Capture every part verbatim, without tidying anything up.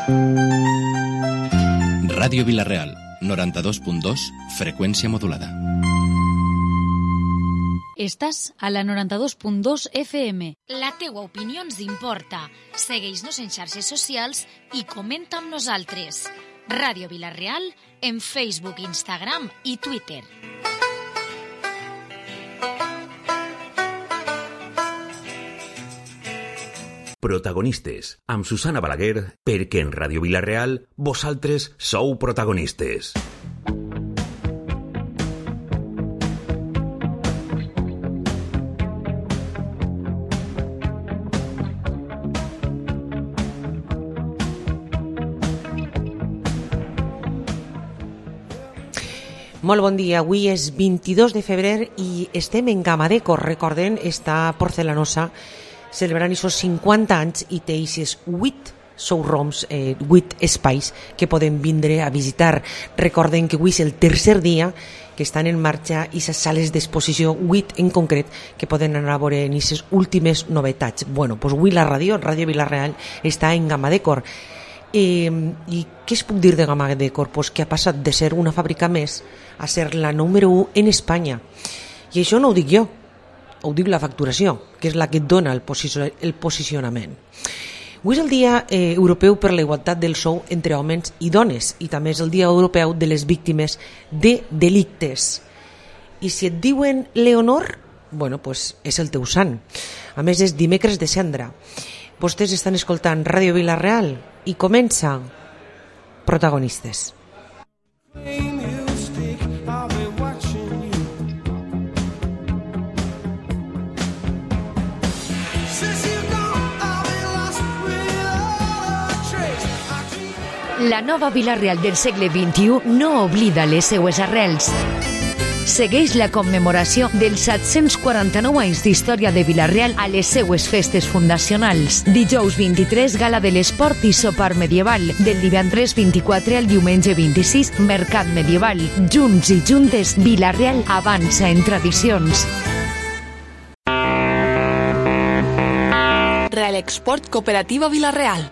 Ràdio Vila-real, noranta-dos punt dos, freqüència modulada. Estàs a la noranta-dos punt dos F M. La teua opinió ens importa. Segueix-nos en xarxes socials i comenta amb nosaltres. Ràdio Vila-real en Facebook, Instagram i Twitter. Protagonistes, amb Susana Balaguer, perquè en Ràdio Vila-real vosaltres sou protagonistes. Molt bon dia, avui és vint-i-dos de febrer i estem en Gamma Decor, recorden, esta porcelanosa celebrant aquests cinquanta anys i té aquests vuit showrooms, eh, vuit espais que podem vindre a visitar. Recorden que avui és el tercer dia que estan en marxa aquestes sales d'exposició, vuit en concret, que poden anar a veure en aquestes últimes novetats. Bueno, doncs avui la ràdio, Ràdio Vila-real, està en Gamma Decor. Eh, I què es puc dir de Gamma Decor? Pues que ha passat de ser una fàbrica més a ser la número u en Espanya. I això no ho dic jo, ho dic la facturació, que és la que et dona el, posicio el posicionament. Avui és el Dia eh, Europeu per la Igualtat del Sou entre homes i dones i també és el Dia Europeu de les Víctimes de Delictes. I si et diuen Leonor, bueno, pues és el teu sant. A més, és dimecres de cendra. Vostès estan escoltant Ràdio Vila-real i comença Protagonistes. La nova Vila-real del segle vint-i-u no oblida les seues arrels. Segueix la commemoració dels set-cents quaranta-nou anys d'història de Vila-real a les seues festes fundacionals. Dijous vint-i-tres, gala de l'esport i sopar medieval. Del divendres vint-i-quatre al diumenge vint-i-sis, mercat medieval. Junts i juntes, Vila-real avança en tradicions. Real Export Cooperativa Vila-real.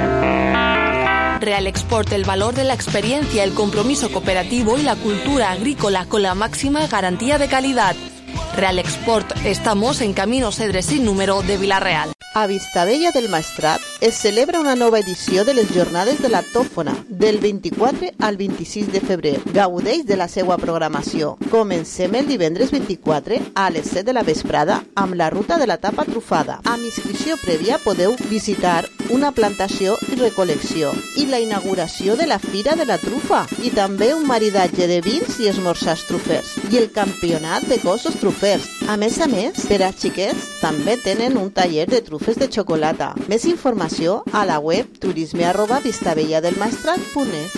Real Export, el valor de la experiencia, el compromiso cooperativo y la cultura agrícola con la máxima garantía de calidad. Real Export, estamos en Camino Cedre sin número de Vila-real. A Vistabella del Maestrat es celebra una nova edició de les Jornades de la Tòfona, del vint-i-quatre al vint-i-sis de febrer. Gaudeix de la seva programació. Comencem el divendres vint-i-quatre a les set de la vesprada amb la ruta de la tapa trufada. Amb inscripció prèvia podeu visitar una plantació i recol·lecció i la inauguració de la Fira de la Trufa i també un maridatge de vins i esmorzars trufers i el campionat de gossos trufers. A més a més, per a xiquets també tenen un taller de trufes de xocolata. Més informació a la web turisme arroba vistabelladelmaestrat punt es.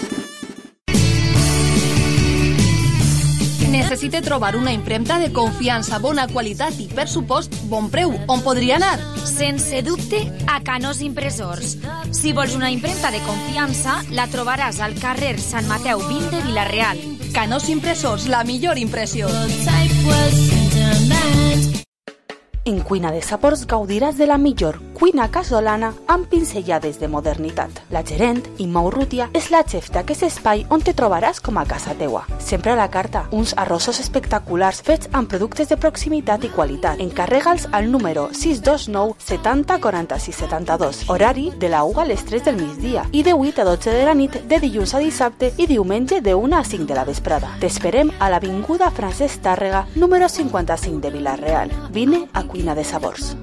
Necessite trobar una impremta de confiança, bona qualitat i, per supost, bon preu. On podria anar? Sense dubte, a Canós Impressors. Si vols una impremta de confiança, la trobaràs al carrer Sant Mateu vint de Vila-real. Canós Impressors, la millor impressió. En Cuina de Sabors gaudiràs de la millor cuina casolana amb pinzellades de modernitat. La gerent, Imma Urrutia, és la xef d'aquest espai on te trobaràs com a casa teua. Sempre a la carta, uns arrossos espectaculars fets amb productes de proximitat i qualitat. Encarrega'ls al número sis dos nou setanta quaranta-sis setanta-dos. Horari de la una a les tres del migdia i de vuit a dotze de la nit de dilluns a dissabte i diumenge de una a cinc de la vesprada. T'esperem a l'avinguda Francesc Tàrrega, número cinquanta-cinc de Vila-real. Vine a Cuina de Sabors.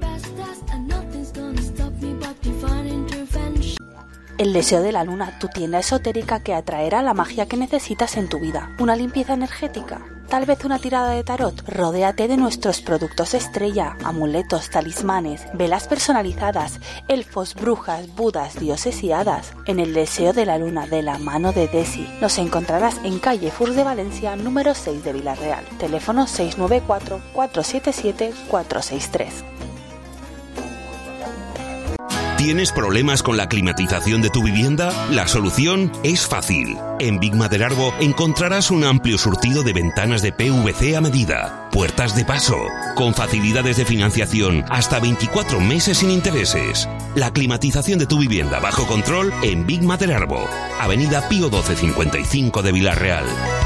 El deseo de la luna, tu tienda esotérica que atraerá la magia que necesitas en tu vida. Una limpieza energética, tal vez una tirada de tarot. Rodéate de nuestros productos estrella, amuletos, talismanes, velas personalizadas, elfos, brujas, budas, dioses y hadas. En el deseo de la luna, de la mano de Desi. Nos encontrarás en calle Furs de Valencia, número seis de Vila-real. Teléfono seis nueve cuatro, cuatro siete siete, cuatro seis tres. ¿Tienes problemas con la climatización de tu vivienda? La solución es fácil. En Big Maderarbo encontrarás un amplio surtido de ventanas de P V C a medida, puertas de paso, con facilidades de financiación hasta veinticuatro meses sin intereses. La climatización de tu vivienda bajo control en Big Maderarbo, Avenida Pío doce cincuenta y cinco de Vila-real.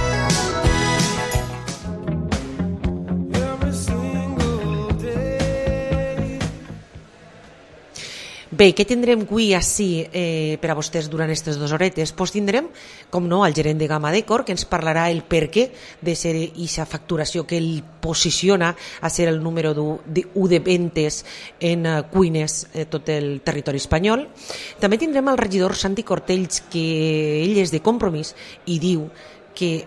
Bé, què tindrem avui així eh, per a vostès durant aquestes dues horetes? Pues tindrem, com no, el gerent de Gamma Decor, que ens parlarà el perquè de ser aquesta facturació que el posiciona a ser el número u de ventes en uh, cuines a eh, tot el territori espanyol. També tindrem el regidor Santi Cortells, que ell és de Compromís i diu que,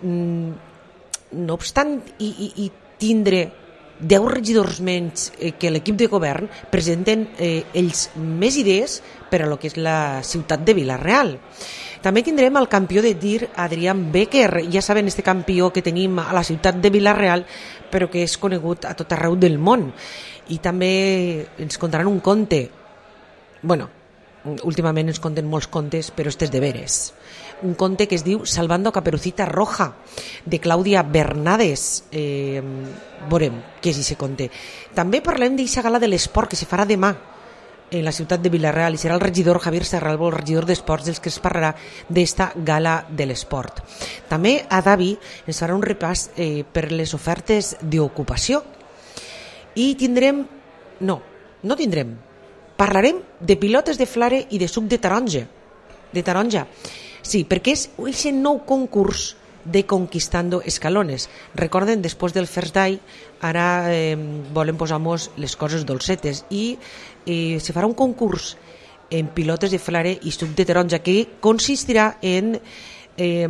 mm, no obstant i, i, i tindre deu regidors menys eh, que l'equip de govern, presenten eh, ells més idees per a lo que és la ciutat de Vila-real. També tindrem el campió de tir Adrián Becker, ja saben, este campió que tenim a la ciutat de Vila-real però que és conegut a tot arreu del món, i també ens contaran un conte. Bueno, últimament ens conten molts contes, però este és de veres. Un conte que es diu Salvando a Caperucita Roja, de Clàudia Bernades. Eh, veurem què és aquest conte. També parlem d'aquesta gala de l'esport que se farà demà en la ciutat de Vila-real i serà el regidor Javier Serralbo, el regidor d'Esports, dels que es parlarà d'esta gala de l'esport. També a Davi ens farà un repàs eh, per les ofertes d'ocupació. I tindrem... No, no tindrem. Parlarem de pilotes de flare i de suc de taronja. De taronja. Sí, perquè és aquest nou concurs de Conquistando Escalones. Recorden, després del First Day, ara eh, volem posar-nos les coses dolcetes i eh, se farà un concurs en pilotes de flare i suc de taronja que consistirà en eh,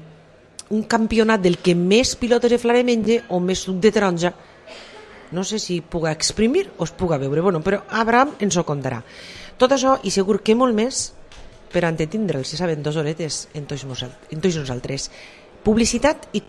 un campionat del que més pilotes de flare menja o més suc de taronja. No sé si puga exprimir o es puga veure, bueno, però Abraham ens ho contarà. Tot això i segur que molt més per a entendre'ls, si saben, dues horetes en tots nosaltres. Publicitat i...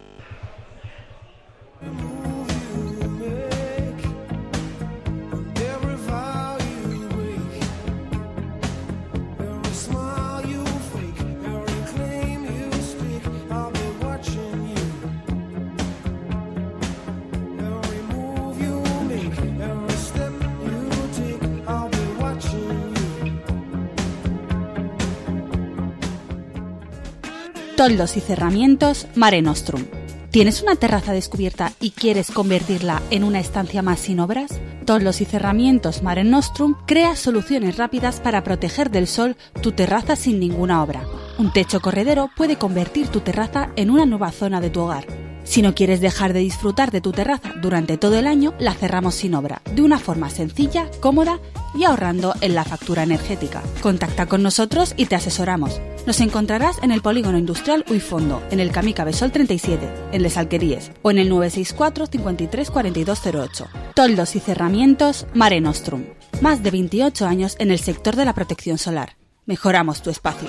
Toldos y cerramientos Mare Nostrum. ¿Tienes una terraza descubierta y quieres convertirla en una estancia más sin obras? Toldos y cerramientos Mare Nostrum crea soluciones rápidas para proteger del sol tu terraza sin ninguna obra. Un techo corredero puede convertir tu terraza en una nueva zona de tu hogar. Si no quieres dejar de disfrutar de tu terraza durante todo el año, la cerramos sin obra, de una forma sencilla, cómoda y ahorrando en la factura energética. Contacta con nosotros y te asesoramos. Nos encontrarás en el Polígono Industrial Uifondo, en el Camí Cabesol treinta y siete, en Les Alqueríes, o en el nueve seis cuatro, cincuenta y tres, cuarenta y dos cero ocho. Toldos y cerramientos Mare Nostrum. Más de veintiocho años en el sector de la protección solar. Mejoramos tu espacio.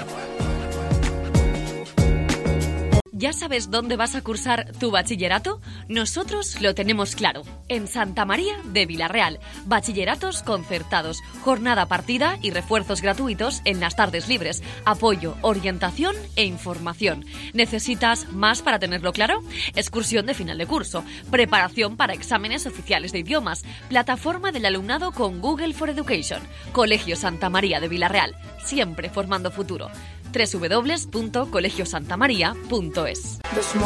¿Ya sabes dónde vas a cursar tu bachillerato? Nosotros lo tenemos claro. En Santa María de Vila-real. Bachilleratos concertados, jornada partida y refuerzos gratuitos en las tardes libres. Apoyo, orientación e información. ¿Necesitas más para tenerlo claro? Excursión de final de curso. Preparación para exámenes oficiales de idiomas. Plataforma del alumnado con Google for Education. Colegio Santa María de Vila-real. Siempre formando futuro. doble u doble u doble u punto colegio santa maría punto es.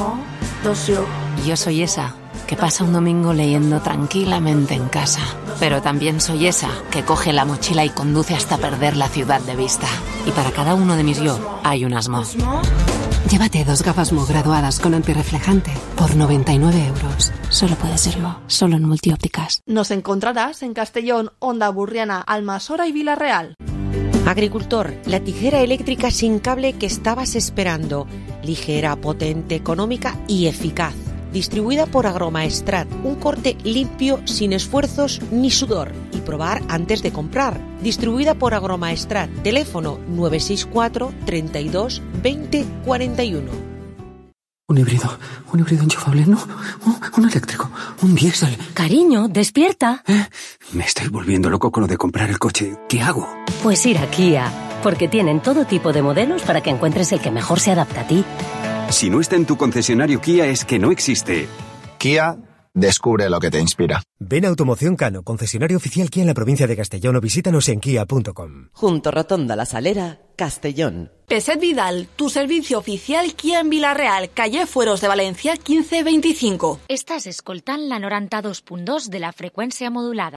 Yo soy esa que pasa un domingo leyendo tranquilamente en casa, pero también soy esa que coge la mochila y conduce hasta perder la ciudad de vista. Y para cada uno de mis yo hay un asmo. Llévate dos gafas Mo graduadas con antirreflejante por noventa y nueve euros. Solo puede serlo, solo en Multiópticas. Nos encontrarás en Castellón, Onda Burriana, Almasora y Vila-real. Agricultor, la tijera eléctrica sin cable que estabas esperando. Ligera, potente, económica y eficaz. Distribuida por Agromaestrat. Un corte limpio, sin esfuerzos ni sudor. Y probar antes de comprar. Distribuida por Agromaestrat. Teléfono nueve seis cuatro, treinta y dos, veinte, cuarenta y uno. Un híbrido, un híbrido enchufable, no, un, un eléctrico, un diésel. Cariño, despierta. ¿Eh? Me estoy volviendo loco con lo de comprar el coche. ¿Qué hago? Pues ir a Kia, porque tienen todo tipo de modelos para que encuentres el que mejor se adapta a ti. Si no está en tu concesionario Kia es que no existe. Kia, descubre lo que te inspira. Ven a Automoción Cano, concesionario oficial Kia en la provincia de Castellón, o visítanos en kia punto com. Junto Rotonda La Salera, Castellón. Peset Vidal, tu servicio oficial Kia en Vila-real, calle Fueros de Valencia quince veinticinco. Estàs escoltant la noranta-dos punt dos de la freqüència modulada.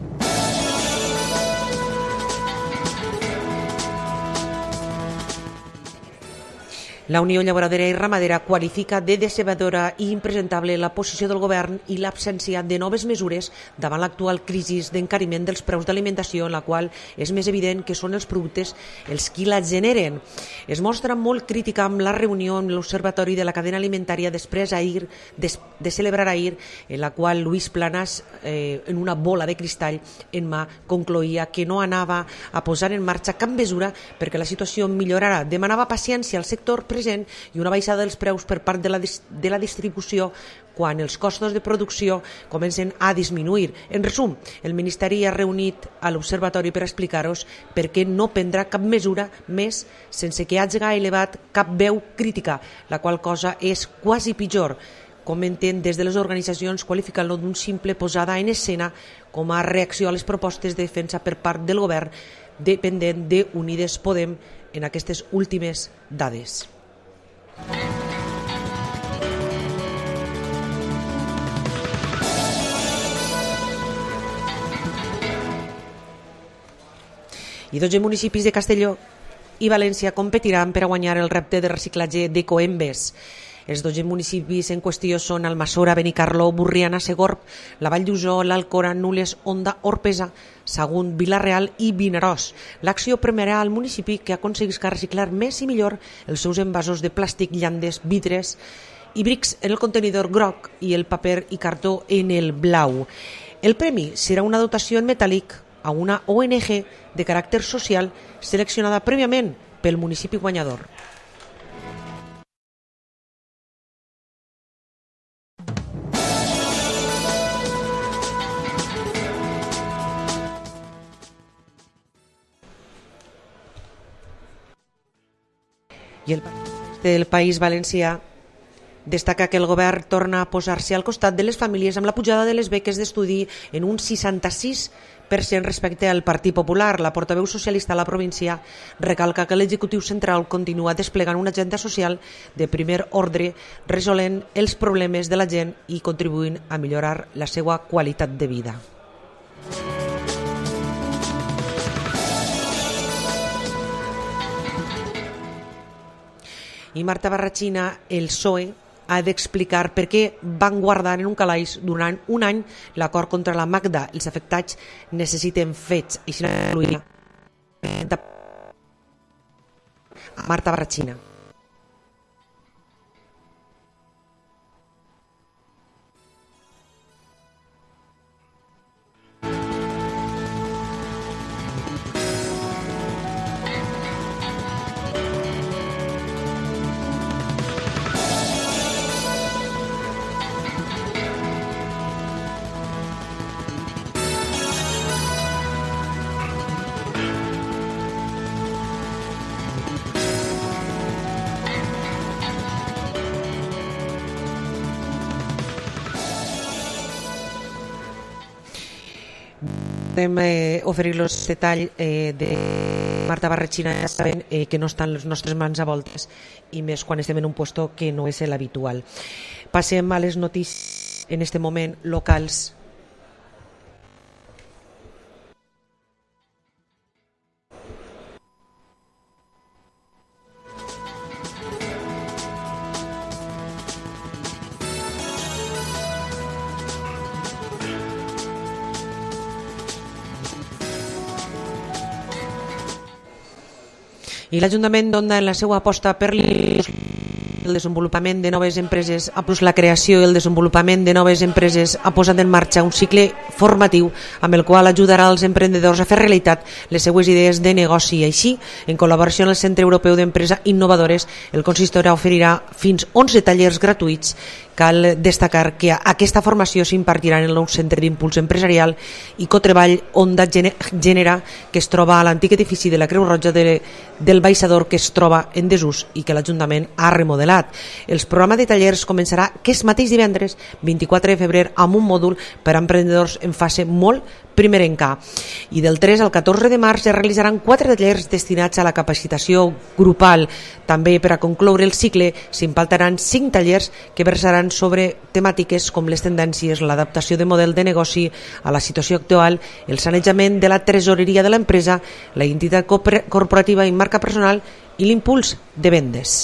La Unió Llauradora i Ramadera qualifica de decebedora i impresentable la posició del govern i l'absència de noves mesures davant l'actual crisi d'encariment dels preus d'alimentació, en la qual és més evident que són els productes els qui la generen. Es mostra molt crítica amb la reunió amb l'Observatori de la Cadena Alimentària després ahir, des, de celebrar ahir, en la qual Luis Planas, eh, en una bola de cristall en mà, concloïa que no anava a posar en marxa cap mesura perquè la situació millorarà. Demanava paciència al sector present i una baixada dels preus per part de la, de la distribució quan els costos de producció comencen a disminuir. En resum, el Ministeri ha reunit a l'Observatori per explicar-nos per què no prendrà cap mesura més sense que hagi elevat cap veu crítica, la qual cosa és quasi pitjor. Comenten des de les organitzacions qualificant-lo d'un simple posada en escena com a reacció a les propostes de defensa per part del govern dependent de Unides Podem en aquestes últimes dades. I dotze municipis de Castelló i València competiran per a guanyar el repte de reciclatge d'Ecoembes. Els dotze municipis en qüestió són Almassora, Benicarló, Burriana, Segorb, la Vall d'Uixó, l'Alcora, Nules, Onda, Orpesa, Sagunt, Vila-real i Vinaròs. L'acció premiarà al municipi que aconseguisca reciclar més i millor els seus envasos de plàstic, llandes, vidres i brics en el contenidor groc i el paper i cartó en el blau. El premi serà una dotació en metàl·lic a una O N G de caràcter social seleccionada prèviament pel municipi guanyador. I el del País Valencià destaca que el govern torna a posar-se al costat de les famílies amb la pujada de les beques d'estudi en un seixanta-sis per cent respecte al Partit Popular. La portaveu socialista a la província recalca que l'executiu central continua desplegant una agenda social de primer ordre, resolent els problemes de la gent i contribuint a millorar la seva qualitat de vida. I Marta Barrachina, el P S O E, ha d'explicar per què van guardar en un calaix durant un any l'acord contra la Magda. Els afectats necessiten fets. I si no, Marta Barrachina. Podem eh, oferir los detalls eh, de Marta Barrachina, ja saben eh, que no estan les nostres mans a voltes i més quan estem en un puesto que no és l'habitual. Passem a les notícies en este moment locals. I l'Ajuntament d'Onda, en la seva aposta per l'I El desenvolupament de noves empreses, plus la creació i el desenvolupament de noves empreses ha posat en marxa un cicle formatiu amb el qual ajudarà als emprenedors a fer realitat les seues idees de negoci. Així, en col·laboració amb el Centre Europeu d'Empresa Innovadores, el consistori oferirà fins onze tallers gratuïts. Cal destacar que aquesta formació s'impartirà en el nou Centre d'Impuls Empresarial i Cotreball Onda Gènera, que es troba a l'antic edifici de la Creu Roja de, del Baixador, que es troba en desús i que l'Ajuntament ha remodelat. El programa de tallers començarà aquest mateix divendres, vint-i-quatre de febrer, amb un mòdul per a emprenedors en fase molt primerenca. I del tres al catorze de març es realitzaran quatre tallers destinats a la capacitació grupal. També, per a concloure el cicle, s'impartiran cinc tallers que versaran sobre temàtiques com les tendències, l'adaptació de model de negoci a la situació actual, el sanejament de la tresoreria de l'empresa, la identitat corporativa i marca personal i l'impuls de vendes.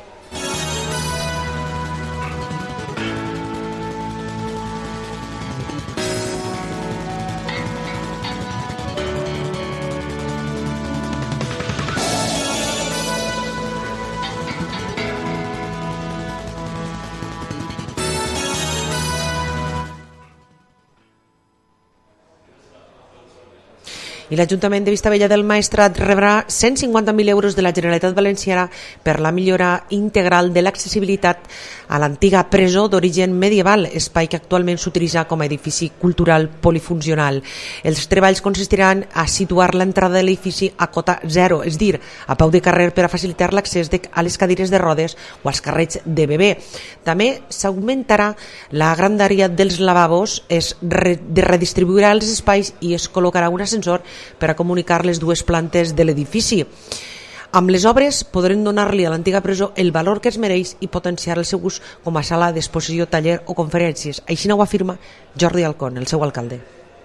I l'Ajuntament de Vistabella del Maestrat rebrà cent cinquanta mil euros de la Generalitat Valenciana per la millora integral de l'accessibilitat a l'antiga presó d'origen medieval, espai que actualment s'utilitza com a edifici cultural polifuncional. Els treballs consistiran a situar l'entrada de l'edifici a cota zero, és dir, a peu de carrer, per a facilitar l'accés a les cadires de rodes o als carrets de bebè. També s'augmentarà la grandària dels lavabos, es redistribuirà els espais i es col·locarà un ascensor per a comunicar les dues plantes de l'edifici. Amb les obres podrem donar-li a l'antiga presó el valor que es mereix i potenciar el seu ús com a sala d'exposició, taller o conferències. Així ho afirma Jordi Alcón, el seu alcalde.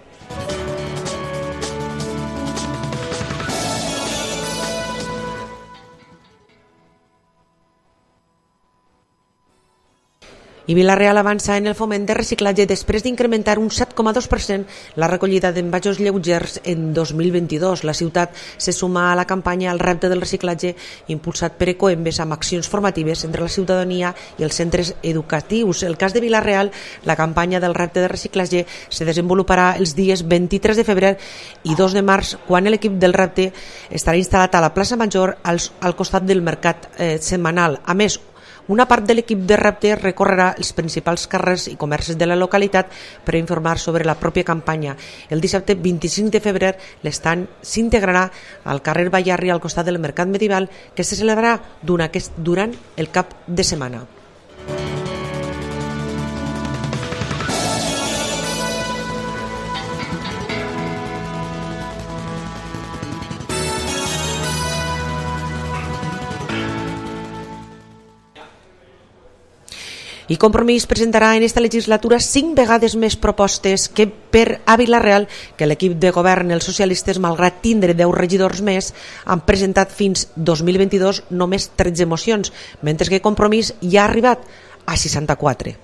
I Vila-real avança en el foment de reciclatge després d'incrementar un set coma dos per cent la recollida d'envasos lleugers en dos mil vint-i-dos. La ciutat se suma a la campanya al repte del reciclatge impulsat per Ecoembes amb accions formatives entre la ciutadania i els centres educatius. El cas de Vila-real, la campanya del repte de reciclatge se desenvoluparà els dies vint-i-tres de febrer i dos de març, quan l'equip del repte estarà instal·lat a la plaça Major al, al costat del mercat eh, setmanal. A més, una part de l'equip de repte recorrerà els principals carrers i comerços de la localitat per a informar sobre la pròpia campanya. El dissabte vint-i-cinc de febrer l'estant s'integrarà al carrer Ballarri al costat del Mercat Medieval, que se celebrarà durant el cap de setmana. I Compromís presentarà en esta legislatura cinc vegades més propostes que per a Vila-real, que l'equip de govern, els socialistes, malgrat tindre deu regidors més, han presentat fins dos mil vint-i-dos només tretze mocions, mentre que Compromís ja ha arribat a seixanta-quatre.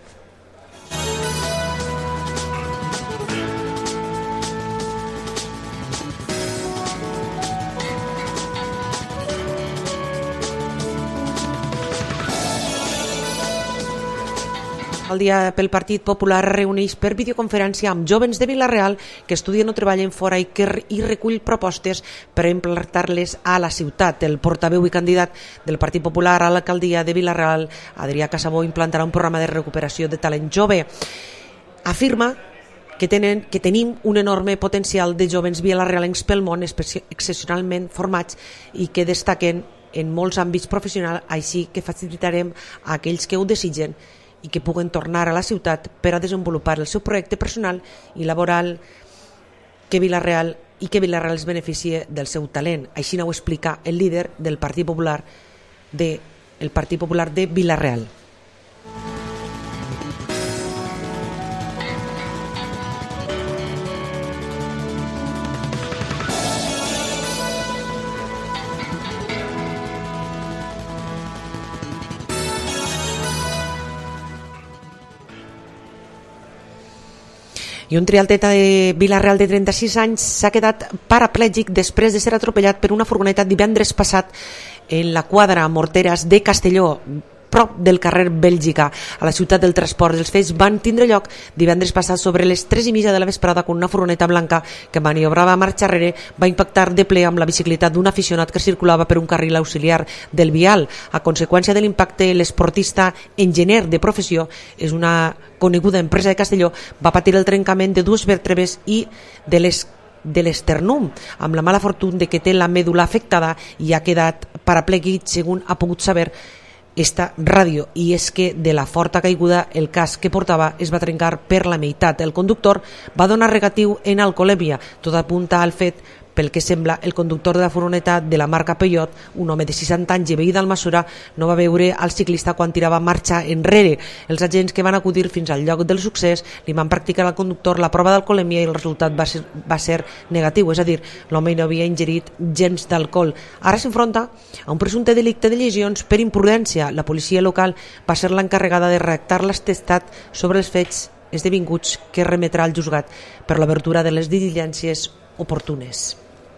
El dia pel Partit Popular reuneix per videoconferència amb jovens de Vila-real que estudien o treballen fora i que i recull propostes per a implantar-les a la ciutat. El portaveu i candidat del Partit Popular a l'alcaldia de Vila-real, Adrià Casabó, implantarà un programa de recuperació de talent jove. Afirma que, tenen, que tenim un enorme potencial de jovens vilarealencs pel món, excepcionalment formats i que destaquen en molts àmbits professionals, així que facilitarem a aquells que ho desitgen i que puguen tornar a la ciutat per a desenvolupar el seu projecte personal i laboral que Vila-real i que Vila-real es beneficie del seu talent. Així ho explica el líder del Partit Popular de, el Partit Popular de Vila-real. I un triatleta de Vila-real de trenta-sis anys s'ha quedat paraplègic després de ser atropellat per una furgoneta divendres passat en la quadra Morteras de Castelló. prop del carrer Bèlgica, a la ciutat del transport. Els fets van tindre lloc divendres passat sobre les tres i mitja de la vesprada, quan una furgoneta blanca que maniobrava a marxa enrere va impactar de ple amb la bicicleta d'un aficionat que circulava per un carril auxiliar del vial. A conseqüència de l'impacte, l'esportista enginyer de professió, és una coneguda empresa de Castelló, va patir el trencament de dues vèrtebres i de les de l'esternum, amb la mala fortuna de que té la mèdula afectada i ha quedat paraplègic, segons ha pogut saber esta ràdio. I és que de la forta caiguda el casc que portava es va trencar per la meitat. El conductor va donar negatiu en alcoholèmia. Tot apunta al fet, pel que sembla, el conductor de la furgoneta de la marca Peugeot, un home de seixanta anys i veí d'Almassora, no va veure al ciclista quan tirava marxa enrere. Els agents que van acudir fins al lloc del succés li van practicar al conductor la prova d'alcoholèmia i el resultat va ser, va ser negatiu, és a dir, l'home no havia ingerit gens d'alcohol. Ara s'enfronta a un presumpte delicte de lesions per imprudència. La policia local va ser l'encarregada de redactar l'atestat sobre els fets esdevinguts que remetrà al juzgat per l'obertura de les diligències oportunes.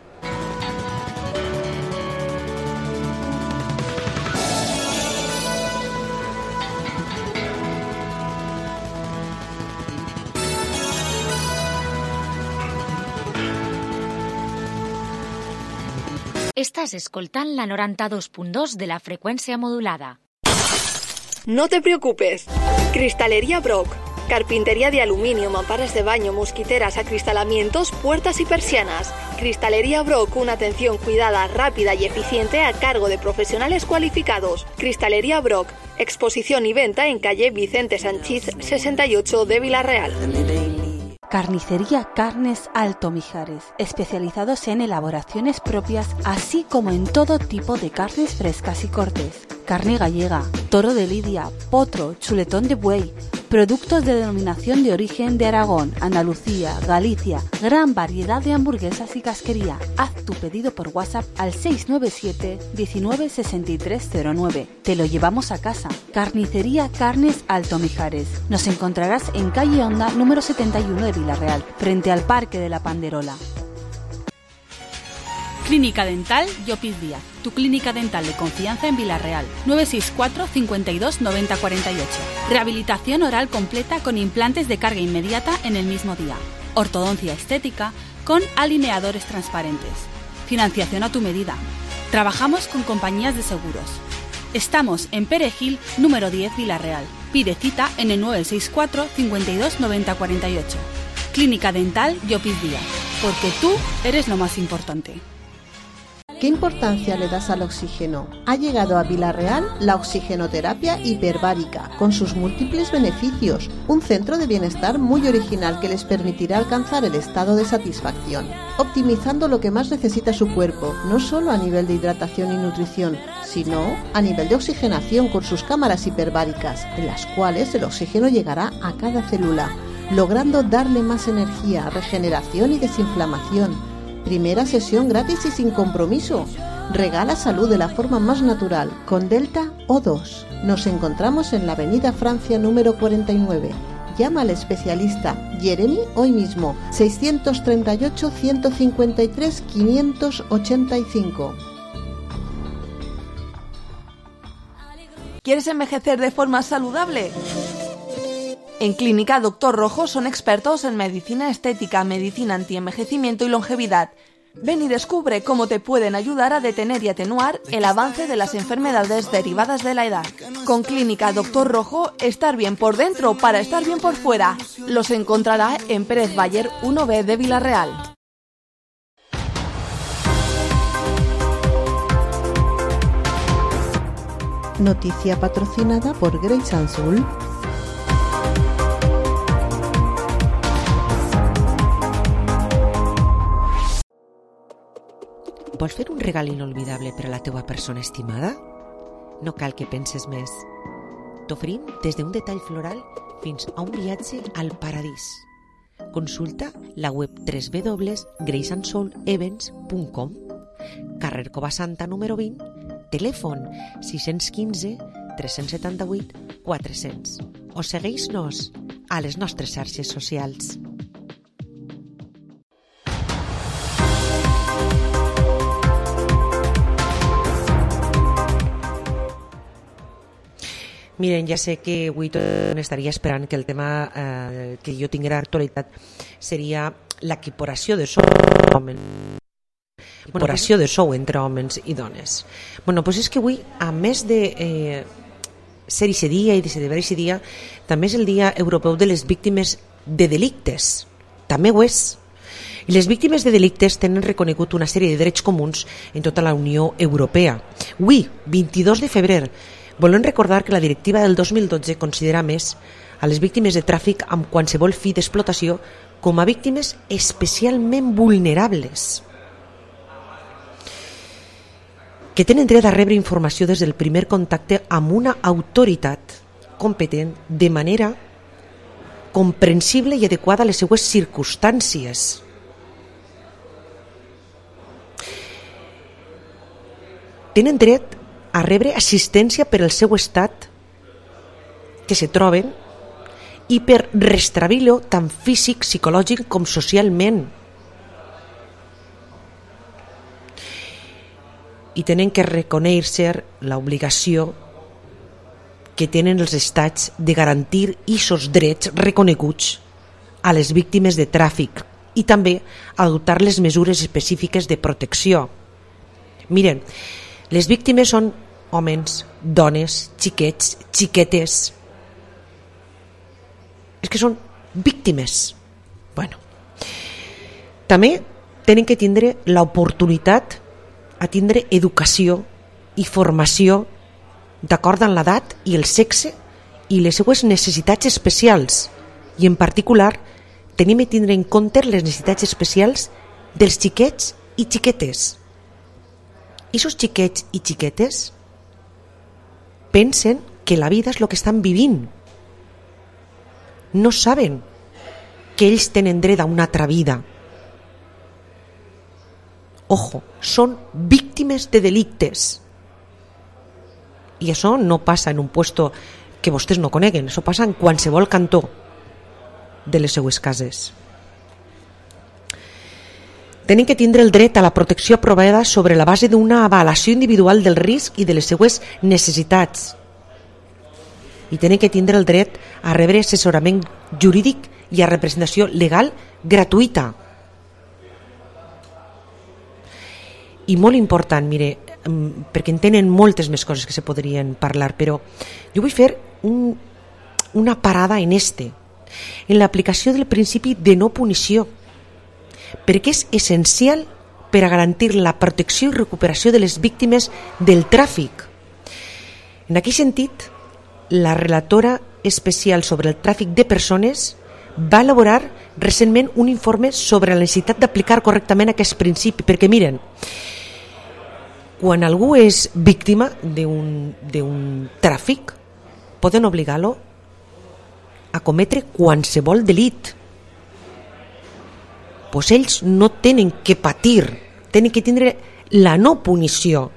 Estàs escoltant la noranta-dos punt dos de la freqüència modulada. No te preocupes. Cristalería Brock. Carpintería de aluminio, mamparas de baño, mosquiteras, acristalamientos, puertas y persianas. Cristalería Brock, una atención cuidada, rápida y eficiente a cargo de profesionales cualificados. Cristalería Brock, exposición y venta en calle Vicente Sanchís sesenta y ocho de Villarreal. Carnicería Carnes Alto Mijares, especializados en elaboraciones propias, así como en todo tipo de carnes frescas y cortes. Carne gallega, toro de lidia, potro, chuletón de buey, productos de denominación de origen de Aragón, Andalucía, Galicia, gran variedad de hamburguesas y casquería. Haz tu pedido por WhatsApp al seis nueve siete, diecinueve sesenta y tres cero nueve. Te lo llevamos a casa. Carnicería Carnes Alto Mijares. Nos encontrarás en calle Honda número setenta y uno de Villarreal, frente al Parque de la Panderola. Clínica Dental Llopis Díaz, tu clínica dental de confianza en Villarreal. nueve seis cuatro, cincuenta y dos, noventa cuarenta y ocho. Rehabilitación oral completa con implantes de carga inmediata en el mismo día. Ortodoncia estética con alineadores transparentes. Financiación a tu medida. Trabajamos con compañías de seguros. Estamos en Perejil, número diez, Villarreal. Pide cita en el nueve seis cuatro, cincuenta y dos, noventa cuarenta y ocho. Clínica Dental Llopis Díaz, porque tú eres lo más importante. ¿Qué importancia le das al oxígeno? Ha llegado a Villarreal la oxigenoterapia hiperbárica, con sus múltiples beneficios, un centro de bienestar muy original que les permitirá alcanzar el estado de satisfacción, optimizando lo que más necesita su cuerpo, no solo a nivel de hidratación y nutrición, sino a nivel de oxigenación con sus cámaras hiperbáricas, en las cuales el oxígeno llegará a cada célula, logrando darle más energía, regeneración y desinflamación. Primera sesión gratis y sin compromiso. Regala salud de la forma más natural con Delta O dos. Nos encontramos en la avenida Francia número cuarenta y nueve. Llama al especialista Jeremy hoy mismo. seiscientos treinta y ocho, ciento cincuenta y tres, quinientos ochenta y cinco. ¿Quieres envejecer de forma saludable? En Clínica Doctor Rojo son expertos en medicina estética, medicina antienvejecimiento y longevidad. Ven y descubre cómo te pueden ayudar a detener y atenuar el avance de las enfermedades derivadas de la edad. Con Clínica Doctor Rojo, estar bien por dentro para estar bien por fuera. Los encontrará en Pérez Bayer uno B de Villarreal. Noticia patrocinada por Grace and Soul. Vols fer un regal inolvidable per a la teua persona estimada? No cal que penses més. T'oferim des d'un detall floral fins a un viatge al paradís. Consulta la web w w w punt grace and soul events punt com. Carrer Cova Santa número vint, telèfon sis un cinc, tres set vuit, quatre zero zero. O segueix-nos a les nostres xarxes socials. Miren, ja sé que avui tot estaria esperant que el tema eh, que jo tinguera actualitat seria l'equiparació de sou homes. Equiparació de sou entre homes i dones. Bueno, doncs és que avui, a més de eh, ser aquest dia i de celebrar aquest dia, també és el Dia Europeu de les Víctimes de Delictes. També ho és. I les víctimes de delictes tenen reconegut una sèrie de drets comuns en tota la Unió Europea. Avui, vint-i-dos de febrer, volem recordar que la directiva del dos mil dotze considera més a les víctimes de tràfic amb qualsevol fi d'explotació com a víctimes especialment vulnerables, que tenen dret a rebre informació des del primer contacte amb una autoritat competent de manera comprensible i adequada a les seues circumstàncies. Tenen dret a rebre assistència per al seu estat que se troben i per restablir-lo tant físic, psicològic com socialment. I tenen que reconèixer l'obligació que tenen els estats de garantir aquests drets reconeguts a les víctimes de tràfic i també adoptar les mesures específiques de protecció. Miren, les víctimes són homes, dones, xiquets, xiquetes. És que són víctimes. Bueno. També tenen que tindre l'oportunitat a tindre educació i formació d'acord amb l'edat i el sexe i les seues necessitats especials. I en particular tenim que tindre en compte les necessitats especials dels xiquets i xiquetes. I aquests xiquets i xiquetes pensen que la vida és el que estan vivint. No saben que ells tenen dret a una altra vida. Ojo, són víctimes de delictes. I això no passa en un puesto que vostès no coneguen, això passa en qualsevol cantó de les seues cases. Tenen que tindre el dret a la protecció aprovada sobre la base d'una avaluació individual del risc i de les seues necessitats. I tenen que tindre el dret a rebre assessorament jurídic i a representació legal gratuïta. I molt important, mire, perquè en tenen moltes més coses que se podrien parlar, però jo vull fer un, una parada en este, en l'aplicació del principi de no punició, perquè és essencial per a garantir la protecció i recuperació de les víctimes del tràfic. En aquest sentit, la relatora especial sobre el tràfic de persones va elaborar recentment un informe sobre la necessitat d'aplicar correctament aquest principi, perquè miren, quan algú és víctima d'un tràfic, poden obligar-lo a cometre qualsevol delit. Pues ells no tenen que patir, tenen que tindre la no punició.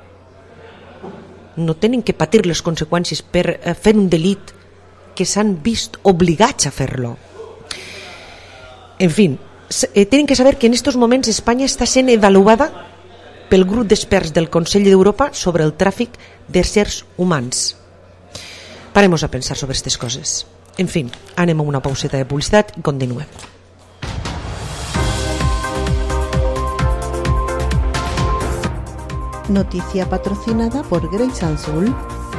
No tenen que patir les conseqüències per fer un delit que s'han vist obligats a fer-lo. En fi, tenen que saber que en estos moments Espanya està sent avaluada pel grup d'experts del Consell d'Europa sobre el tràfic d'éssers humans. Parem a pensar sobre aquestes coses. En fi, anem a una pauseta de publicitat i continuem. Noticia patrocinada por Grace and Soul.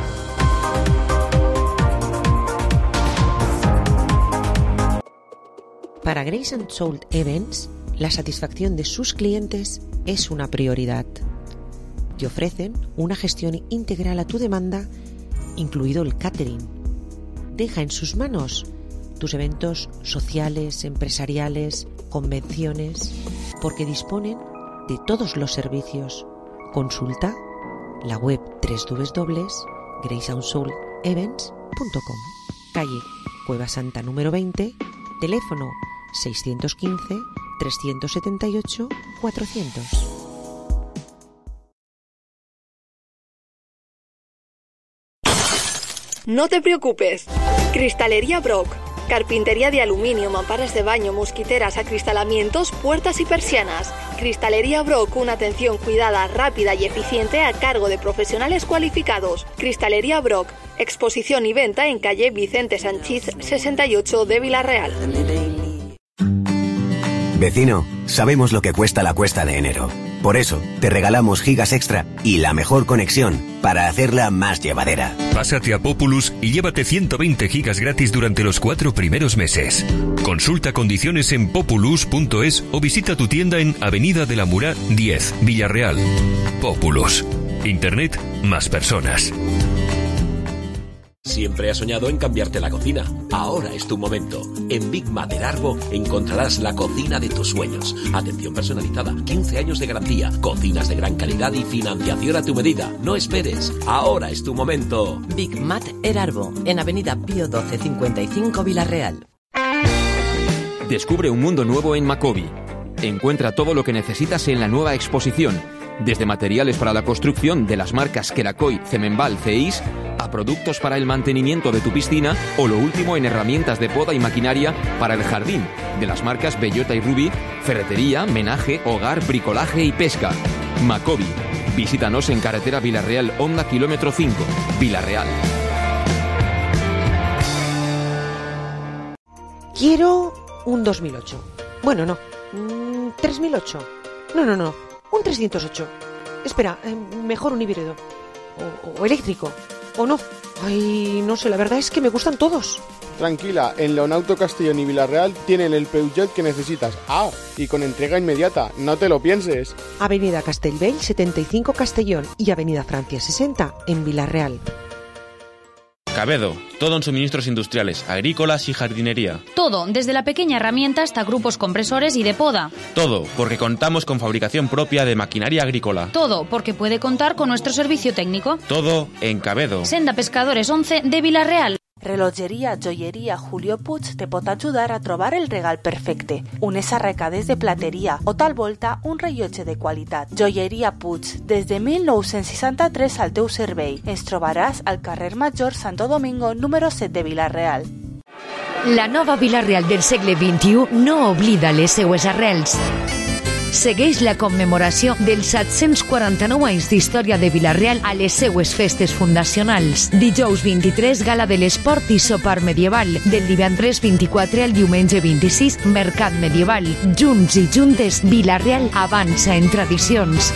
Para Grace and Soul Events, la satisfacción de sus clientes es una prioridad. Te ofrecen una gestión integral a tu demanda, incluido el catering. Deja en sus manos tus eventos sociales, empresariales, convenciones, porque disponen de todos los servicios. Consulta la web doble u doble u doble u punto grace and soul events punto com. Calle Cueva Santa número veinte, teléfono seiscientos quince, trescientos setenta y ocho, cuatrocientos. No te preocupes. Cristalería Brock. Carpintería de aluminio, mamparas de baño, mosquiteras, acristalamientos, puertas y persianas. Cristalería Brock, una atención cuidada, rápida y eficiente a cargo de profesionales cualificados. Cristalería Brock, exposición y venta en calle Vicente Sanchís sesenta y ocho de Villarreal. Vecino, sabemos lo que cuesta la cuesta de enero. Por eso, te regalamos gigas extra y la mejor conexión para hacerla más llevadera. Pásate a Populus y llévate ciento veinte gigas gratis durante los cuatro primeros meses. Consulta condiciones en populus punto es o visita tu tienda en Avenida de la Murá diez, Villarreal. Populus. Internet más personas. Siempre has soñado en cambiarte la cocina. Ahora es tu momento. En Big Maderarbo encontrarás la cocina de tus sueños. Atención personalizada, quince años de garantía, cocinas de gran calidad y financiación a tu medida. No esperes. Ahora es tu momento. Big Mat Erarbo, en Avenida Pío doce cincuenta y cinco, Villarreal. Descubre un mundo nuevo en Macobi. Encuentra todo lo que necesitas en la nueva exposición. Desde materiales para la construcción de las marcas Kerakoy, Cemenbal, Ceis, a productos para el mantenimiento de tu piscina o lo último en herramientas de poda y maquinaria para el jardín, de las marcas Bellota y Rubí, ferretería, menaje, hogar, bricolaje y pesca. Macobi. Visítanos en carretera Villarreal Honda kilómetro cinco, Villarreal. Quiero un dos mil ocho. Bueno, no. Mm, tres mil ocho. No, no, no. Un trescientos ocho. Espera, eh, mejor un híbrido. O, o eléctrico. O no. Ay, no sé, la verdad es que me gustan todos. Tranquila, en Leonauto Castellón y Villarreal tienen el Peugeot que necesitas. Ah, y con entrega inmediata, no te lo pienses. Avenida Castellbell setenta y cinco Castellón y Avenida Francia sesenta en Villarreal. Cabedo, todo en suministros industriales, agrícolas y jardinería. Todo, desde la pequeña herramienta hasta grupos compresores y de poda. Todo, porque contamos con fabricación propia de maquinaria agrícola. Todo, porque puede contar con nuestro servicio técnico. Todo en Cabedo. Senda Pescadores once de Villarreal. Relojeria Joieria Julio Puig te pot ajudar a trobar el regal perfecte, unes arracades de plateria o tal volta un rellotge de qualitat. Joieria Puig, des de mil nou-cents seixanta-tres al teu servei. Ens trobaràs al carrer Major Santo Domingo número set de Villarreal. La nova Villarreal del segle vint-i-u no oblida les seues arrels. Segueix la commemoració dels set-cents quaranta-nou anys d'història de Villarreal a les seues festes fundacionals. Dijous vint-i-tres, gala de l'esport i sopar medieval. Del divendres vint-i-quatre al diumenge vint-i-sis, mercat medieval. Junts i juntes, Villarreal avança en tradicions.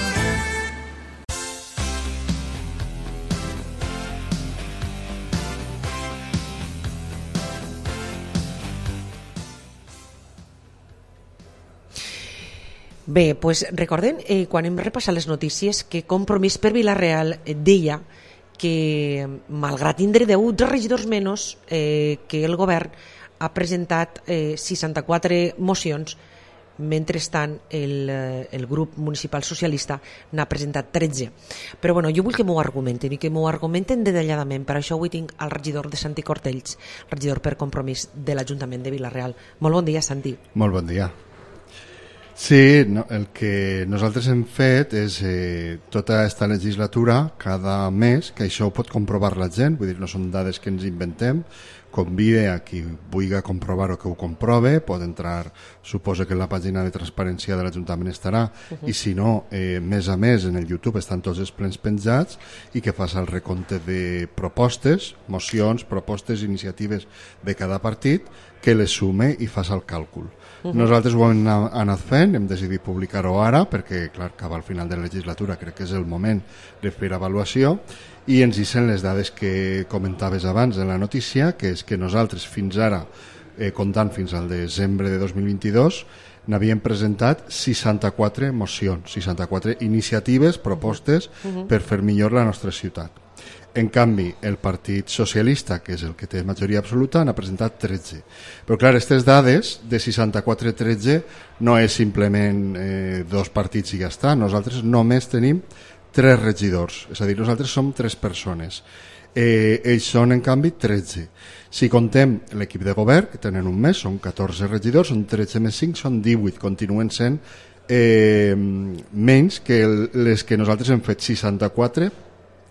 Bé, pues recorden, eh, quan hem repassat les notícies, que Compromís per Villarreal deia que, malgrat tindre deu regidors menys, eh, que el govern ha presentat eh, seixanta-quatre mocions, mentrestant el, el grup municipal socialista n'ha presentat tretze. Però bueno, jo vull que m'ho argumenten i que m'ho argumenten detalladament. Per això avui tinc el regidor de Santi Cortells, regidor per Compromís de l'Ajuntament de Villarreal. Molt bon dia, Santi. Molt bon dia. Sí, no, el que nosaltres hem fet és eh, tota aquesta legislatura, cada mes, que això ho pot comprovar la gent, vull dir, no són dades que ens inventem, convide a qui vulgui comprovar-ho que ho comprove, pot entrar, suposo que en la pàgina de transparència de l'Ajuntament estarà, uh-huh. i si no, eh, més a més, en el YouTube estan tots els plens penjats i que fas el recompte de propostes, mocions, propostes, iniciatives de cada partit, que les sume i fas el càlcul. Uh-huh. Nosaltres ho hem anat fent, hem decidit publicar-ho ara perquè, clar, cap al final de la legislatura crec que és el moment de fer avaluació i ens dicen les dades que comentaves abans en la notícia, que és que nosaltres fins ara, eh, comptant fins al desembre de dos mil vint-i-dos, n'havíem presentat seixanta-quatre mocions, seixanta-quatre iniciatives, propostes uh-huh. per fer millor la nostra ciutat. En canvi, el Partit Socialista, que és el que té majoria absoluta, n'ha presentat tretze. Però clar, aquestes dades de seixanta-quatre a tretze no és simplement eh, dos partits i ja està. Nosaltres només tenim tres regidors, és a dir, nosaltres som tres persones. Eh, ells són, en canvi, tretze. Si contem l'equip de govern, que tenen un mes, són catorze regidors, són tretze més cinc, són divuit, continuen sent eh, menys que les que nosaltres hem fet seixanta-quatre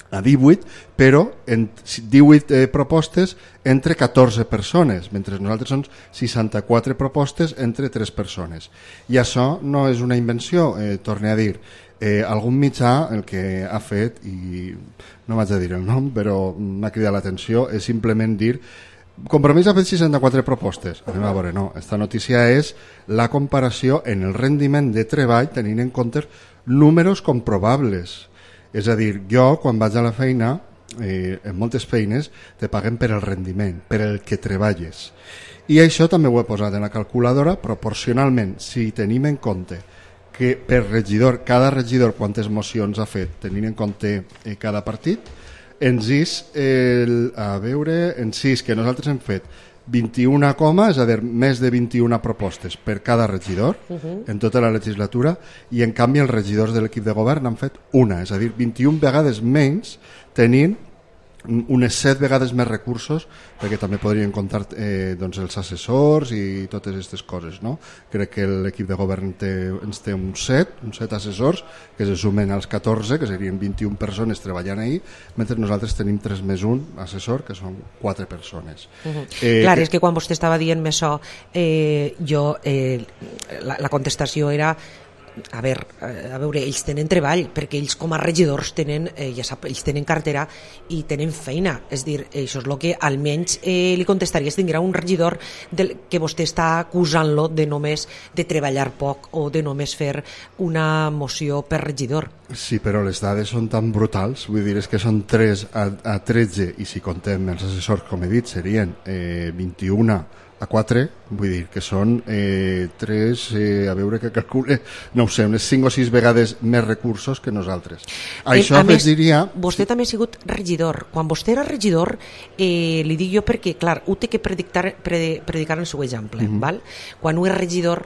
a divuit, però en divuit eh, propostes entre catorze persones, mentre nosaltres són seixanta-quatre propostes entre tres persones. I això no és una invenció, eh, torne a dir, eh, algun mitjà el que ha fet, i no vaig a dir el nom, però m'ha cridat l'atenció, és simplement dir Compromís ha fet seixanta-quatre propostes. Anem a veure, no, esta notícia és la comparació en el rendiment de treball tenint en compte números comprovables. És a dir, jo quan vaig a la feina, eh, en moltes feines te paguen per el rendiment, per el que treballes. I això també ho he posat en la calculadora proporcionalment, si tenim en compte que per regidor, cada regidor quantes mocions ha fet, tenint en compte eh, cada partit, en sis, el, a veure, en sis que nosaltres hem fet vint-i-una coma, és a dir, més de vint-i-una propostes per cada regidor uh-huh. en tota la legislatura, i en canvi els regidors de l'equip de govern han fet una, és a dir, vint-i-una vegades menys, tenint unes set vegades més recursos, perquè també podrien comptar eh, doncs els assessors i totes aquestes coses, no? Crec que l'equip de govern té, ens té un set, un set assessors que se sumen als catorze, que serien vint-i-una persones treballant ahí, mentre nosaltres tenim tres més un assessor, que són quatre persones. Uh-huh. eh, Clar, que... és que quan vostè estava dient-me això, eh, jo, eh, la, la contestació era a veure, a veure, ells tenen treball perquè ells com a regidors tenen, eh, ja sap, ells tenen cartera i tenen feina, és dir, això és el que almenys eh, li contestaria si tinguera un regidor del, que vostè està acusant-lo de només de treballar poc o de només fer una moció per regidor. Sí, però les dades són tan brutals, vull dir, és que són tres a, a tretze, i si contem els assessors, com he dit, serien eh, vint-i-una a quatre, vull dir que són eh, tres, eh, a veure que calcule, no ho sé, unes cinc o sis vegades més recursos que nosaltres. Això a més, diria... Vostè sí. també ha sigut regidor. Quan vostè era regidor, eh, li dic jo perquè, clar, ho té que predicar, pre, predicar en el seu exemple. Mm-hmm. Val? Quan ho és regidor,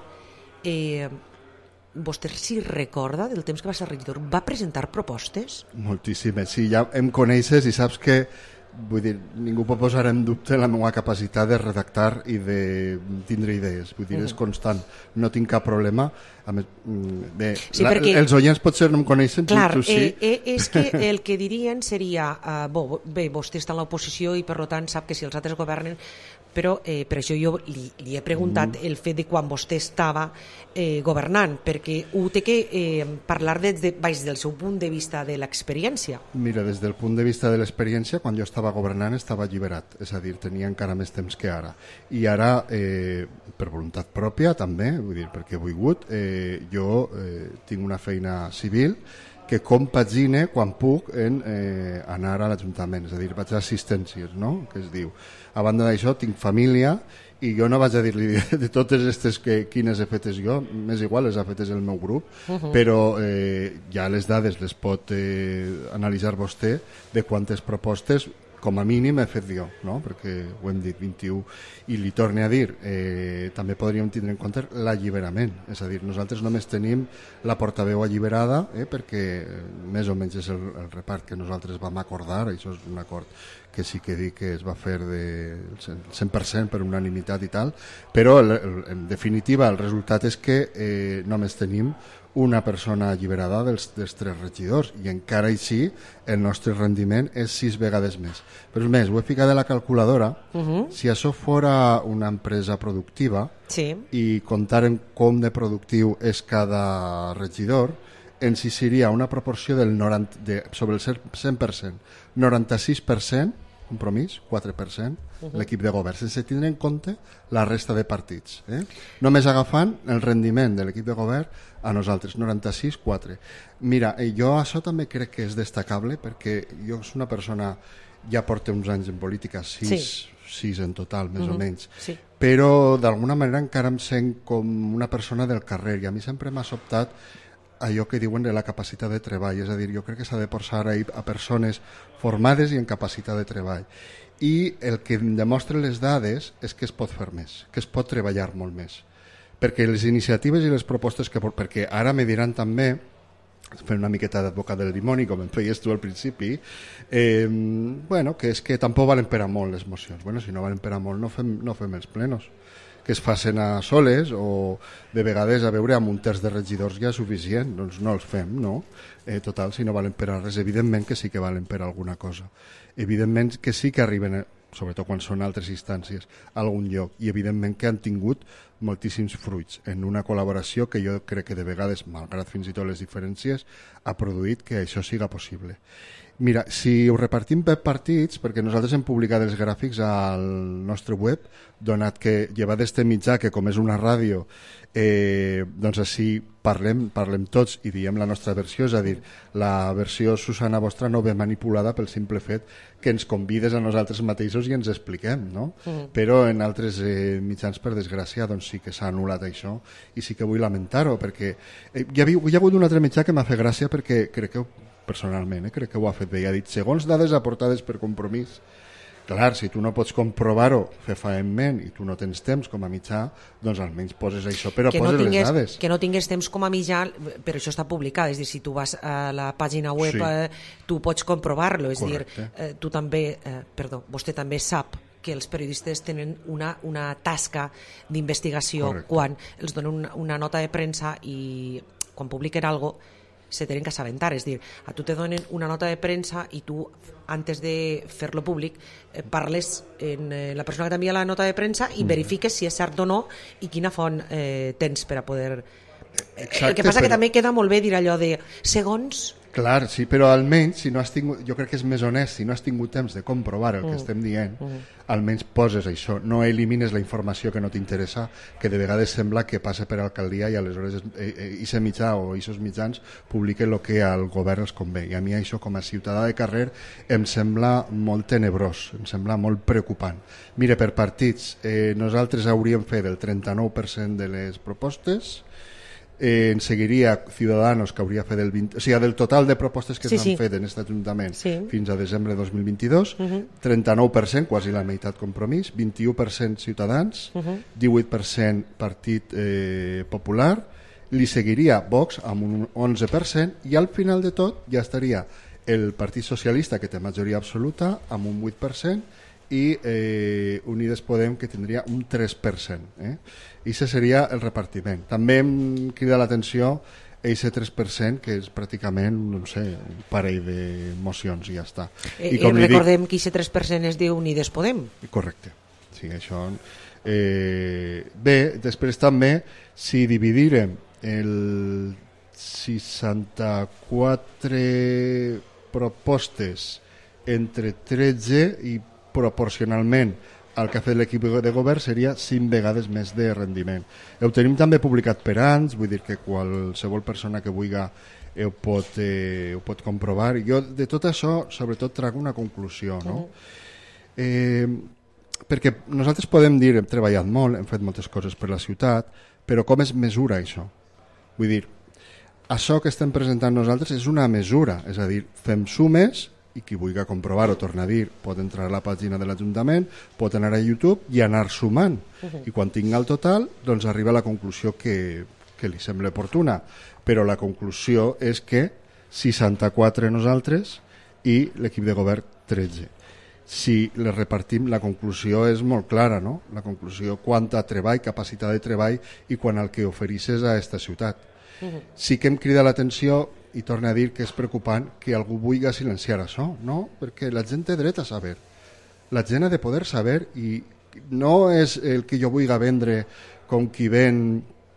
eh, vostè si recorda del temps que va ser regidor, va presentar propostes? Moltíssimes, sí, ja em coneixes i saps que vull dir, ningú pot posar en dubte la meva capacitat de redactar i de tindre idees, vull dir, és constant, no tinc cap problema. A més, bé, sí, la, perquè, els oients potser no em coneixen, clar, tu, tu sí. Eh, eh, és que el que dirien seria, uh, bo, bé, vostè està en l'oposició i per tant sap que si els altres governen, però eh, per això jo li, li he preguntat mm. el fet de quan vostè estava eh, governant, perquè ho té que eh, parlar des, de, des del seu punt de vista de l'experiència. Mira, des del punt de vista de l'experiència, quan jo estava governant estava alliberat, és a dir, tenia encara més temps que ara. I ara, eh, per voluntat pròpia també, vull dir, perquè he volgut, eh, jo eh, tinc una feina civil que compagine quan puc en eh, anar a l'Ajuntament, és a dir, vaig a assistències, no?, que es diu. A banda d'això, tinc família i jo no vaig a dir-li de totes aquestes que, quines he fetes jo, més igual les ha fetes el meu grup, uh-huh. però eh, ja les dades les pot eh, analitzar vostè de quantes propostes com a mínim he fet jo, no? Perquè ho hem dit vint-i-u, i li torne a dir, eh, també podríem tindre en compte l'alliberament, és a dir, nosaltres només tenim la portaveu alliberada, eh, perquè més o menys és el, el repart que nosaltres vam acordar, això és un acord que sí que dic que es va fer de cent per cent per unanimitat i tal, però el, el, en definitiva el resultat és que eh, només tenim una persona alliberada dels, dels tres regidors, i encara així el nostre rendiment és sis vegades més. Però més, ho he ficat a la calculadora, uh-huh. si això fora una empresa productiva sí. i comptaren com de productiu és cada regidor, ens hi seria una proporció del noranta, de, sobre el cent per cent, noranta-sis per cent compromís, quatre per cent uh-huh. l'equip de govern, sense tindre en compte la resta de partits. Eh? Només agafant el rendiment de l'equip de govern a nosaltres, noranta-sis, quatre. Mira, jo això també crec que és destacable perquè jo soc una persona, ja porto uns anys en política, sis, sí. sis en total, més uh-huh. o menys, sí. però d'alguna manera encara em sent com una persona del carrer, i a mi sempre m'ha sobtat allò que diuen de la capacitat de treball, és a dir, jo crec que s'ha de posar ahí a persones formades i en capacitat de treball. I el que em demostren les dades és que es pot fer més, que es pot treballar molt més. Perquè les iniciatives i les propostes que... Perquè ara me diran també, fent una miqueta d'advocat del dimoni, com em feies tu al principi, eh, bueno, que és que tampoc valen per a molt les mocions. Bueno, si no valen per a molt, no fem, no fem els plenos. que es facin a soles o de vegades a veure amb un terç de regidors ja és suficient, doncs no els fem, no? Eh, total, si no valen per a res, evidentment que sí que valen per a alguna cosa. Evidentment que sí que arriben, sobretot quan són altres instàncies, a algun lloc, i evidentment que han tingut moltíssims fruits en una col·laboració que jo crec que de vegades, malgrat fins i tot les diferències, ha produït que això siga possible. Mira, si ho repartim per partits, perquè nosaltres hem publicat els gràfics al nostre web, donat que llevat d'este mitjà, que com és una ràdio, eh, doncs així parlem, parlem tots i diem la nostra versió, és a dir, la versió Susana vostra no ve manipulada pel simple fet que ens convides a nosaltres mateixos i ens expliquem, no? Mm. Però en altres eh, mitjans, per desgràcia, doncs sí que s'ha anul·lat això i sí que vull lamentar-ho, perquè eh, hi, ha, hi ha hagut un altre mitjà que m'ha fet gràcia perquè crec que personalment, eh, crec que ho ha fet bé, i ha dit, segons dades aportades per Compromís. Clar, si tu no pots comprovar-ho fefaentment i tu no tens temps com a mitjà, doncs almenys poses això, però que poses no tingues, les dades. Que no tingues temps com a mitjà, però això està publicat, és dir, si tu vas a la pàgina web, sí. eh, tu pots comprovar-lo, és Correcte. dir, eh, tu també, eh, perdó, vostè també sap que els periodistes tenen una, una tasca d'investigació quan els donen una, una nota de premsa i quan publiquen alguna cosa se tenen que assabentar, és dir, a tu te donen una nota de premsa i tu, antes de fer-lo públic, eh, parles en eh, la persona que t'envia la nota de premsa i mm. verifiques si és cert o no i quina font eh, tens per a poder... Exacte, el que passa però... que també queda molt bé dir allò de segons... Clar, sí, però almenys, si no has tingut, jo crec que és més honest, si no has tingut temps de comprovar el mm. que estem dient, mm. almenys poses això, no elimines la informació que no t'interessa, que de vegades sembla que passa per alcaldia i aleshores aquest mitjà o aquests mitjans publiquen el que al govern els convé. I a mi això, com a ciutadà de carrer, em sembla molt tenebrós, em sembla molt preocupant. Mira, per partits, eh, nosaltres hauríem fet el trenta-nou per cent de les propostes, Eh, en seguiria Ciudadanos, que hauria fet el vint... O sigui, del total de propostes que s'han sí, sí. fet en aquest Ajuntament sí. fins a desembre de dos mil vint-i-dos, uh -huh. trenta-nou per cent, quasi la meitat Compromís, vint-i-u per cent Ciutadans, uh -huh. divuit per cent Partit eh, Popular, li seguiria Vox amb un onze per cent i al final de tot ja estaria el Partit Socialista, que té majoria absoluta, amb un vuit per cent, i eh, Unides Podem, que tindria un tres per cent. Eh? I això seria el repartiment. També em crida l'atenció aquest tres per cent, que és pràcticament, no sé, un parell de mocions i ja està. I, I com I recordem dic... que aquest tres per cent és d'Unides Podem. Correcte. Sí, això... Eh, bé, després també, si dividirem el seixanta-quatre propostes entre tretze i proporcionalment el que ha fet l'equip de govern seria cinc vegades més de rendiment. Ho tenim també publicat per anys, vull dir que qualsevol persona que vulgui ho pot, eh, ho pot comprovar. Jo de tot això sobretot trago una conclusió, no? Uh-huh. eh, perquè nosaltres podem dir hem treballat molt, hem fet moltes coses per la ciutat, però com es mesura això? Vull dir, això que estem presentant nosaltres és una mesura, és a dir, fem sumes i qui vulgui comprovar-ho, torna a dir, pot entrar a la pàgina de l'Ajuntament, pot anar a YouTube i anar sumant. Uh-huh. I quan tinga el total, doncs arriba a la conclusió que, que li sembla oportuna. Però la conclusió és que seixanta-quatre nosaltres i l'equip de govern tretze. Si les repartim, la conclusió és molt clara, no? La conclusió quanta treball, capacitat de treball i quan el que ofereixes a aquesta ciutat. Uh-huh. Sí que em crida l'atenció i torna a dir que és preocupant que algú vulgui silenciar això, no? Perquè la gent té dret a saber. La gent ha de poder saber i no és el que jo vulgui vendre com qui ven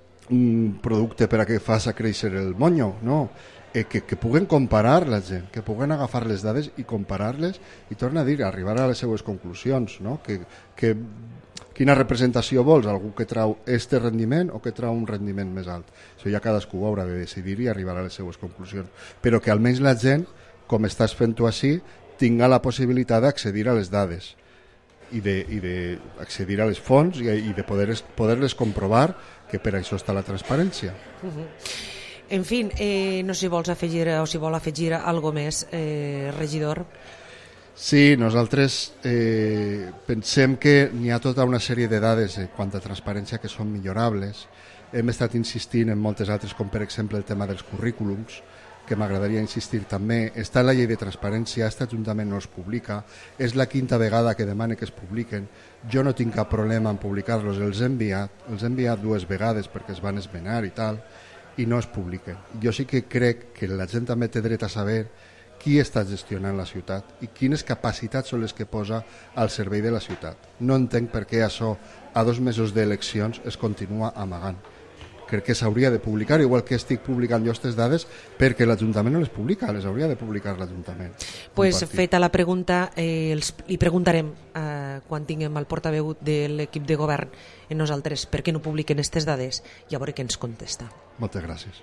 un producte per a que faci créixer el monyo, no. Eh, que, que puguen comparar la gent, que puguen agafar les dades i comparar-les i torna a dir, arribar a les seues conclusions, no? Que, que quina representació vols? Algú que trau este rendiment o que trau un rendiment més alt? Això ja cadascú ho haurà de decidir i arribar a les seues conclusions. Però que almenys la gent, com estàs fent-ho així, tinga la possibilitat d'accedir a les dades i d'accedir a les fonts i, i de poder, poder-les comprovar, que per això està la transparència. Uh-huh. En fi, eh, no sé si vols afegir o si vol afegir alguna més, eh, regidor. Sí, nosaltres eh, pensem que n'hi ha tota una sèrie de dades en quant a transparència que són millorables. Hem estat insistint en moltes altres, com per exemple el tema dels currículums, que m'agradaria insistir també, està la llei de transparència, aquest Ajuntament no es publica, és la quinta vegada que demane que es publiquen, jo no tinc cap problema en publicar-los, els he enviat, els he enviat dues vegades perquè es van esmenar i tal, i no es publiquen. Jo sí que crec que la gent també té dret a saber qui està gestionant la ciutat i quines capacitats són les que posa al servei de la ciutat. No entenc per què això, a dos mesos d'eleccions, es continua amagant. Crec que s'hauria de publicar, igual que estic publicant jo aquestes dades, perquè l'Ajuntament no les publica, les hauria de publicar l'Ajuntament. Pues feta la pregunta, eh, els, li preguntarem eh, quan tinguem el portaveu de l'equip de govern en nosaltres per què no publiquen aquestes dades i a veure què ens contesta. Moltes gràcies.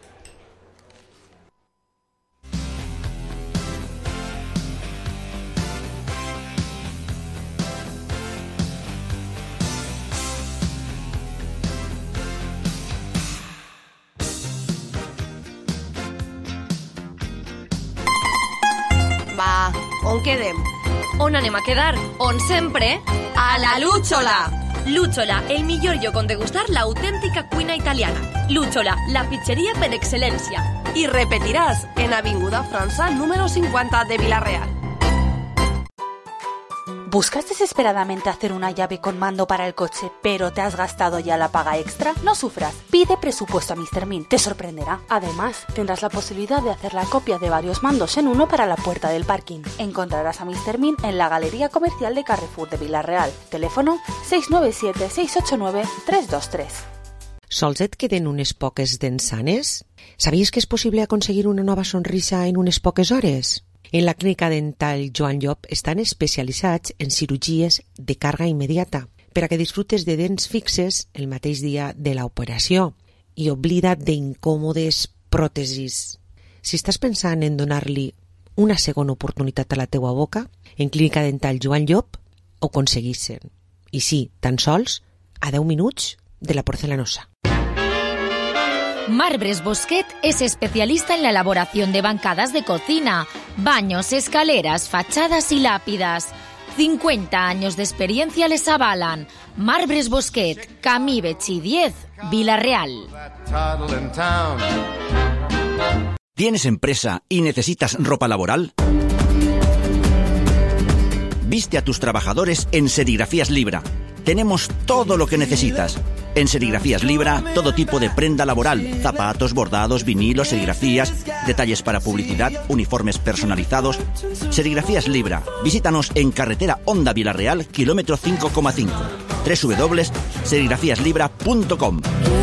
Va, on quedem? On anem a quedar? On sempre? A la Lúchola! Lúchola, el millor lloc on degustar l'autèntica cuina italiana. Lúchola, la pizzeria per excel·lència. I repetiràs en Avinguda França número cincuenta de Vila-real. ¿Buscas desesperadamente hacer una llave con mando para el coche, pero te has gastado ya la paga extra? No sufras, pide presupuesto a mister Min, te sorprenderá. Además, tendrás la posibilidad de hacer la copia de varios mandos en uno para la puerta del parking. Encontrarás a mister Min en la Galería Comercial de Carrefour de Vila-real. Teléfono seis nueve siete, seis ocho nueve, tres dos tres. Sols et queden unes poques dents sanes? Sabies que és possible aconseguir una nova sonrisa en unes poques hores? En la clínica dental Joan Llop estan especialitzats en cirurgies de càrrega immediata per a que disfrutes de dents fixes el mateix dia de l'operació i oblida't d'incòmodes pròtesis. Si estàs pensant en donar-li una segona oportunitat a la teua boca, en clínica dental Joan Llop ho aconseguissin. I sí, tan sols a deu minuts de la porcelanosa. Marbres Bosquet es especialista en la elaboración de bancadas de cocina, baños, escaleras, fachadas y lápidas. cincuenta años de experiencia les avalan. Marbres Bosquet, Camí Betxí diez, Vila-real. ¿Tienes empresa y necesitas ropa laboral? Viste a tus trabajadores en Serigrafías Libra. Tenemos todo lo que necesitas. En Serigrafías Libra, todo tipo de prenda laboral, zapatos, bordados, vinilos, serigrafías, detalles para publicidad, uniformes personalizados. Serigrafías Libra. Visítanos en carretera Honda Vila-real, kilómetro cinco coma cinco. doble u doble u doble u punt serigrafías libra punt com.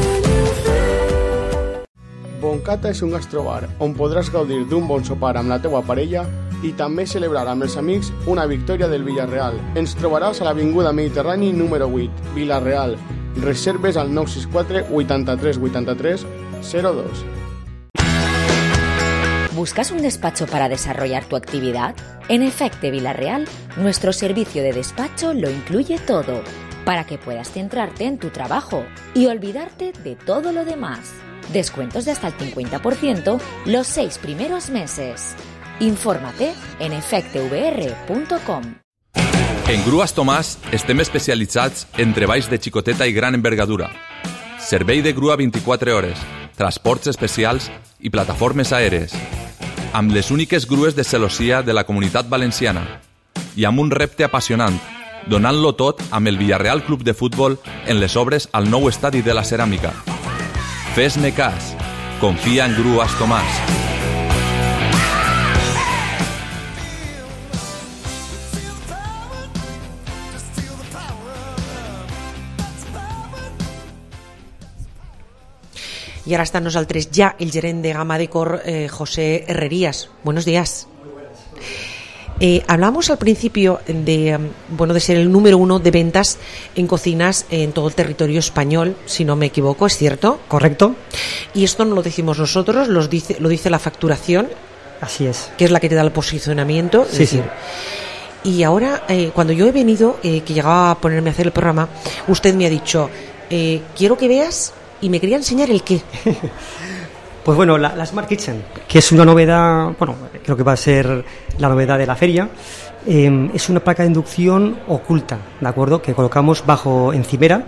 Boncata és un gastrobar on podràs gaudir d'un bon sopar amb la teua parella i també celebrar amb els amics una victòria del Villarreal. Ens trobaràs a l'Avinguda Mediterrani número vuit, Vila-real. Reserves al nou sis quatre, vuitanta-tres, vuitanta-tres, cero dos. ¿Buscas un despacho para desarrollar tu actividad? En Efecte Vila-real, nuestro servicio de despacho lo incluye todo, para que puedas centrarte en tu trabajo y olvidarte de todo lo demás. Descuentos de hasta el cincuenta por ciento los seis primeros meses. Infórmate en efecte v r punt com. En Grues Tomàs estem especialitzats en treballs de xicoteta i gran envergadura. Servei de grua vint-i-quatre hores, transports especials i plataformes aèries. Amb les úniques grues de celossia de la Comunitat Valenciana. I amb un repte apassionant, donant-lo tot amb el Villarreal Club de Futbol en les obres al nou estadi de la Ceràmica. Fes-me cas. Confia en Grues Tomàs. Y ahora está nosotros ya el gerente de Gama Decor, eh, José Herrerías. Buenos días. Eh, hablamos al principio de, bueno, de ser el número uno de ventas en cocinas en todo el territorio español, si no me equivoco, ¿es cierto? Correcto. Y esto no lo decimos nosotros, lo dice, lo dice la facturación. Así es. Que es la que te da el posicionamiento. Sí, es decir, sí. Y ahora, eh, cuando yo he venido, eh, que llegaba a ponerme a hacer el programa, usted me ha dicho, eh, quiero que veas... Y me quería enseñar el qué. Pues bueno, la, la Smart Kitchen, que es una novedad, bueno, creo que va a ser la novedad de la feria, eh, es una placa de inducción oculta, ¿de acuerdo? Que colocamos bajo encimera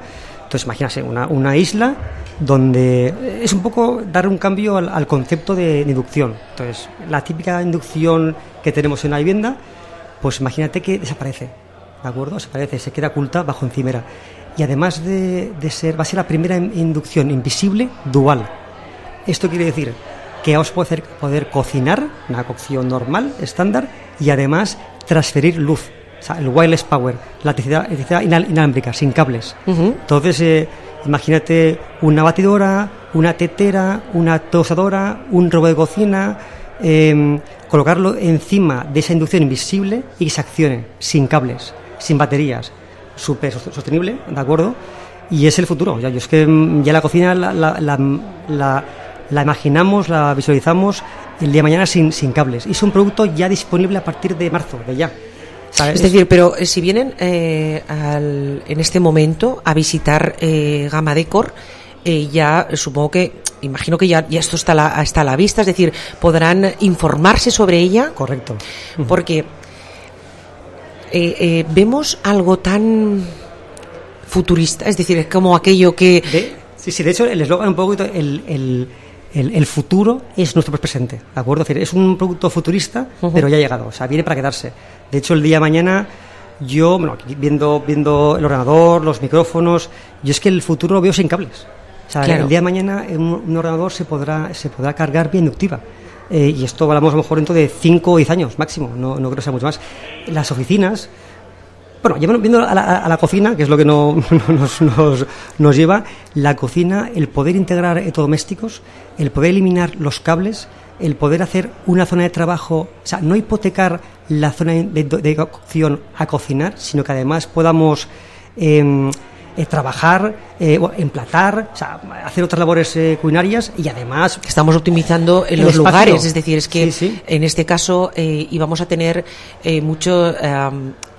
Entonces, imagínate, una, una isla donde es un poco dar un cambio al, al concepto de, de inducción. Entonces, la típica inducción que tenemos en la vivienda, pues imagínate que desaparece, ¿de acuerdo? Desaparece, se queda oculta bajo encimera. Y además de, de ser, va a ser la primera inducción invisible dual. Esto quiere decir que vamos a poder, poder cocinar, una cocción normal, estándar, y además transferir luz. O sea, el wireless power, la electricidad, electricidad inal, inalámbrica, sin cables. Uh-huh. Entonces, eh, imagínate una batidora, una tetera, una tosadora, un robot de cocina, eh, colocarlo encima de esa inducción invisible y que se accione, sin cables, sin baterías, súper sostenible, ¿de acuerdo? Y es el futuro. Ya, yo es que ya la cocina la, la, la, la, la imaginamos, la visualizamos el día de mañana sin, sin cables. Y es un producto ya disponible a partir de marzo, de ya. ¿Sabes? Es decir, pero eh, si vienen eh, al, en este momento a visitar eh, Gama Decor, eh, ya supongo que, imagino que ya, ya esto está a, la, está a la vista, es decir, podrán informarse sobre ella. Correcto. Porque eh, eh, vemos algo tan futurista, es decir, es como aquello que... De, sí, sí, de hecho el eslogan un poquito, el... el El, el futuro es nuestro presente, ¿de acuerdo? Es decir, es un producto futurista, uh-huh. pero ya ha llegado, o sea, viene para quedarse. De hecho, el día de mañana, yo, bueno, viendo, viendo el ordenador, los micrófonos, yo es que el futuro lo veo sin cables. O sea, claro. El día de mañana un, un ordenador se podrá, se podrá cargar vía inductiva. Eh, y esto hablamos a lo mejor dentro de cinco o diez años máximo, no, no creo que sea mucho más. Las oficinas... Bueno, viendo a la, a la cocina, que es lo que no, no, nos, nos, nos lleva, la cocina, el poder integrar electrodomésticos, el poder eliminar los cables, el poder hacer una zona de trabajo, o sea, no hipotecar la zona de, de, de cocción a cocinar, sino que además podamos eh, eh, trabajar, eh, emplatar, o sea, hacer otras labores eh, culinarias y además... Estamos optimizando en los espacio. Lugares, es decir, es que sí, sí. en este caso eh, íbamos a tener eh, mucho... Eh,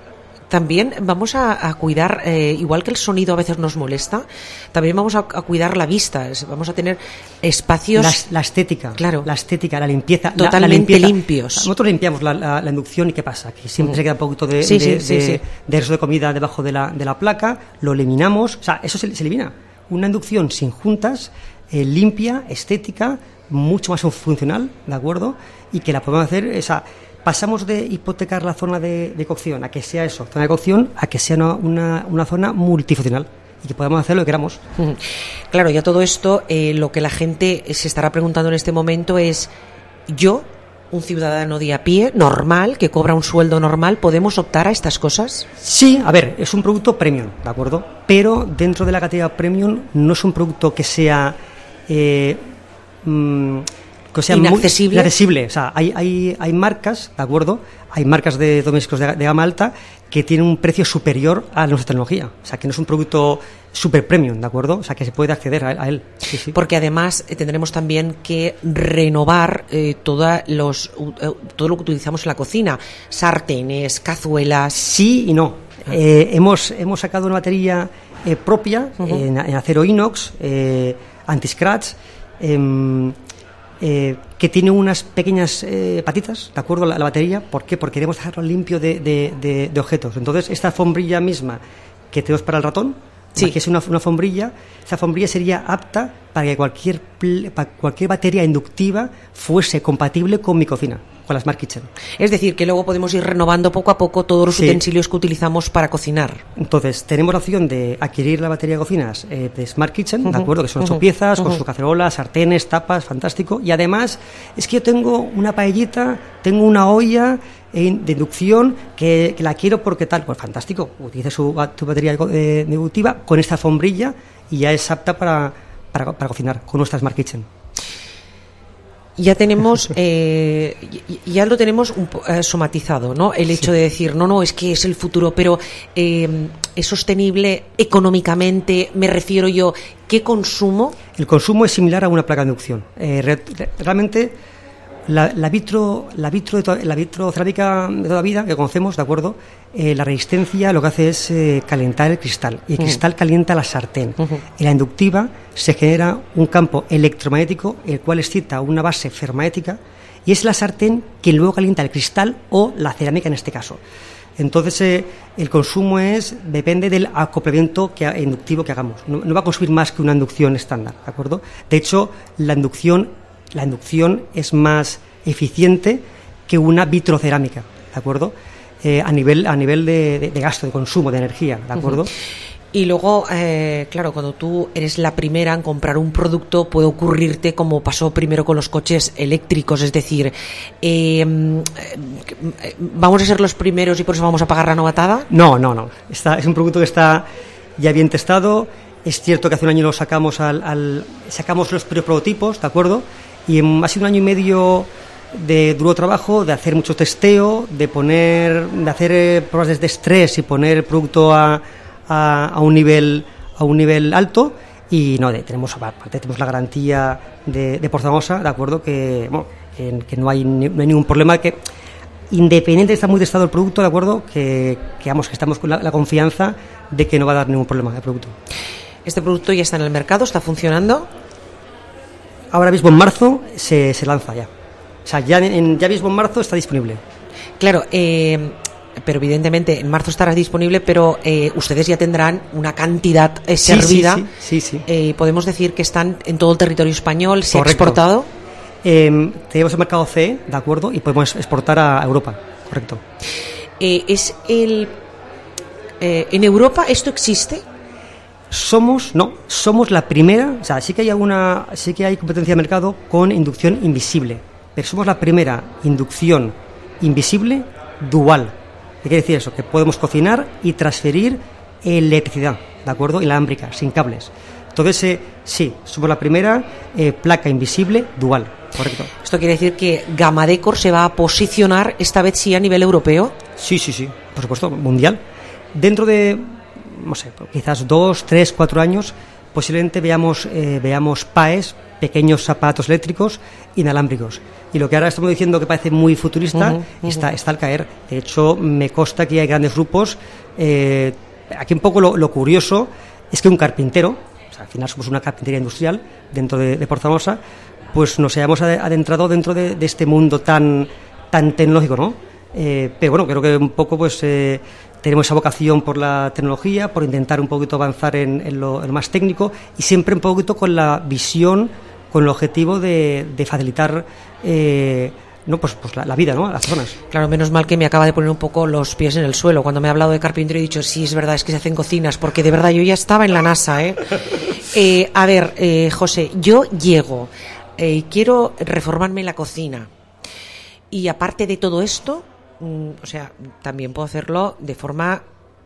También vamos a, a cuidar, eh, igual que el sonido a veces nos molesta, también vamos a, a cuidar la vista, vamos a tener espacios... La, la estética, claro, la estética, la limpieza. Totalmente la, la limpieza. limpios. Nosotros limpiamos la, la, la inducción y ¿qué pasa? Que siempre uh-huh. se queda un poquito de, sí, de, sí, de, sí, sí. de resto de comida debajo de la, de la placa, lo eliminamos, o sea, eso se, se elimina. Una inducción sin juntas, eh, limpia, estética, mucho más funcional, ¿de acuerdo? Y que la podemos hacer, esa... Pasamos de hipotecar la zona de, de cocción a que sea eso, zona de cocción, a que sea una, una, una zona multifuncional y que podamos hacer lo que queramos. Claro, ya todo esto, eh, lo que la gente se estará preguntando en este momento es, yo, un ciudadano de a pie, normal, que cobra un sueldo normal, ¿podemos optar a estas cosas? Sí, a ver, es un producto premium, ¿de acuerdo? Pero dentro de la categoría premium no es un producto que sea... Eh, mmm, que sea inaccesible. Muy inaccesible. O sea, hay, hay, hay marcas, ¿de acuerdo? Hay marcas de domésticos de, de gama alta que tienen un precio superior a nuestra tecnología. O sea, que no es un producto super premium, ¿de acuerdo? O sea, que se puede acceder a, a él. Sí, sí. Porque además eh, tendremos también que renovar eh, toda los, uh, todo lo que utilizamos en la cocina. Sartenes, cazuelas... Sí y no. Eh, hemos, hemos sacado una batería eh, propia uh-huh. en, en acero inox, eh, anti-scratch, eh, Eh, que tiene unas pequeñas eh, patitas, ¿de acuerdo? La, la batería, ¿por qué? Porque queremos dejarlo limpio de, de, de, de objetos. Entonces, esta alfombrilla misma que tenemos para el ratón, sí. que es una, una alfombrilla, esa alfombrilla sería apta para que cualquier, para cualquier batería inductiva fuese compatible con mi cocina, con la Smart Kitchen. Es decir, que luego podemos ir renovando poco a poco todos los sí. utensilios que utilizamos para cocinar. Entonces, tenemos la opción de adquirir la batería de cocinas eh, de Smart Kitchen, uh-huh. ¿de acuerdo? Que son ocho uh-huh. piezas, uh-huh. con sus cacerolas, sartenes, tapas, fantástico. Y además, es que yo tengo una paellita, tengo una olla eh, de inducción que, que la quiero porque tal. Pues fantástico, utilice su, tu batería eh, inductiva con esta alfombrilla y ya es apta para, para, para cocinar con nuestra Smart Kitchen. Ya tenemos, eh, ya lo tenemos un po- eh, somatizado, ¿no? El hecho sí. de decir, no, no, es que es el futuro, pero eh, es sostenible económicamente, me refiero yo, ¿qué consumo? El consumo es similar a una placa de inducción. Eh, re- re- realmente, la, la, vitro, la, vitro de to- la vitrocerámica de toda la vida, que conocemos, ¿de acuerdo? Eh, la resistencia lo que hace es eh, calentar el cristal, y el uh-huh. cristal calienta la sartén. Uh-huh. En la inductiva se genera un campo electromagnético, el cual excita una base ferromagnética, y es la sartén que luego calienta el cristal o la cerámica en este caso. Entonces, eh, el consumo es depende del acoplamiento que, inductivo que hagamos. No, no va a consumir más que una inducción estándar, ¿de acuerdo? De hecho, la inducción, la inducción es más eficiente que una vitrocerámica, ¿de acuerdo? Eh, a nivel, a nivel de, de, de gasto, de consumo, de energía, ¿de acuerdo? Uh-huh. Y luego, eh, claro, cuando tú eres la primera en comprar un producto, puede ocurrirte como pasó primero con los coches eléctricos, es decir, eh, ¿vamos a ser los primeros y por eso vamos a pagar la novatada? No, no, no. Está, es un producto que está ya bien testado. Es cierto que hace un año lo sacamos al, al sacamos los prototipos, ¿de acuerdo? Y en, ha sido un año y medio de duro trabajo, de hacer mucho testeo, de poner, de hacer eh, pruebas de estrés y poner el producto a A, a un nivel a un nivel alto y no de, tenemos aparte tenemos la garantía de, de Porzamosa, de acuerdo, que, bueno, que, que no hay no hay ningún problema, que independiente de estar muy testado el producto, de acuerdo, que, que vamos que estamos con la, la confianza de que no va a dar ningún problema el producto. Este producto ya está en el mercado, está funcionando. Ahora mismo en marzo se, se lanza ya, o sea ya en ya mismo en marzo está disponible. Claro, eh pero evidentemente en marzo estará disponible, pero eh, ustedes ya tendrán una cantidad eh, servida. Sí, sí, sí, sí, sí. Eh, podemos decir que están en todo el territorio español. ¿Se Correcto. ha exportado? Eh, tenemos el mercado C E, de acuerdo, y podemos exportar a Europa. Correcto. Eh, es el eh, en Europa esto existe. Somos no, somos la primera. O sea, sí que hay alguna, sí que hay competencia de mercado con inducción invisible, pero somos la primera inducción invisible dual. ¿Qué quiere decir eso? Que podemos cocinar y transferir electricidad, ¿de acuerdo? Inalámbrica, sin cables. Entonces, eh, sí, somos la primera eh, placa invisible dual, correcto. ¿Esto quiere decir que Gama Decor se va a posicionar esta vez sí a nivel europeo? Sí, sí, sí, por supuesto, mundial. Dentro de, no sé, quizás dos, tres, cuatro años, posiblemente veamos, eh, veamos P A Es, pequeños zapatos eléctricos inalámbricos. Y lo que ahora estamos diciendo que parece muy futurista, uh-huh, uh-huh. Está, está al caer. De hecho, me consta que hay grandes grupos. Eh, aquí un poco lo, lo curioso es que un carpintero, o sea, al final somos una carpintería industrial dentro de, de Porzamosa, pues nos hayamos adentrado dentro de, de este mundo tan, tan tecnológico, ¿no? Eh, pero bueno, creo que un poco pues eh, tenemos esa vocación por la tecnología, por intentar un poquito avanzar en, en, lo, en lo más técnico y siempre un poquito con la visión, con el objetivo de, de facilitar eh, no pues, pues la, la vida, ¿no?, a las personas. Claro, menos mal que me acaba de poner un poco los pies en el suelo cuando me ha hablado de carpintería. He dicho, sí, es verdad, es que se hacen cocinas, porque de verdad yo ya estaba en la NASA, ¿eh? eh a ver, eh, José, yo llego y eh, quiero reformarme la cocina y aparte de todo esto, mm, o sea, también puedo hacerlo de forma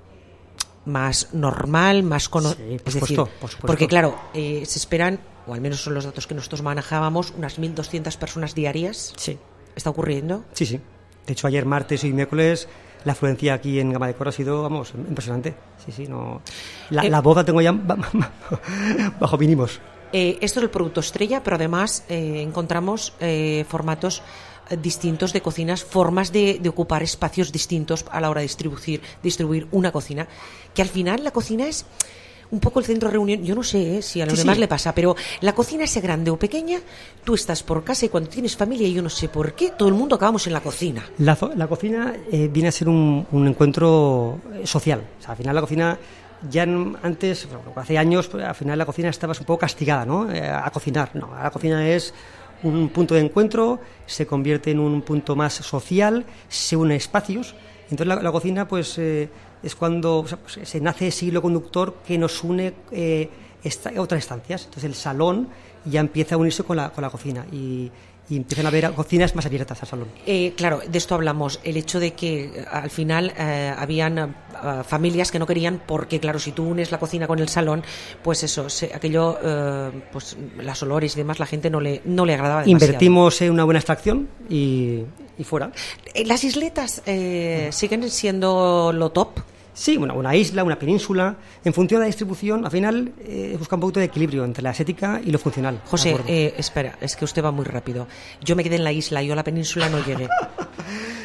más normal, más conocida, sí, por es supuesto, decir, por supuesto. Porque claro, eh, se esperan, o al menos son los datos que nosotros manejábamos, unas mil doscientas personas diarias. Sí. ¿Está ocurriendo? Sí, sí. De hecho, ayer martes y miércoles la afluencia aquí en Gama Decor ha sido, vamos, impresionante. Sí, sí, no. La, eh, la boda tengo ya bajo mínimos. Eh, esto es el producto estrella, pero además eh, encontramos eh, formatos distintos de cocinas, formas de, de ocupar espacios distintos a la hora de distribuir, distribuir una cocina, que al final la cocina es un poco el centro de reunión. Yo no sé eh, si a los sí, demás sí. le pasa, pero la cocina, sea grande o pequeña, tú estás por casa y cuando tienes familia, yo no sé por qué, todo el mundo acabamos en la cocina. La, la cocina eh, viene a ser un, un encuentro social. O sea, al final la cocina, ya antes, bueno, hace años, al final la cocina estabas un poco castigada, ¿no?, eh, a cocinar. No, la cocina es un punto de encuentro, se convierte en un punto más social, se une espacios. Entonces la, la cocina, pues eh, es cuando, o sea, pues, se nace ese hilo conductor que nos une eh, esta, otras estancias. Entonces el salón ya empieza a unirse con la, con la cocina y, y empiezan a haber cocinas más abiertas al salón. Eh, claro, de esto hablamos, el hecho de que al final eh, habían uh, familias que no querían, porque claro, si tú unes la cocina con el salón, pues eso, se, aquello, uh, pues las olores y demás, la gente no le, no le agradaba demasiado. Invertimos en una buena extracción y, y fuera. ¿Las isletas eh, uh-huh. siguen siendo lo top? Sí, bueno, una isla, una península, en función de la distribución, al final eh, busca un poquito de equilibrio entre la estética y lo funcional. José, eh, espera, es que usted va muy rápido. Yo me quedé en la isla, yo a la península no llegué.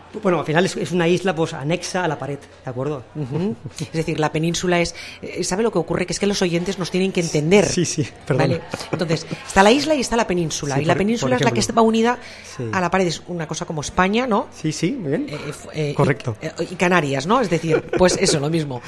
Bueno, al final es, es una isla pues anexa a la pared, ¿de acuerdo? Uh-huh. Es decir, la península es... ¿Sabe lo que ocurre? Que es que los oyentes nos tienen que entender. Sí, sí, perdón. ¿Vale? Entonces, está la isla y está la península. Sí, y la por, península por es la que está unida sí. a la pared. Es una cosa como España, ¿no? Sí, sí, muy bien. Eh, eh, Correcto. Y, eh, y Canarias, ¿no? Es decir, pues eso, lo mismo.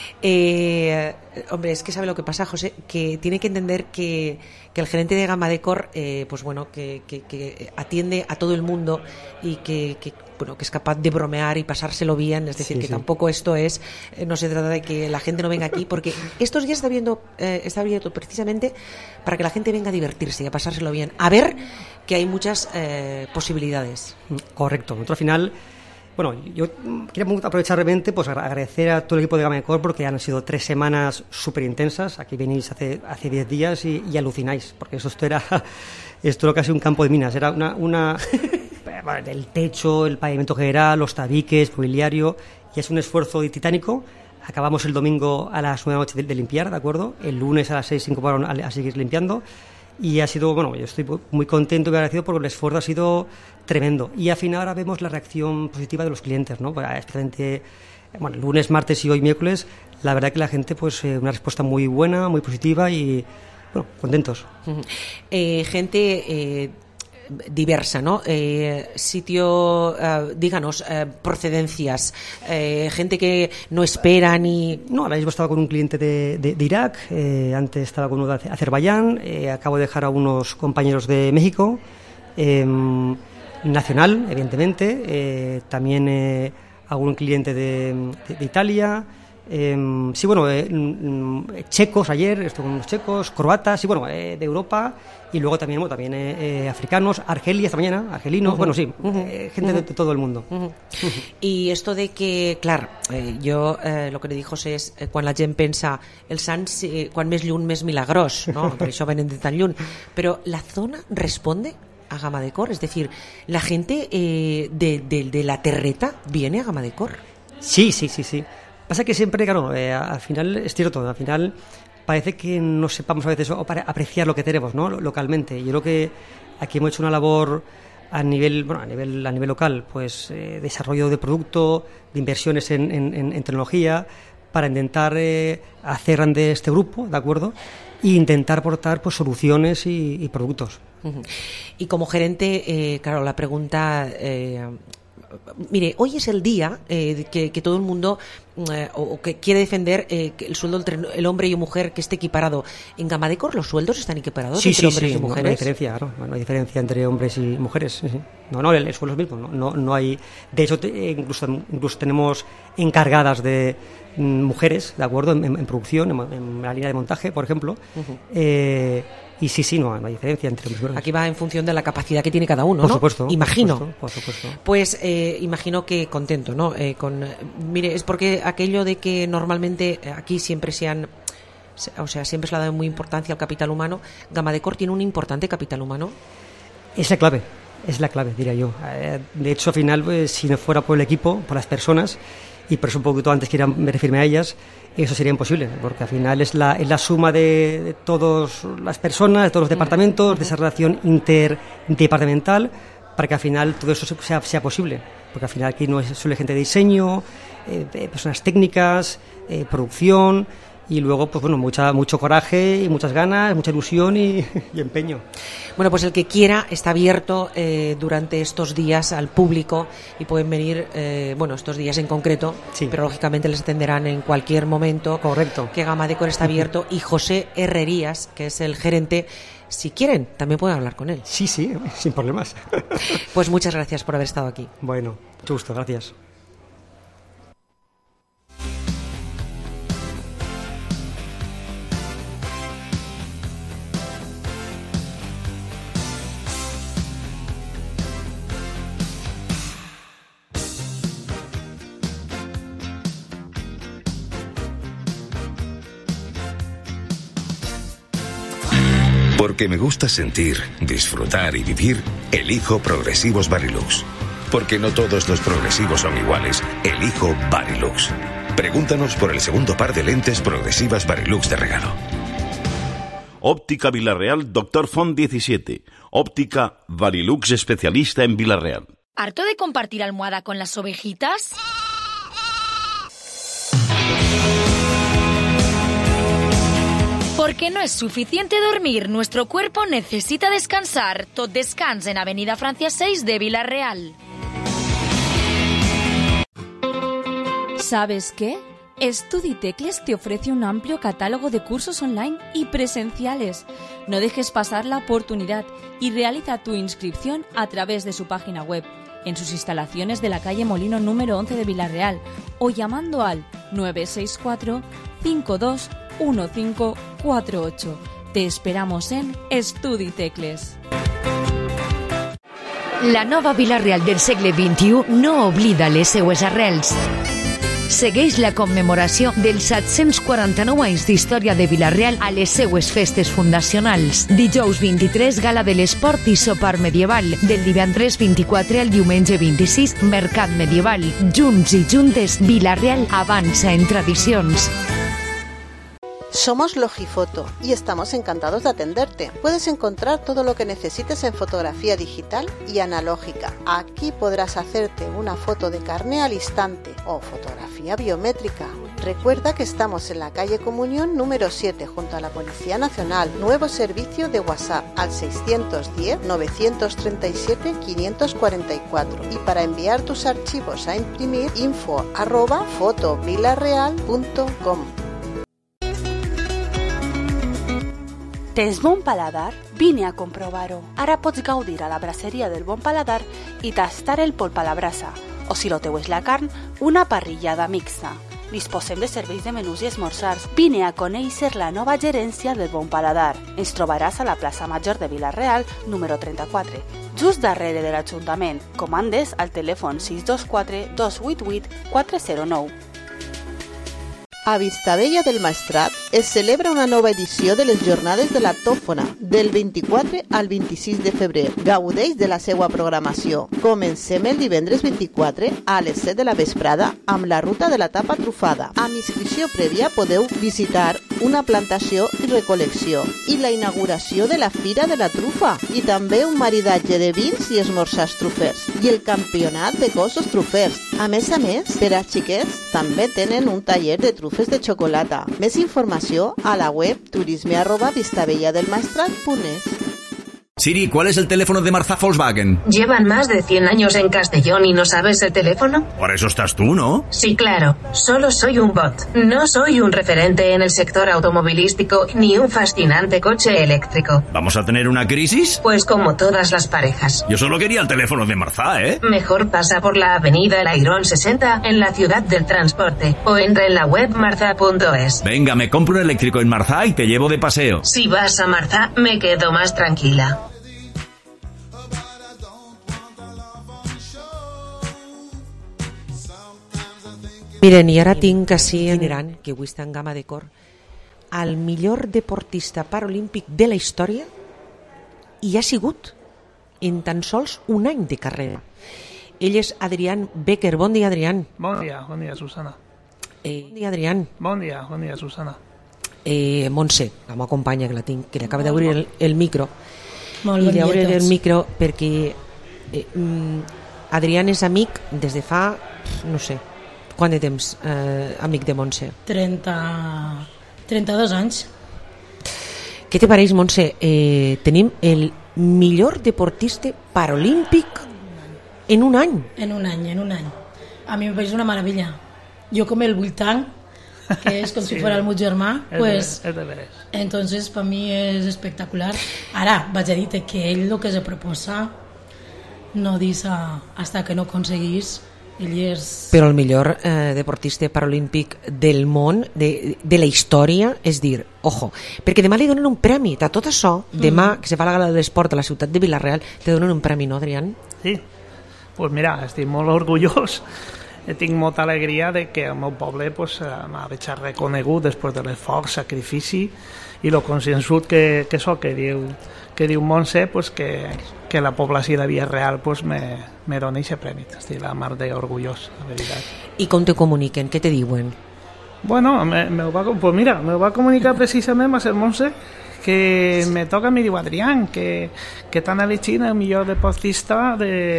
Eh, hombre, es que sabe lo que pasa, José, que tiene que entender que, que el gerente de Gama Decor, eh, pues bueno, que, que, que atiende a todo el mundo y que... que bueno, que es capaz de bromear y pasárselo bien, es decir, sí, que sí. tampoco esto es, eh, no se trata de que la gente no venga aquí, porque estos días está abierto, eh, está abierto precisamente para que la gente venga a divertirse y a pasárselo bien, a ver que hay muchas eh, posibilidades. Correcto. Nosotros al final, bueno, yo quería aprovechar realmente pues agradecer a todo el equipo de Gama Decor porque han sido tres semanas súper intensas. Aquí venís hace hace diez días y, y alucináis, porque eso esto era esto era casi un campo de minas, era una... una el techo, el pavimento general, los tabiques, mobiliario, y es un esfuerzo titánico. Acabamos el domingo a las nueve de la noche de, de limpiar, ¿de acuerdo? El lunes a las seis se incorporaron a, a seguir limpiando, y ha sido, bueno, yo estoy muy contento y agradecido porque el esfuerzo ha sido tremendo. Y al final ahora vemos la reacción positiva de los clientes, ¿no? Especialmente, bueno, lunes, martes y hoy miércoles, la verdad que la gente, pues, eh, una respuesta muy buena, muy positiva y, bueno, contentos. Uh-huh. Eh, gente... Eh... diversa, ¿no? Eh, sitio, uh, díganos, uh, procedencias, eh, gente que no espera ni... No, ahora mismo estaba con un cliente de, de, de Irak, eh, antes estaba con uno de Azerbaiyán, eh, acabo de dejar a unos compañeros de México, eh, nacional, evidentemente, eh, también eh, algún cliente de, de, de Italia... Eh, sí, bueno, eh, checos ayer, estuve con unos checos, croatas, y bueno, eh, de Europa, y luego también, bueno, también eh, eh, africanos, Argelia esta mañana, argelinos, uh-huh. bueno, sí, uh-huh. eh, gente uh-huh. de, de todo el mundo. Uh-huh. Uh-huh. Y esto de que, clar, eh, jo eh, lo que li dic José és eh, quan la gent pensa el Sant, eh, quan més lluny més milagrós, no? Per això venen de tan lluny, però la zona responde a Gama Decor, es decir, la gente eh, de, de, de la terreta viene a Gama Decor. Sí, sí, sí, sí. Pasa que siempre, claro, eh, al final es cierto, al final parece que no sepamos a veces o para apreciar lo que tenemos, ¿no? Localmente. Yo creo que aquí hemos hecho una labor a nivel, bueno, a nivel, a nivel local, pues eh, desarrollo de producto, de inversiones en, en, en tecnología, para intentar eh, hacer grande este grupo, ¿de acuerdo? E intentar aportar pues soluciones y, y productos. Uh-huh. Y como gerente, eh, claro, la pregunta... Eh, Mire, hoy es el día eh, que, que todo el mundo eh, o, o que quiere defender eh, que el sueldo entre el hombre y mujer que esté equiparado. ¿En Gama Decor los sueldos están equiparados sí, entre sí, hombres sí, y mujeres? No hay diferencia, claro, no hay diferencia entre hombres y mujeres. Sí, sí. No, no, el, el sueldo es mismo. No, no, no hay. De hecho, te, incluso, incluso tenemos encargadas de mm, mujeres, de acuerdo, en, en, en producción, en, en la línea de montaje, por ejemplo. Uh-huh. Eh, Y sí, sí, no, no hay diferencia entre los Aquí va en función de la capacidad que tiene cada uno, por ¿no? Supuesto, imagino. Por supuesto, por supuesto. Pues eh, imagino que contento, ¿no? Eh, con, mire, es porque aquello de que normalmente aquí siempre se han... O sea, siempre se le ha dado muy importancia al capital humano. Gama Decor tiene un importante capital humano. Es la clave, es la clave, diría yo. Eh, de hecho, al final, pues, si no fuera por el equipo, por las personas, y por eso un poquito antes quería referirme a ellas, eso sería imposible, porque al final es la, es la suma de, de todas las personas, de todos los departamentos, uh-huh. de esa relación interdepartamental, para que al final todo eso sea, sea posible, porque al final aquí no es solo gente de diseño, eh, personas técnicas, eh, producción, y luego, pues bueno, mucha, mucho coraje y muchas ganas, mucha ilusión y, y empeño. Bueno, pues el que quiera está abierto eh, durante estos días al público y pueden venir, eh, bueno, estos días en concreto, sí. pero lógicamente les atenderán en cualquier momento. Correcto. Que Gama Decor está abierto y José Herrerías, que es el gerente, si quieren, también pueden hablar con él. Sí, sí, sin problemas. Pues muchas gracias por haber estado aquí. Bueno, mucho gusto, gracias. Porque me gusta sentir, disfrutar y vivir, elijo Progresivos Varilux. Porque no todos los progresivos son iguales, elijo Varilux. Pregúntanos por el segundo par de lentes progresivas Varilux de regalo. Óptica Villarreal, Doctor Font diecisiete. Óptica Varilux especialista en Villarreal. ¿Harto de compartir almohada con las ovejitas? Porque no es suficiente dormir, nuestro cuerpo necesita descansar. Tot descans en Avenida Francia seis de Villarreal. ¿Sabes qué? StudiTecles te ofrece un amplio catálogo de cursos online y presenciales. No dejes pasar la oportunidad y realiza tu inscripción a través de su página web, en sus instalaciones de la calle Molino número once de Villarreal o llamando al nueve seis cuatro, cinco dos uno cinco cuatro ocho. Te esperamos en StudiTecles. La nova Vila-real del segle vint-i-u no oblida les seues arrels. Segueix la commemoració dels set-cents quaranta-nou anys d'història de Vila-real a les seues festes fundacionals. Dijous vint-i-tres, gala de l'esport i sopar medieval. Del divendres vint-i-quatre al diumenge vint-i-sis, mercat medieval. Junts i juntes, Vila-real avança en tradicions. Somos Logifoto y estamos encantados de atenderte. Puedes encontrar todo lo que necesites en fotografía digital y analógica. Aquí podrás hacerte una foto de carné al instante o fotografía biométrica. Recuerda que estamos en la calle Comunión número siete junto a la Policía Nacional. Nuevo servicio de WhatsApp al seiscientos diez, novecientos treinta y siete, quinientos cuarenta y cuatro. Y para enviar tus archivos a imprimir, info arroba fotovilareal punto com. Tens bon paladar? Vine a comprovar-ho. Ara pots gaudir a la braceria del Bon Paladar i tastar el polp a la brasa, o si lo teu és la carn, una parrillada mixta. Disposem de serveis de menús i esmorzars. Vine a conèixer la nova gerència del Bon Paladar. Ens trobaràs a la plaça Major de Vila-real, número trenta-quatre, just darrere de l'Ajuntament. Comandes al telèfon sis dos quatre, dos vuit vuit, quatre zero nou. A Vistabella del Maestrat es celebra una nova edició de les Jornades de la Tòfona, del vint-i-quatre al vint-i-sis de febrer. Gaudeix de la seva programació. Comencem el divendres vint-i-quatre a les set de la vesprada amb la ruta de la tapa trufada. Amb inscripció prèvia podeu visitar una plantació i recol·lecció i la inauguració de la Fira de la Trufa i també un maridatge de vins i esmorzars trufers i el campionat de gossos trufers. A més a més, per a xiquets també tenen un taller de trufes de xocolata. Més informació a la web turisme arroba vistabelladelmaestrat punt es. Siri, ¿cuál es el teléfono de Marzá Volkswagen? ¿Llevan más de cien años en Castellón y no sabes el teléfono? Por eso estás tú, ¿no? Sí, claro. Solo soy un bot. No soy un referente en el sector automovilístico ni un fascinante coche eléctrico. ¿Vamos a tener una crisis? Pues como todas las parejas. Yo solo quería el teléfono de Marzá, ¿eh? Mejor pasa por la avenida El Airón sesenta en la ciudad del transporte o entra en la web marzá punto es. Venga, me compro un eléctrico en Marzá y te llevo de paseo. Si vas a Marzá, me quedo más tranquila. Miren, i ara tinc així en Iran, que avui està en gamma de cor, el millor deportista paralímpic de la història i ha sigut en tan sols un any de carrera. Ell és Adrián Becker. Bon dia, Adrián. Bon dia, bon dia, Susana. Eh, bon dia, Adrián. Bon dia, bon dia, Susana. Eh, Montse, la meva companya, que la tinc, que li acaba d'obrir el, el micro. Molt bon I li dia a obriré tots. el micro perquè eh, mm, Adrián és amic des de fa, no sé, quant de temps, eh, amic de Montse? trenta... trenta-dos anys. Què te pareix, Montse? Eh, tenim el millor deportista paralímpic en un any. En un any, en un any. A mi em pareix una meravella. Jo com el vull tant, que és com Sí, si fuera el meu germà, és pues, de, és de veres. entonces per mi és espectacular. Ara, vaig a dir que ell el que se proposa no dice hasta que no aconseguís. Ell és... Però el millor eh, deportista paralímpic del món, de, de la història, és dir, ojo, perquè demà li donen un premi a tot això, demà, Mm. que se fa la gala de l'esport a la ciutat de Vila-real, te donen un premi, no, Adrián? Sí, pues mira, estic molt orgullós. Tinc molta alegria de que el meu poble pues, eh, m'ha veig reconegut després de l'esforç, sacrifici i el consensut que, que soc, que diu, que diu Montse, pues, que, que la població de Villarreal pues, me, me dona aquest premi. Estic la mar d'orgullós, la veritat. I com te comuniquen? Què te diuen? Bueno, me, me va, pues mira, me va comunicar precisament a ser Montse que me toca, me diu Adrián, que, que t'han elegit el millor deportista de,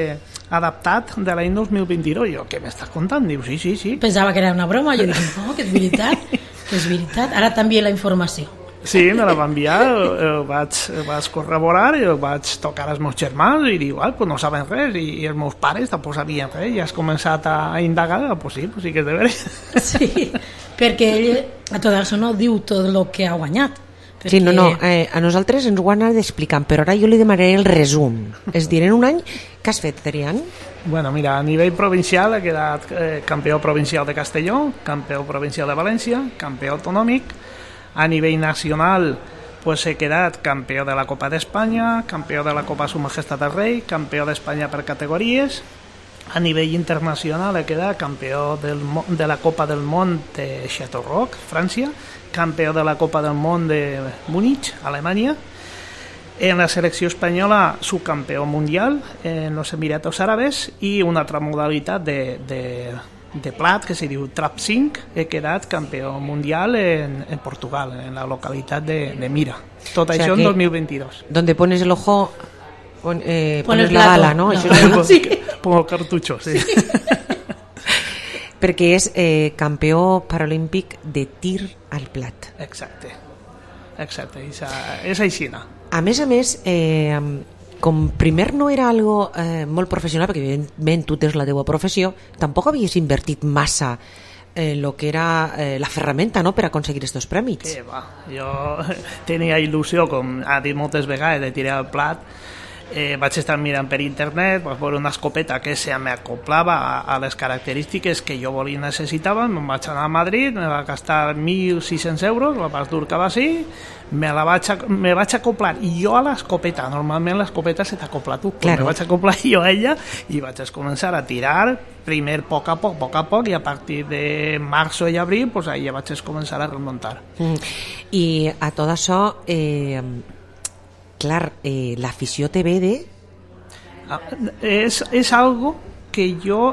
adaptat de l'any dos mil vint-i-dos. Jo, què m'estàs contant? Diu, sí, sí, sí. Pensava que era una broma, jo dic, no, que és veritat, que és veritat. Ara t'envia la informació. Sí, me la va enviar, el vaig, el vaig corroborar, el vaig tocar als meus germans i diu, ah, pues no saben res, i, i els meus pares tampoc sabien res, i has començat a, a indagar, pues sí, pues sí que és de veres. Sí, perquè ell a tot això no diu tot el que ha guanyat. Perquè... Sí, no, no, eh, a nosaltres ens ho han anat explicant, però ara jo li demanaré el resum. És dir, en un any, què has fet, Adrián? Bueno, mira, a nivell provincial he quedat eh, campió provincial de Castelló, campió provincial de València, campió autonòmic. A nivell nacional pues, he quedat campió de la Copa d'Espanya, campió de la Copa Su Majestat el Rei, campió d'Espanya per categories. A nivell internacional he quedat campió del, de la Copa del Món de Châteauroux, França, campió de la Copa del Món de Múnich, Alemanya. En la selecció espanyola, subcampió mundial en los Emiratos Árabes i una altra modalitat de... de de plat, que se diu Trap cinc, he quedat campió mundial en, en Portugal, en la localitat de, de Mira. Tot o sea això en dos mil veintidós. Donde pones el ojo, pon, eh, pones la bala, no? no. Això és sí. Pongo el cartucho, sí. sí. Perquè és eh, campió paralímpic de tir al plat. Exacte, exacte, és aixina. A més a més, eh, com primer no era algo eh, molt professional, perquè evidentment tu tens la teua professió, tampoc havies invertit massa en lo que era eh, la ferramenta, no?, per aconseguir estos prèmits. Que va, jo tenia il·lusió, com ha dit moltes vegades, de tirar el plat. Eh, vaig estar mirant per internet, vaig veure una escopeta que se m'acoplava a, a les característiques que jo volia i necessitava. Me'n vaig anar a Madrid, me va gastar mil sis-cents euros, la vaig dur cap així, me la vaig, me vaig acoplar jo a l'escopeta. Normalment l'escopeta se t'acopla tu, claro. Me vaig acoplar jo a ella i vaig començar a tirar primer a poc a poc, poc a poc, i a partir de marzo i abril pues, ahí ja vaig començar a remuntar. Mm. I a tot això... Eh... clar, eh, l'afició te ve de... Ah, és, és algo que jo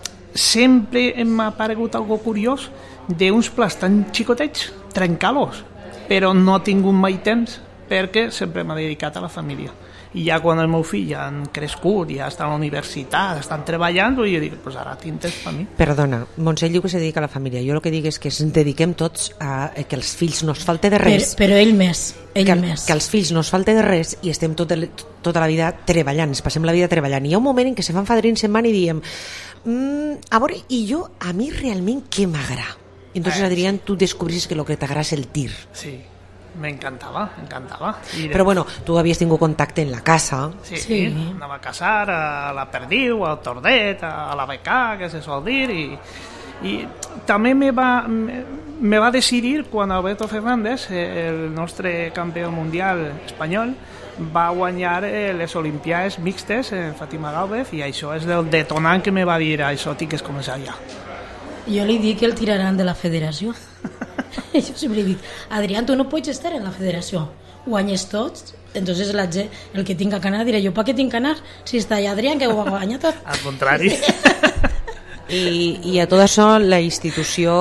sempre m'ha paregut algo curiós d'uns plats tan xicotets, trencar-los, però no he tingut mai temps perquè sempre m'ha dedicat a la família. I ja quan el meu fill ja han crescut, ja està a la universitat, estan treballant, i jo dic, pues ara tinc temps per mi. Perdona, Montseny diu que se dedica a la família. Jo el que dic és que ens dediquem tots a que els fills no es falte de res. Però, però ell més, ell que, més. Que els fills no es falte de res i estem tota, tota la vida treballant, ens passem la vida treballant. I hi ha un moment en què se fan fadrins se'n van i diem, mm, a veure, i jo, a mi realment què m'agrada? Entonces, Adrián, tu descobris que el que t'agrada és el tir. Sí. M'encantava, m'encantava. Però bueno, tu havies tingut contacte en la casa. Sí, sí. Anava a casar a la Perdiu, al Tordet, a la B K, que se sol dir, i, i també me va, me, me va decidir quan Alberto Fernández, el nostre campió mundial espanyol, va guanyar les Olimpiades mixtes en Fátima Gálvez, i això és el detonant que me va dir, això tinc que començar ja. Jo li dic que el tiraran de la federació. Jo sempre he dit, Adrián, tu no pots estar en la federació, guanyes tots, entonces la gent, el que tinc que anar diré jo, per què tinc que anar si està allà Adrián que ho ha guanyat tot? Al contrari. I, i a tot això la institució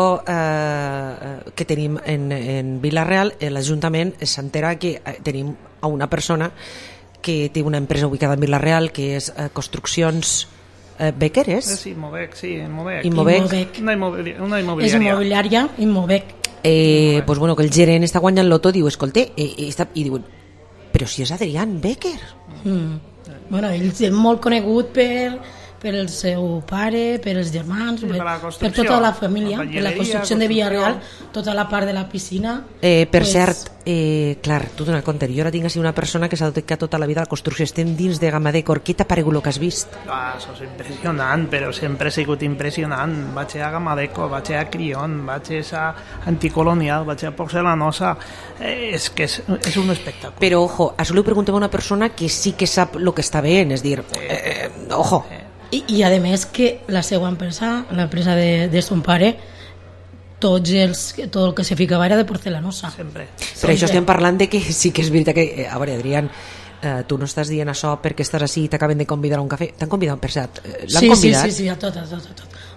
eh, que tenim en, en Vila-real, l'Ajuntament s'entera que tenim a una persona que té una empresa ubicada en Vila-real que és eh, Construccions eh, Becker, és? Sí, Immovec, sí, Immovec. Immovec. Una, immobiliària. Una immobiliària. És immobiliària, Immovec. Eh, pues bueno, que el gerent està guanyant loto, diu, escolta, eh, eh, està, i diuen, però si és Adrián Becker. Mm. Bueno, ell és molt conegut per, per el seu pare, per els germans, sí, per, per, per tota la família, per la construcció de Vila-real, tota la part de la piscina. Eh, per pues... cert, eh, clar, tu donar compte, jo ara tinc així una persona que s'ha dedicat tota la vida a la construcció, estem dins de Gamma Decor, què t'ha paregut el que has vist? Ah, això és impressionant, però sempre ha sigut impressionant. Vaig a Gamma Decor, vaig a Crión, vaig a Anticolonial, vaig a Porcelanosa, eh, és que és, és un espectacle. Però, ojo, això li preguntem a una persona que sí que sap el que està bé, és dir, eh, ojo. Eh. I, i a més que la seva empresa, l'empresa de, de son pare, tots els, tot el que se ficava era de porcelanosa. Sempre. Però això estem parlant de que sí que és veritat que, a veure, Adrián, eh, tu no estàs dient això perquè estàs així i t'acaben de convidar a un cafè. T'han convidat, per cert? L'han sí, convidat? Sí, sí, sí, a tot, a tot, a tot.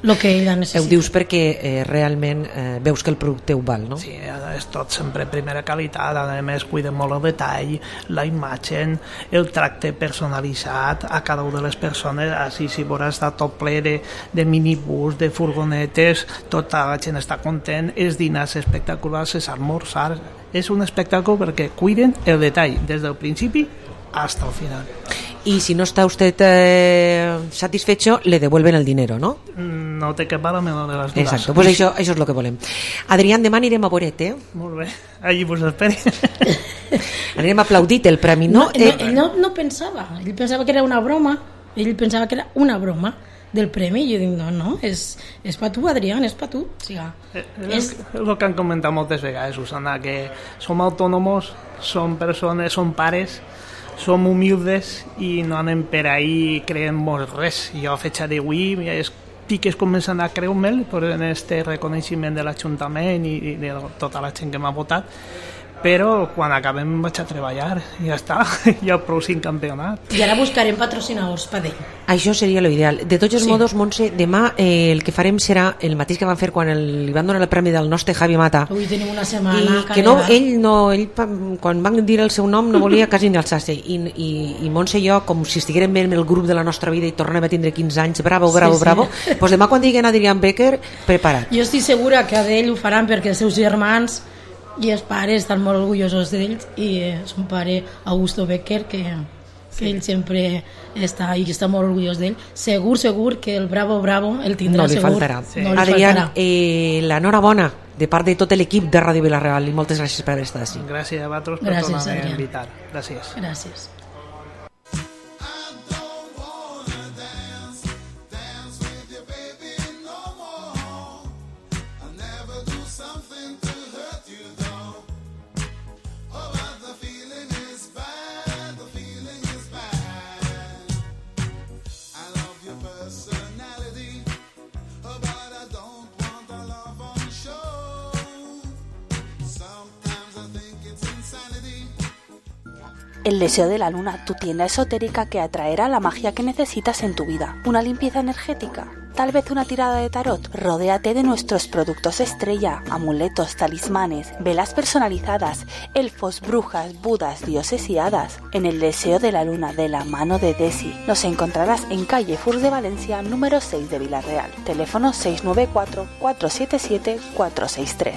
el que ella necessita. Ho dius perquè eh, realment eh, veus que el producte ho val, no? Sí, és tot sempre primera qualitat, a més cuiden molt el detall, la imatge, el tracte personalitzat a cada una de les persones, així si veuràs està tot ple de, de minibús, de furgonetes, tota la gent està content, els dinars espectaculars, els almorzars, és un espectacle perquè cuiden el detall des del principi hasta el final. Y si no está usted eh, satisfecho, le devuelven el dinero, ¿no? No té cap a la menor de les dues. Exacto, pues això, això és el que volem. Adrián, demà anirem a Boret, eh? Molt bé, allí vos esperi. Anirem a aplaudir el premi, no? No, eh, ell no, no pensava, ell pensava que era una broma, ell pensava que era una broma del premi, i jo dic, no, no, és, és per tu, Adrián, és per tu. O sigui, eh, és el que han comentat moltes vegades, Susana, que som autònomos, som persones, som pares, som humildes i no anem per ahí creiem-nos res. Jo a fecha d'avui estic començant a creure'l per este reconeixement de l'Ajuntament i de tota la gent que m'ha votat, però quan acabem vaig a treballar i ja està, ja prou cinc campionat. I ara buscarem patrocinadors per ell. Això seria l'ideal. De tots els Sí. modos, Montse, demà eh, el que farem serà el mateix que van fer quan el, li van donar el premi del nostre Javi Mata. Avui tenim una setmana I que no, ell, no, ell quan van dir el seu nom no volia quasi ni alçar-se i, i, i Montse i jo, com si estiguérem bé en el grup de la nostra vida i tornem a tindre quinze anys, bravo, bravo, Sí, sí. bravo, pues demà quan diguen Adrián Becker, prepara't. Jo estic segura que d'ell ho faran perquè els seus germans i els pares estan molt orgullosos d'ells i eh, son pare Augusto Becker que, que Sí. ell sempre està i està molt orgullós d'ell, segur, segur que el bravo, bravo el tindrà No li segur. faltarà. Sí. No li Adrián, faltarà. eh, l'enhorabona de part de tot l'equip de Ràdio Vila-real i moltes gràcies per haver estat així. Gràcies a vosaltres per Gràcies, tornar-me a Adrián. invitar. Gràcies. Gràcies. El deseo de la luna, tu tienda esotérica que atraerá la magia que necesitas en tu vida. ¿Una limpieza energética? ¿Tal vez una tirada de tarot? Rodéate de nuestros productos estrella, amuletos, talismanes, velas personalizadas, elfos, brujas, budas, dioses y hadas. En el deseo de la luna, de la mano de Desi. Nos encontrarás en calle Furs de Valencia, número seis de Villarreal. Teléfono seis nueve cuatro, cuatro siete siete, cuatro seis tres.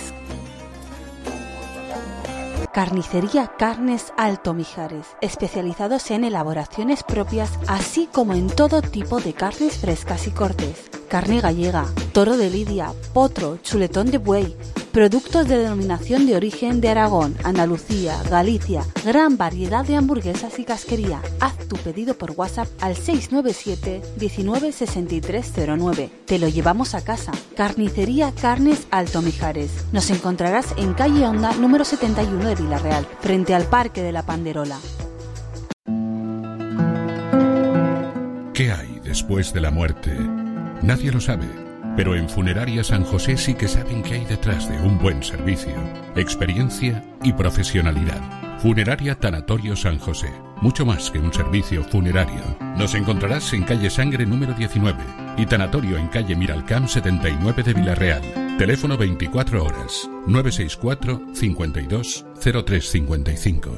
Carnicería Carnes Alto Mijares, especializados en elaboraciones propias, así como en todo tipo de carnes frescas y cortes. Carne gallega, toro de lidia, potro, chuletón de buey, productos de denominación de origen de Aragón, Andalucía, Galicia, gran variedad de hamburguesas y casquería. Haz tu pedido por WhatsApp al seis nueve siete, diecinueve sesenta y tres cero nueve. Te lo llevamos a casa. Carnicería Carnes Alto Mijares. Nos encontrarás en calle Honda número setenta y uno de Villarreal, frente al Parque de la Panderola. ¿Qué hay después de la muerte? Nadie lo sabe, pero en Funeraria San José sí que saben qué hay detrás de un buen servicio, experiencia y profesionalidad. Funeraria Tanatorio San José, mucho más que un servicio funerario. Nos encontrarás en calle Sangre número diecinueve y Tanatorio en calle Miralcamp setenta y nueve de Villarreal. Teléfono veinticuatro horas, nueve seis cuatro, cincuenta y dos, cero tres cincuenta y cinco.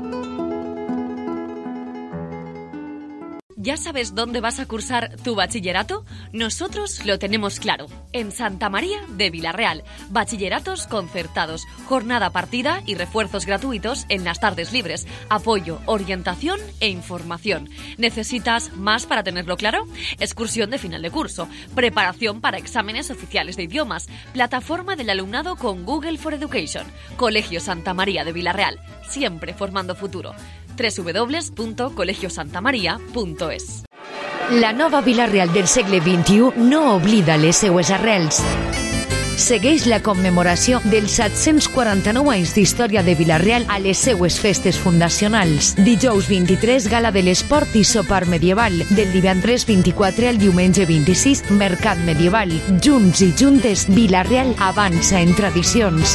¿Ya sabes dónde vas a cursar tu bachillerato? Nosotros lo tenemos claro. En Santa María de Villarreal. Bachilleratos concertados, jornada partida y refuerzos gratuitos en las tardes libres. Apoyo, orientación e información. ¿Necesitas más para tenerlo claro? Excursión de final de curso. Preparación para exámenes oficiales de idiomas. Plataforma del alumnado con Google for Education. Colegio Santa María de Villarreal. Siempre formando futuro. doble u doble u doble u punto colegio santa maria punto es. La nova Vila-real del segle vint-i-u no oblida les seues arrels. Segueix la commemoració dels set-cents quaranta-nou anys d'història de Vila-real a les seues festes fundacionals. Dijous vint-i-tres, gala de l'esport i sopar medieval. Del divendres vint-i-quatre al diumenge vint-i-sis, mercat medieval. Junts i juntes, Vila-real avança en tradicions.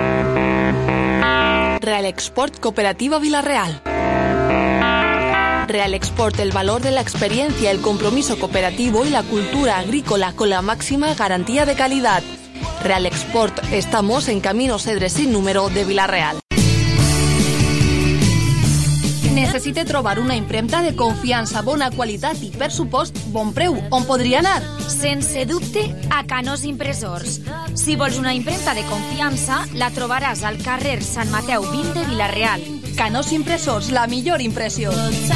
Real Export Cooperativa Vila-real. Real Export el valor de la experiencia, el compromiso cooperativo y la cultura agrícola con la máxima garantía de calidad. Real Export, estamos en Camino Cedre sin número de Vila-real. Necessite trobar una impremta de confiança, bona qualitat i, per supost, bon preu. On podria anar? Sense dubte, a Canós Impressors. Si vols una impremta de confiança, la trobaràs al carrer Sant Mateu vint de Vila-real. Canós Impressors, la millor impressió.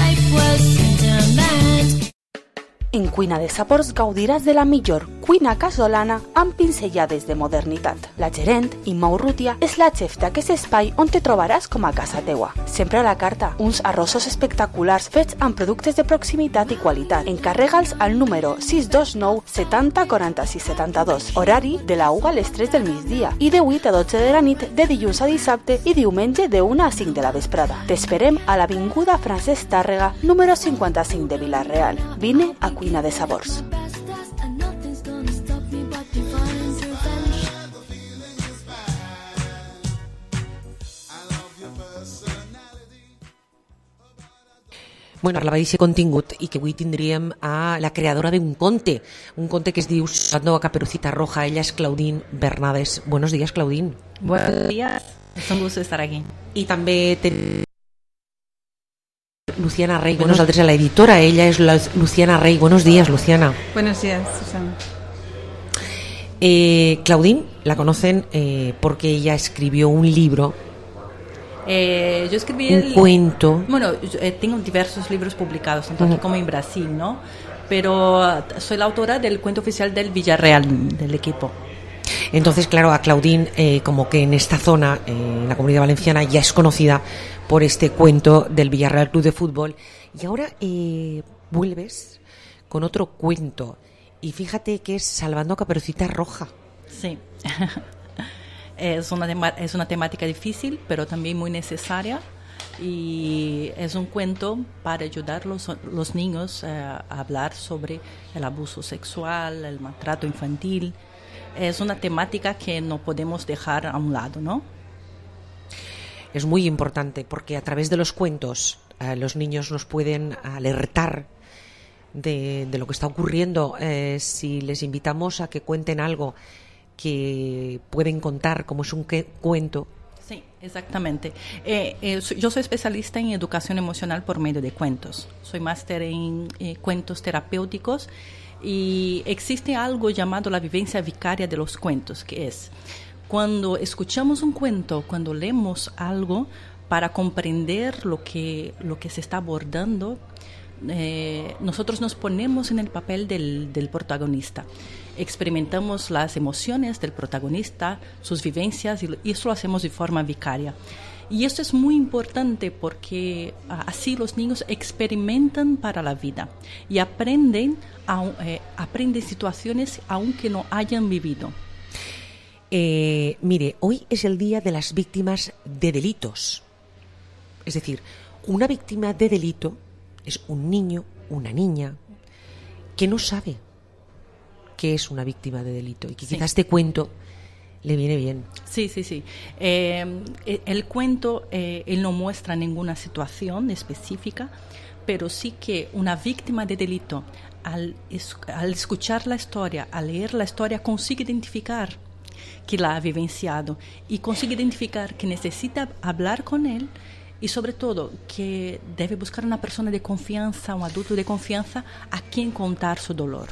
En Cuina de Sabors gaudiràs de la millor cuina casolana amb pinzellades de modernitat. La gerent, Imma Urrutia, és la xef d'aquest espai on te trobaràs com a casa teua. Sempre a la carta, uns arrossos espectaculars fets amb productes de proximitat i qualitat. Encarrega'ls al número sis dos nou setanta quaranta-sis setanta-dos. Horari de la una a les tres del migdia i de vuit a dotze de la nit de dilluns a dissabte i diumenge de una a cinc de la vesprada. T'esperem a l'avinguda Francesc Tàrrega, número cinquanta-cinc de Vila-real. Vine a Cuina de Sabors. Bueno, parlava d'aquest contingut i que avui tindríem a la creadora d'un conte, un conte que es diu Salvando a Caperucita Roja. Ella es Claudine Bernades. Buenos días, Claudine. Buenos días, es un gusto estar aquí. Y també ten... Luciana Rey, bueno, nosotros a la editora, ella es la Luciana Rey. Buenos días, Luciana. Buenos días, Susana. Eh, Claudine la conocen eh, porque ella escribió un libro. Eh, yo escribí un el, cuento. Bueno, yo, eh, tengo diversos libros publicados, tanto uh-huh. aquí como en Brasil, ¿no? Pero uh, soy la autora del cuento oficial del Villarreal, del equipo. Entonces, claro, a Claudine, eh, como que en esta zona, eh, en la Comunidad Valenciana, ya es conocida por este cuento del Villarreal Club de Fútbol. Y ahora eh, vuelves con otro cuento. Y fíjate que es Salvando a Caperucita Roja. Sí. Es una, tema- es una temática difícil, pero también muy necesaria. Y es un cuento para ayudar a los, los niños eh, a hablar sobre el abuso sexual, el maltrato infantil. Es una temática que no podemos dejar a un lado, ¿no? Es muy importante porque a través de los cuentos eh, los niños nos pueden alertar de, de lo que está ocurriendo. Eh, si les invitamos a que cuenten algo que pueden contar, como es un que- cuento. Sí, exactamente. Eh, eh, yo soy especialista en educación emocional por medio de cuentos. Soy máster en eh, cuentos terapéuticos y existe algo llamado la vivencia vicaria de los cuentos, que es cuando escuchamos un cuento, cuando leemos algo para comprender lo que, lo que se está abordando, eh, nosotros nos ponemos en el papel del, del protagonista. Experimentamos las emociones del protagonista, sus vivencias, y eso lo hacemos de forma vicaria. Y esto es muy importante porque así los niños experimentan para la vida y aprenden, a, eh, aprenden situaciones aunque no hayan vivido. Eh, mire, hoy es el día de las víctimas de delitos. Es decir, una víctima de delito es un niño, una niña, que no sabe que es una víctima de delito y que quizás sí. Este cuento le viene bien. Sí, sí, sí. Eh, el cuento, eh, él no muestra ninguna situación específica, pero sí que una víctima de delito, al, es, al escuchar la historia, al leer la historia, consigue identificar que la ha vivenciado y consigue identificar que necesita hablar con él y sobre todo que debe buscar una persona de confianza, un adulto de confianza a quien contar su dolor.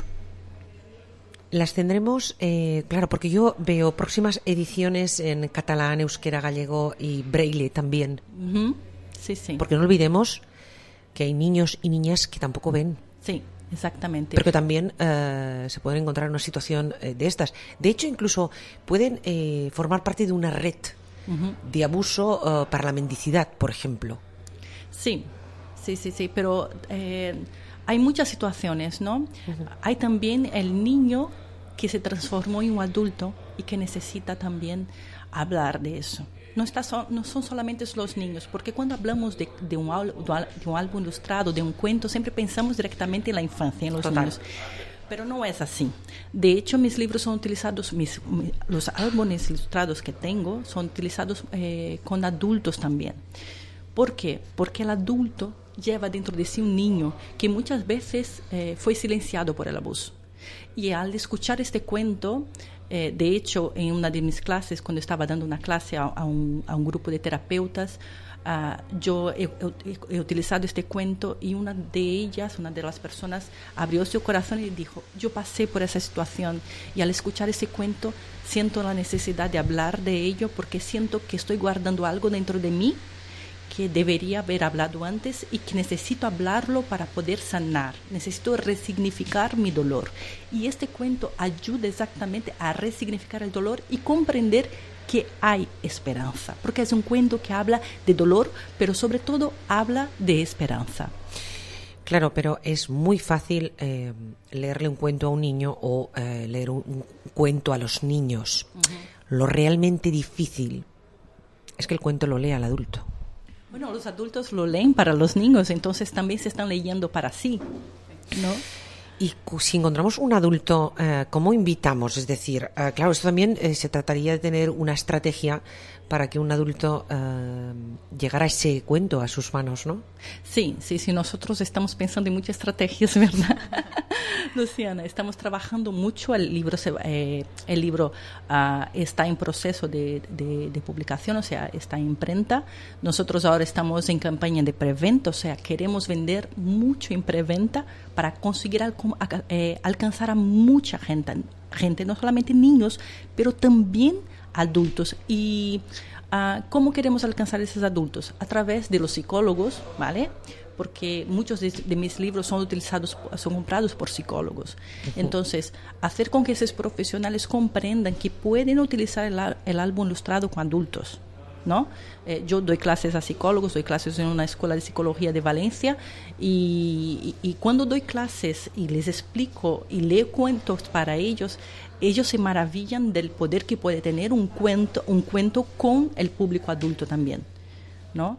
Las tendremos, eh, claro, porque yo veo próximas ediciones en catalán, euskera, gallego y braille también. Uh-huh. Sí, sí. Porque no olvidemos que hay niños y niñas que tampoco ven. Sí, exactamente. Pero que también eh, se pueden encontrar en una situación eh, de estas. De hecho, incluso pueden eh, formar parte de una red uh-huh. de abuso uh, para la mendicidad, por ejemplo. Sí, sí, sí, sí, pero eh, hay muchas situaciones, ¿no? Uh-huh. Hay también el niño que se transformó en un adulto y que necesita también hablar de eso. No, está so, no son solamente los niños, porque cuando hablamos de, de, un, de un álbum ilustrado, de un cuento, siempre pensamos directamente en la infancia, en los Total. niños. Pero no es así. De hecho, mis libros son utilizados, mis, mis, los álbumes ilustrados que tengo son utilizados eh, con adultos también. ¿Por qué? Porque el adulto lleva dentro de sí un niño que muchas veces eh, fue silenciado por el abuso. Y al escuchar este cuento, eh, de hecho, en una de mis clases, cuando estaba dando una clase a, a, un, a un grupo de terapeutas, Uh, yo he, he, he utilizado este cuento y una de ellas, una de las personas, abrió su corazón y dijo, yo pasé por esa situación y al escuchar ese cuento siento la necesidad de hablar de ello porque siento que estoy guardando algo dentro de mí que debería haber hablado antes y que necesito hablarlo para poder sanar, necesito resignificar mi dolor. Y este cuento ayuda exactamente a resignificar el dolor y comprender que hay esperanza, porque es un cuento que habla de dolor, pero sobre todo habla de esperanza. Claro, pero es muy fácil eh, leerle un cuento a un niño o eh, leer un, un cuento a los niños. Uh-huh. Lo realmente difícil es que el cuento lo lea el adulto. Bueno, los adultos lo leen para los niños, entonces también se están leyendo para sí, ¿no? Y si encontramos un adulto, eh, ¿cómo invitamos? Es decir, eh, claro, esto también eh, se trataría de tener una estrategia para que un adulto eh, llegara a ese cuento a sus manos, ¿no? Sí, sí, sí, nosotros estamos pensando en muchas estrategias, ¿verdad? Luciana, estamos trabajando mucho, el libro, se, eh, el libro uh, está en proceso de, de, de publicación, o sea, está en imprenta. Nosotros ahora estamos en campaña de preventa, o sea, queremos vender mucho en preventa para conseguir al, eh, alcanzar a mucha gente, gente, no solamente niños, pero también adultos. Y uh, ¿cómo queremos alcanzar a esos adultos? A través de los psicólogos, ¿vale? Porque muchos de, de mis libros son utilizados, son comprados por psicólogos. Uh-huh. Entonces, hacer con que esos profesionales comprendan que pueden utilizar el, el álbum ilustrado con adultos, ¿no? Eh, yo doy clases a psicólogos, doy clases en una escuela de psicología de Valencia y, y, y cuando doy clases y les explico y leo cuentos para ellos, ellos se maravillan del poder que puede tener un cuento, un cuento con el público adulto también, ¿no?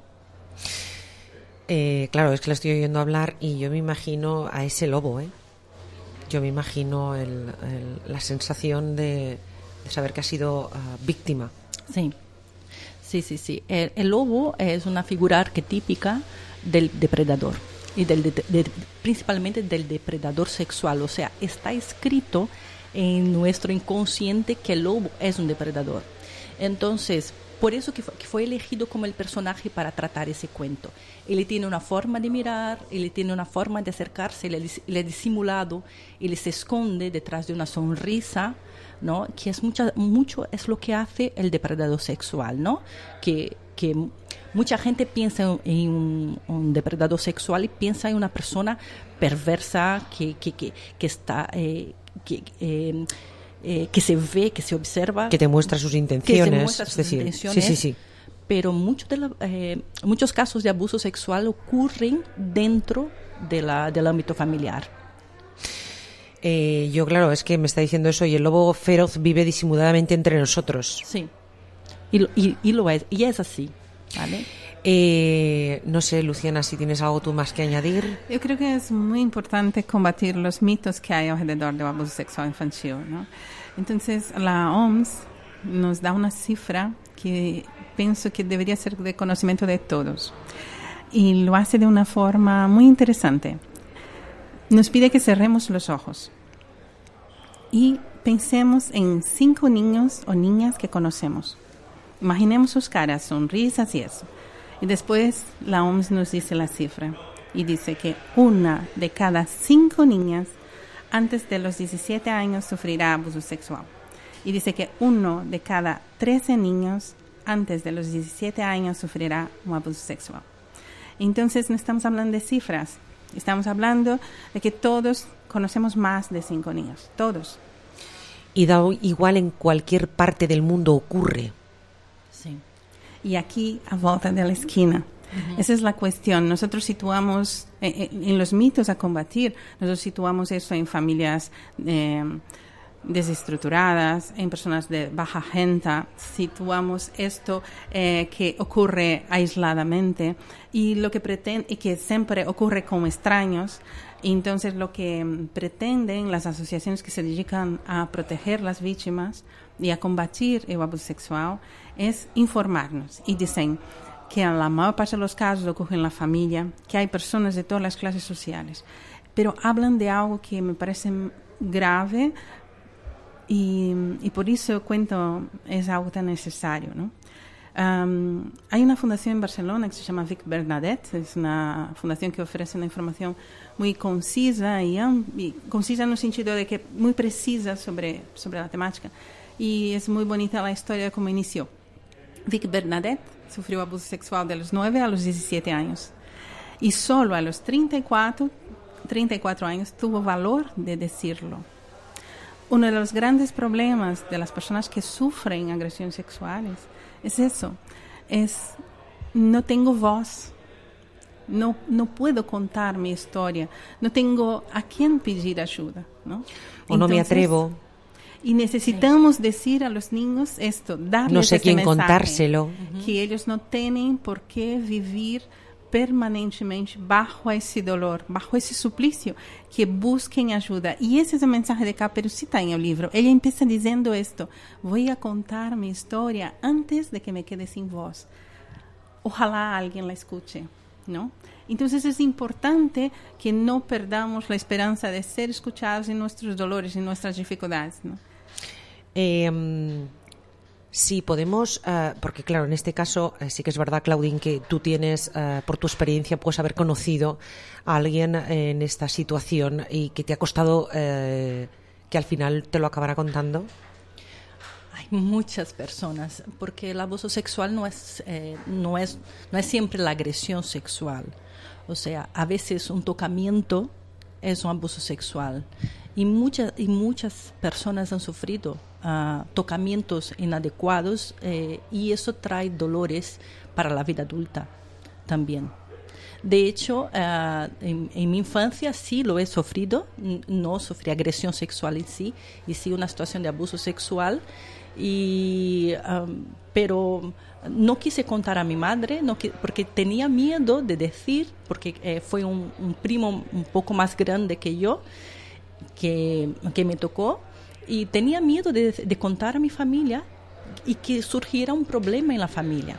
Eh, claro, es que la estoy oyendo hablar y yo me imagino a ese lobo, ¿eh? Yo me imagino el, el, la sensación de, de saber que ha sido uh, víctima. Sí, sí, sí, sí. El, el lobo es una figura arquetípica del depredador y del de, de, principalmente del depredador sexual. O sea, está escrito en nuestro inconsciente que el lobo es un depredador. Entonces, por eso que fue, que fue elegido como el personaje para tratar ese cuento. Él tiene una forma de mirar, él tiene una forma de acercarse, él es, él es disimulado, él se esconde detrás de una sonrisa, ¿no? Que es mucha, mucho es lo que hace el depredador sexual, ¿no? Que, que mucha gente piensa en un, un depredador sexual y piensa en una persona perversa que, que, que, que está... Eh, que, eh, eh, que se ve, que se observa, que te muestra sus intenciones, que se muestra sus es decir, intenciones, sí, sí, sí. Pero mucho de la, eh, muchos casos de abuso sexual ocurren dentro de la, del ámbito familiar. Eh, yo, claro, es que me está diciendo eso y el lobo feroz vive disimuladamente entre nosotros. Sí, y, y, y lo es, y es así, ¿vale? Eh, no sé, Luciana, si tienes algo tú más que añadir. Yo creo que es muy importante combatir los mitos que hay alrededor del abuso sexual infantil, ¿no? Entonces, la O M S nos da una cifra que pienso que debería ser de conocimiento de todos. Y lo hace de una forma muy interesante. Nos pide que cerremos los ojos y pensemos en cinco niños o niñas que conocemos. Imaginemos sus caras, sonrisas y eso. Y después la O M S nos dice la cifra y dice que una de cada cinco niñas antes de los diecisiete años sufrirá abuso sexual. Y dice que uno de cada trece niños antes de los diecisiete años sufrirá un abuso sexual. Entonces no estamos hablando de cifras, estamos hablando de que todos conocemos más de cinco niños, todos. Y da igual en cualquier parte del mundo ocurre. Sí. Y aquí, a volta de la esquina. Uh-huh. Esa es la cuestión. Nosotros situamos, eh, en los mitos a combatir, nosotros situamos eso en familias eh, desestructuradas, en personas de baja renta, situamos esto eh, que ocurre aisladamente y lo que pretende, y que siempre ocurre con extraños. Entonces, lo que pretenden las asociaciones que se dedican a proteger las víctimas y a combatir el abuso sexual es informarnos y dicen que en la mayor parte de los casos ocurre en la familia, que hay personas de todas las clases sociales, pero hablan de algo que me parece grave y, y por eso cuento es algo tan necesario, ¿no? Um, hay una fundación en Barcelona que se llama Vic Bernadette, es una fundación que ofrece una información muy concisa y, y concisa en el sentido de que muy precisa sobre, sobre la temática, y es muy bonita la historia de cómo inició. Vic Bernadette sufrió abuso sexual de los nueve a los diecisiete años y solo a los treinta y cuatro años tuvo valor de decirlo. Uno de los grandes problemas de las personas que sufren agresiones sexuales es eso, es no tengo voz, no, no puedo contar mi historia, no tengo a quién pedir ayuda, ¿no? O Entonces, no me atrevo. Y necesitamos sí. decir a los niños esto, darles no sé este quién mensaje, contárselo. Que ellos no tienen por qué vivir permanentemente bajo ese dolor, bajo ese suplicio, que busquen ayuda. Y ese es el mensaje de Caperucita en el libro. Ella empieza diciendo esto: voy a contar mi historia antes de que me quede sin voz. Ojalá alguien la escuche, ¿no? Entonces es importante que no perdamos la esperanza de ser escuchados en nuestros dolores, en nuestras dificultades, ¿no? Eh, sí, podemos, uh, porque claro, en este caso uh, sí que es verdad, Claudine, que tú tienes, uh, por tu experiencia, puedes haber conocido a alguien en esta situación y que te ha costado, uh, que al final te lo acabará contando. Hay muchas personas, porque el abuso sexual no es, eh, no es, no es siempre la agresión sexual. O sea, a veces un tocamiento es un abuso sexual. Y muchas, y muchas personas han sufrido uh, tocamientos inadecuados eh, y eso trae dolores para la vida adulta también. De hecho, uh, en, en mi infancia sí lo he sufrido, no sufrí agresión sexual en sí, y sí una situación de abuso sexual, y, um, pero no quise contar a mi madre no, porque tenía miedo de decir, porque eh, fue un, un primo un poco más grande que yo, que, que me tocó, y tenía miedo de, de contar a mi familia y que surgiera un problema en la familia.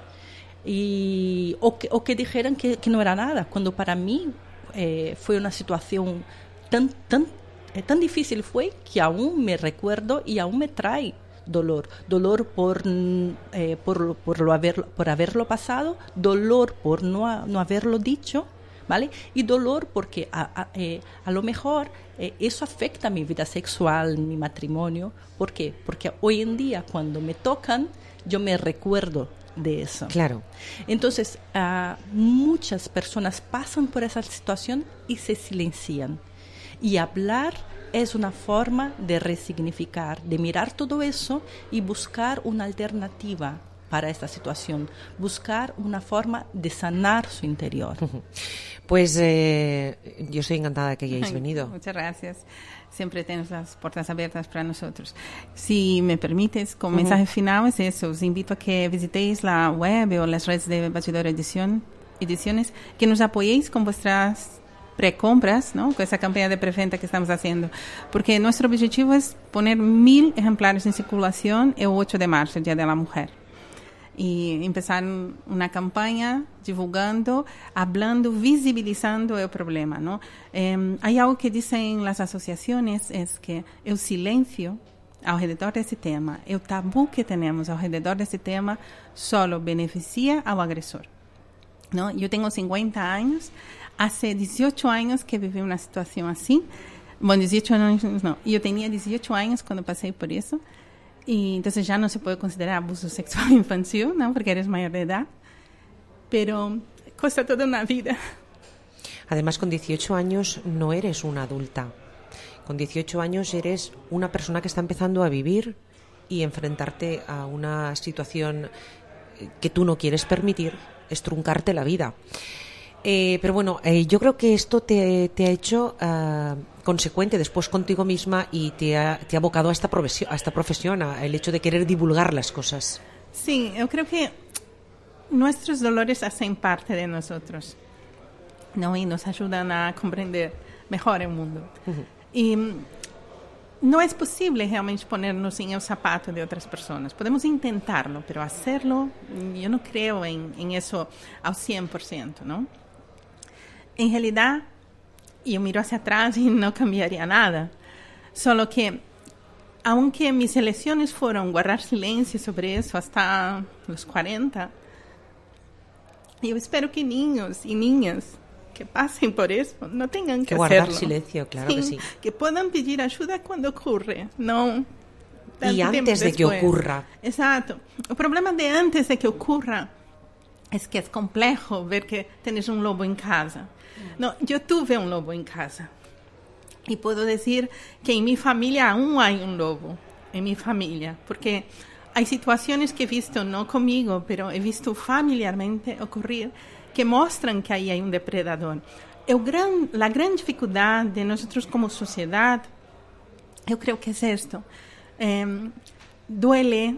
Y, o, que, o que dijeran que, que no era nada, cuando para mí eh, fue una situación tan, tan, eh, tan difícil fue que aún me recuerdo y aún me trae dolor. Dolor por, eh, por, por, lo haber, por haberlo pasado, dolor por no, no haberlo dicho, ¿vale? Y dolor porque a, a, eh, a lo mejor eh, eso afecta mi vida sexual, mi matrimonio. ¿Por qué? Porque hoy en día cuando me tocan, yo me recuerdo de eso. Claro. Entonces, uh, muchas personas pasan por esa situación y se silencian. Y hablar es una forma de resignificar, de mirar todo eso y buscar una alternativa para esta situación, buscar una forma de sanar su interior. Pues eh, yo estoy encantada de que hayáis venido. Muchas gracias. Siempre tienes las puertas abiertas para nosotros. Si me permites, como uh-huh. mensaje final es eso. Os invito a que visitéis la web o las redes de Bastidor Edición, Ediciones, que nos apoyéis con vuestras precompras, ¿no? Con esa campaña de preventa que estamos haciendo. Porque nuestro objetivo es poner mil ejemplares en circulación el ocho de marzo, el Día de la Mujer. Y empezar una campaña divulgando, hablando, visibilizando el problema, ¿no? Eh, hay algo que dicen las asociaciones, es que el silencio alrededor de ese tema, el tabú que tenemos alrededor de ese tema, solo beneficia al agresor, ¿no? Yo tengo cincuenta años, hace dieciocho años que viví una situación así. Bueno, dieciocho años no, yo tenía dieciocho años cuando pasé por eso. Y entonces ya no se puede considerar abuso sexual infantil, ¿no? Porque eres mayor de edad. Pero cuesta toda una vida. Además, con dieciocho años no eres una adulta. Con dieciocho años eres una persona que está empezando a vivir y enfrentarte a una situación que tú no quieres permitir, es truncarte la vida. Eh, pero bueno, eh, yo creo que esto te, te ha hecho uh, consecuente después contigo misma y te ha, te ha abocado a esta profesión, a esta profesión, a el hecho de querer divulgar las cosas. Sí, yo creo que nuestros dolores hacen parte de nosotros, ¿no? Y nos ayudan a comprender mejor el mundo. Uh-huh. Y no es posible realmente ponernos en el zapato de otras personas. Podemos intentarlo, pero hacerlo, yo no creo en, en eso al cien por ciento, ¿no? En realidad, yo miro hacia atrás y no cambiaría nada. Solo que, aunque mis elecciones fueron guardar silencio sobre eso hasta los cuarenta, yo espero que niños y niñas que pasen por eso no tengan que, que guardar hacerlo. silencio, claro sí, que sí. Que puedan pedir ayuda cuando ocurre, no y antes de que ocurra. Exacto. El problema de antes de que ocurra es que es complejo ver que tienes un lobo en casa. No, yo tuve un lobo en casa y puedo decir que en mi familia aún hay un lobo, en mi familia, porque hay situaciones que he visto, no conmigo, pero he visto familiarmente ocurrir, que muestran que ahí hay un depredador. El gran, la gran dificultad de nosotros como sociedad, yo creo que es esto. Eh, duele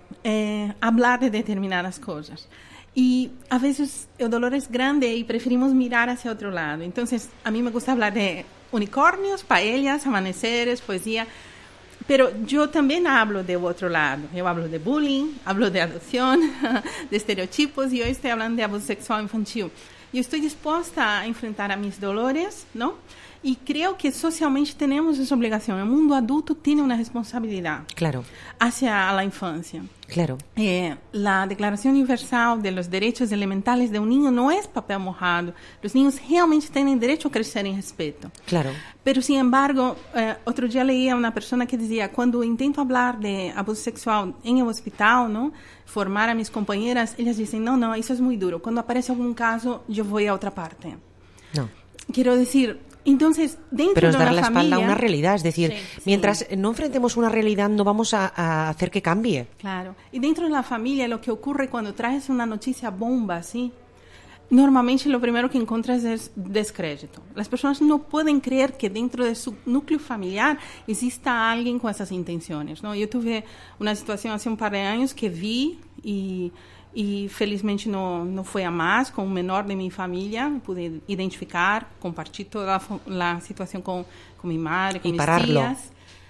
eh, hablar de determinadas cosas. Y a veces el dolor es grande y preferimos mirar hacia otro lado. Entonces, a mí me gusta hablar de unicornios, paellas, amaneceres, poesía. Pero yo también hablo de otro lado. Yo hablo de bullying, hablo de adopción, de estereotipos, y hoy estoy hablando de abuso sexual infantil. Yo estoy dispuesta a enfrentar a mis dolores, ¿no? Y creo que socialmente tenemos esa obligación. El mundo adulto tiene una responsabilidad claro. hacia la infancia. Claro. Eh, la Declaración Universal de los Derechos Elementales de un niño no es papel mojado. Los niños realmente tienen derecho a crecer en respeto. Claro. Pero, sin embargo, eh, otro día leía a una persona que decía, cuando intento hablar de abuso sexual en el hospital, ¿no? Formar a mis compañeras, ellas dicen, no, no, eso es muy duro. Cuando aparece algún caso, yo voy a otra parte. No. Quiero decir... Entonces, dentro Pero es de dar una la espalda familia, a una realidad, es decir, sí, mientras sí. no enfrentemos una realidad no vamos a, a hacer que cambie. Claro. Y dentro de la familia lo que ocurre cuando traes una noticia bomba, ¿sí? Normalmente lo primero que encuentras es descrédito. Las personas no pueden creer que dentro de su núcleo familiar exista alguien con esas intenciones, ¿no? Yo tuve una situación hace un par de años que vi y... y felizmente no, no fue a más, con un menor de mi familia, pude identificar, compartir toda la, la situación con, con mi madre, con y mis pararlo. tías,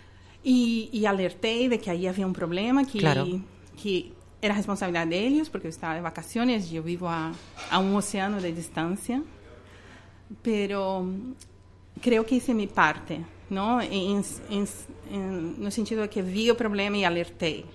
y, y alerté de que ahí había un problema, que, claro. que era responsabilidad de ellos, porque yo estaba de vacaciones, yo vivo a, a un océano de distancia, pero creo que hice mi parte, ¿no? En, en, en, en el sentido de que vi el problema y alerté.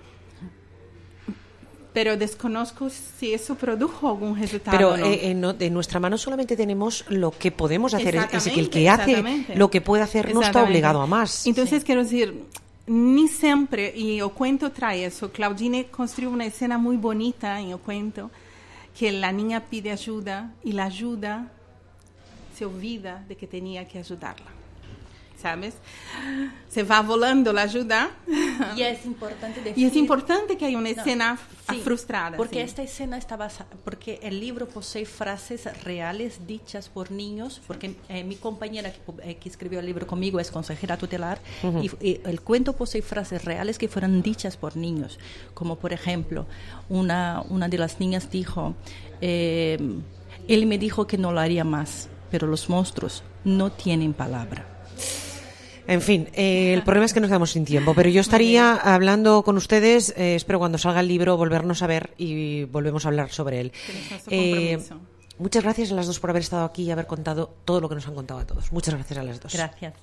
Pero desconozco si eso produjo algún resultado. Pero o no. eh, en, en nuestra mano solamente tenemos lo que podemos hacer. Es que el que exactamente. hace lo que puede hacer no está obligado a más. Entonces, sí. quiero decir, ni siempre, y el cuento trae eso. Claudine construyó una escena muy bonita en el cuento, que la niña pide ayuda y la ayuda se olvida de que tenía que ayudarla. ¿Sabes? Se va volando la ayuda. Y es importante decir... Y es importante que haya una escena no, sí, frustrada. Porque sí. esta escena está basada... Porque el libro posee frases reales dichas por niños, porque eh, mi compañera que, eh, que escribió el libro conmigo es consejera tutelar, uh-huh. y, y el cuento posee frases reales que fueron dichas por niños. Como, por ejemplo, una, una de las niñas dijo, eh, él me dijo que no lo haría más, pero los monstruos no tienen palabra. En fin, eh, el problema es que nos quedamos sin tiempo, pero yo estaría hablando con ustedes, eh, espero cuando salga el libro volvernos a ver y volvemos a hablar sobre él. Eh, muchas gracias a las dos por haber estado aquí y haber contado todo lo que nos han contado a todos. Muchas gracias a las dos. Gracias.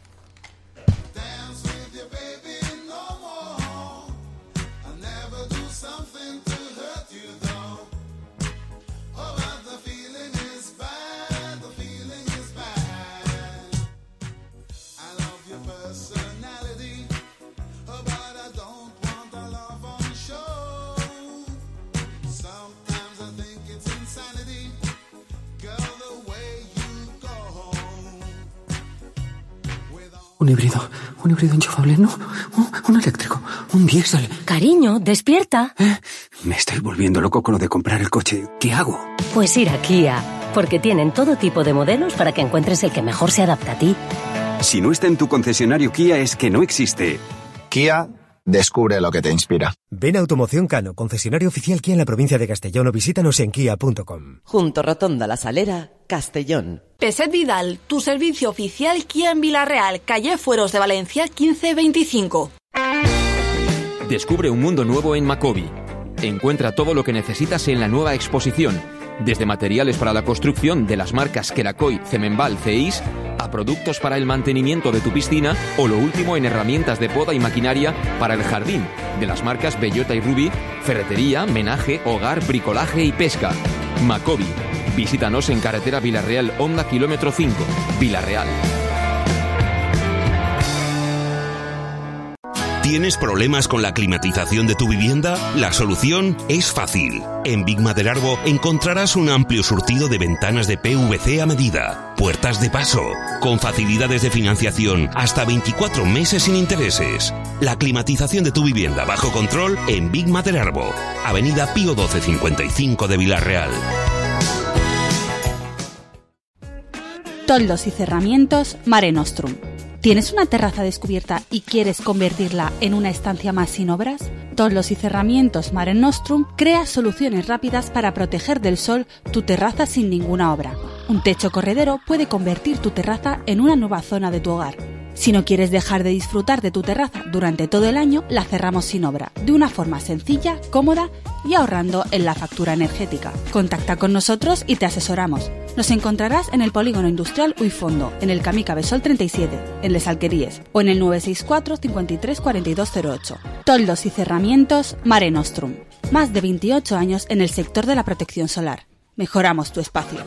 Un híbrido, un híbrido enchufable, no, un, un eléctrico, un diésel. Cariño, despierta. ¿Eh? Me estoy volviendo loco con lo de comprar el coche. ¿Qué hago? Pues ir a Kia, porque tienen todo tipo de modelos para que encuentres el que mejor se adapta a ti. Si no está en tu concesionario Kia es que no existe. Kia, Descubre lo que te inspira. Ven a Automoción Cano, concesionario oficial Kia en la provincia de Castellón, o visítanos en kia punto com. Junto Rotonda La Salera, Castellón. Peset Vidal, tu servicio oficial Kia en Villarreal, calle Fueros de Valencia quince veinticinco. Descubre un mundo nuevo en Macobi. Encuentra todo lo que necesitas en la nueva exposición, desde materiales para la construcción de las marcas Kerakoy, Cemenbal, Ceis, a productos para el mantenimiento de tu piscina o lo último en herramientas de poda y maquinaria para el jardín, de las marcas Bellota y Ruby, ferretería, menaje, hogar, bricolaje y pesca. Macobi. Visítanos en carretera Villarreal Honda kilómetro cinco, Villarreal. ¿Tienes problemas con la climatización de tu vivienda? La solución es fácil. En Big Maderarbo encontrarás un amplio surtido de ventanas de P V C a medida, puertas de paso, con facilidades de financiación hasta veinticuatro meses sin intereses. La climatización de tu vivienda bajo control en Big Maderarbo, Avenida Pío doce cincuenta y cinco de Villarreal. Toldos y cerramientos Mare Nostrum. ¿Tienes una terraza descubierta y quieres convertirla en una estancia más sin obras? Toldos y cerramientos Mare Nostrum crea soluciones rápidas para proteger del sol tu terraza sin ninguna obra. Un techo corredero puede convertir tu terraza en una nueva zona de tu hogar. Si no quieres dejar de disfrutar de tu terraza durante todo el año, la cerramos sin obra, de una forma sencilla, cómoda y ahorrando en la factura energética. Contacta con nosotros y te asesoramos. Nos encontrarás en el Polígono Industrial Uifondo, en el Camí Cabesol treinta y siete, en Les Alqueríes, o en el nueve seis cuatro, cincuenta y tres, cuarenta y dos cero ocho. Toldos y cerramientos Mare Nostrum. Más de veintiocho años en el sector de la protección solar. Mejoramos tu espacio.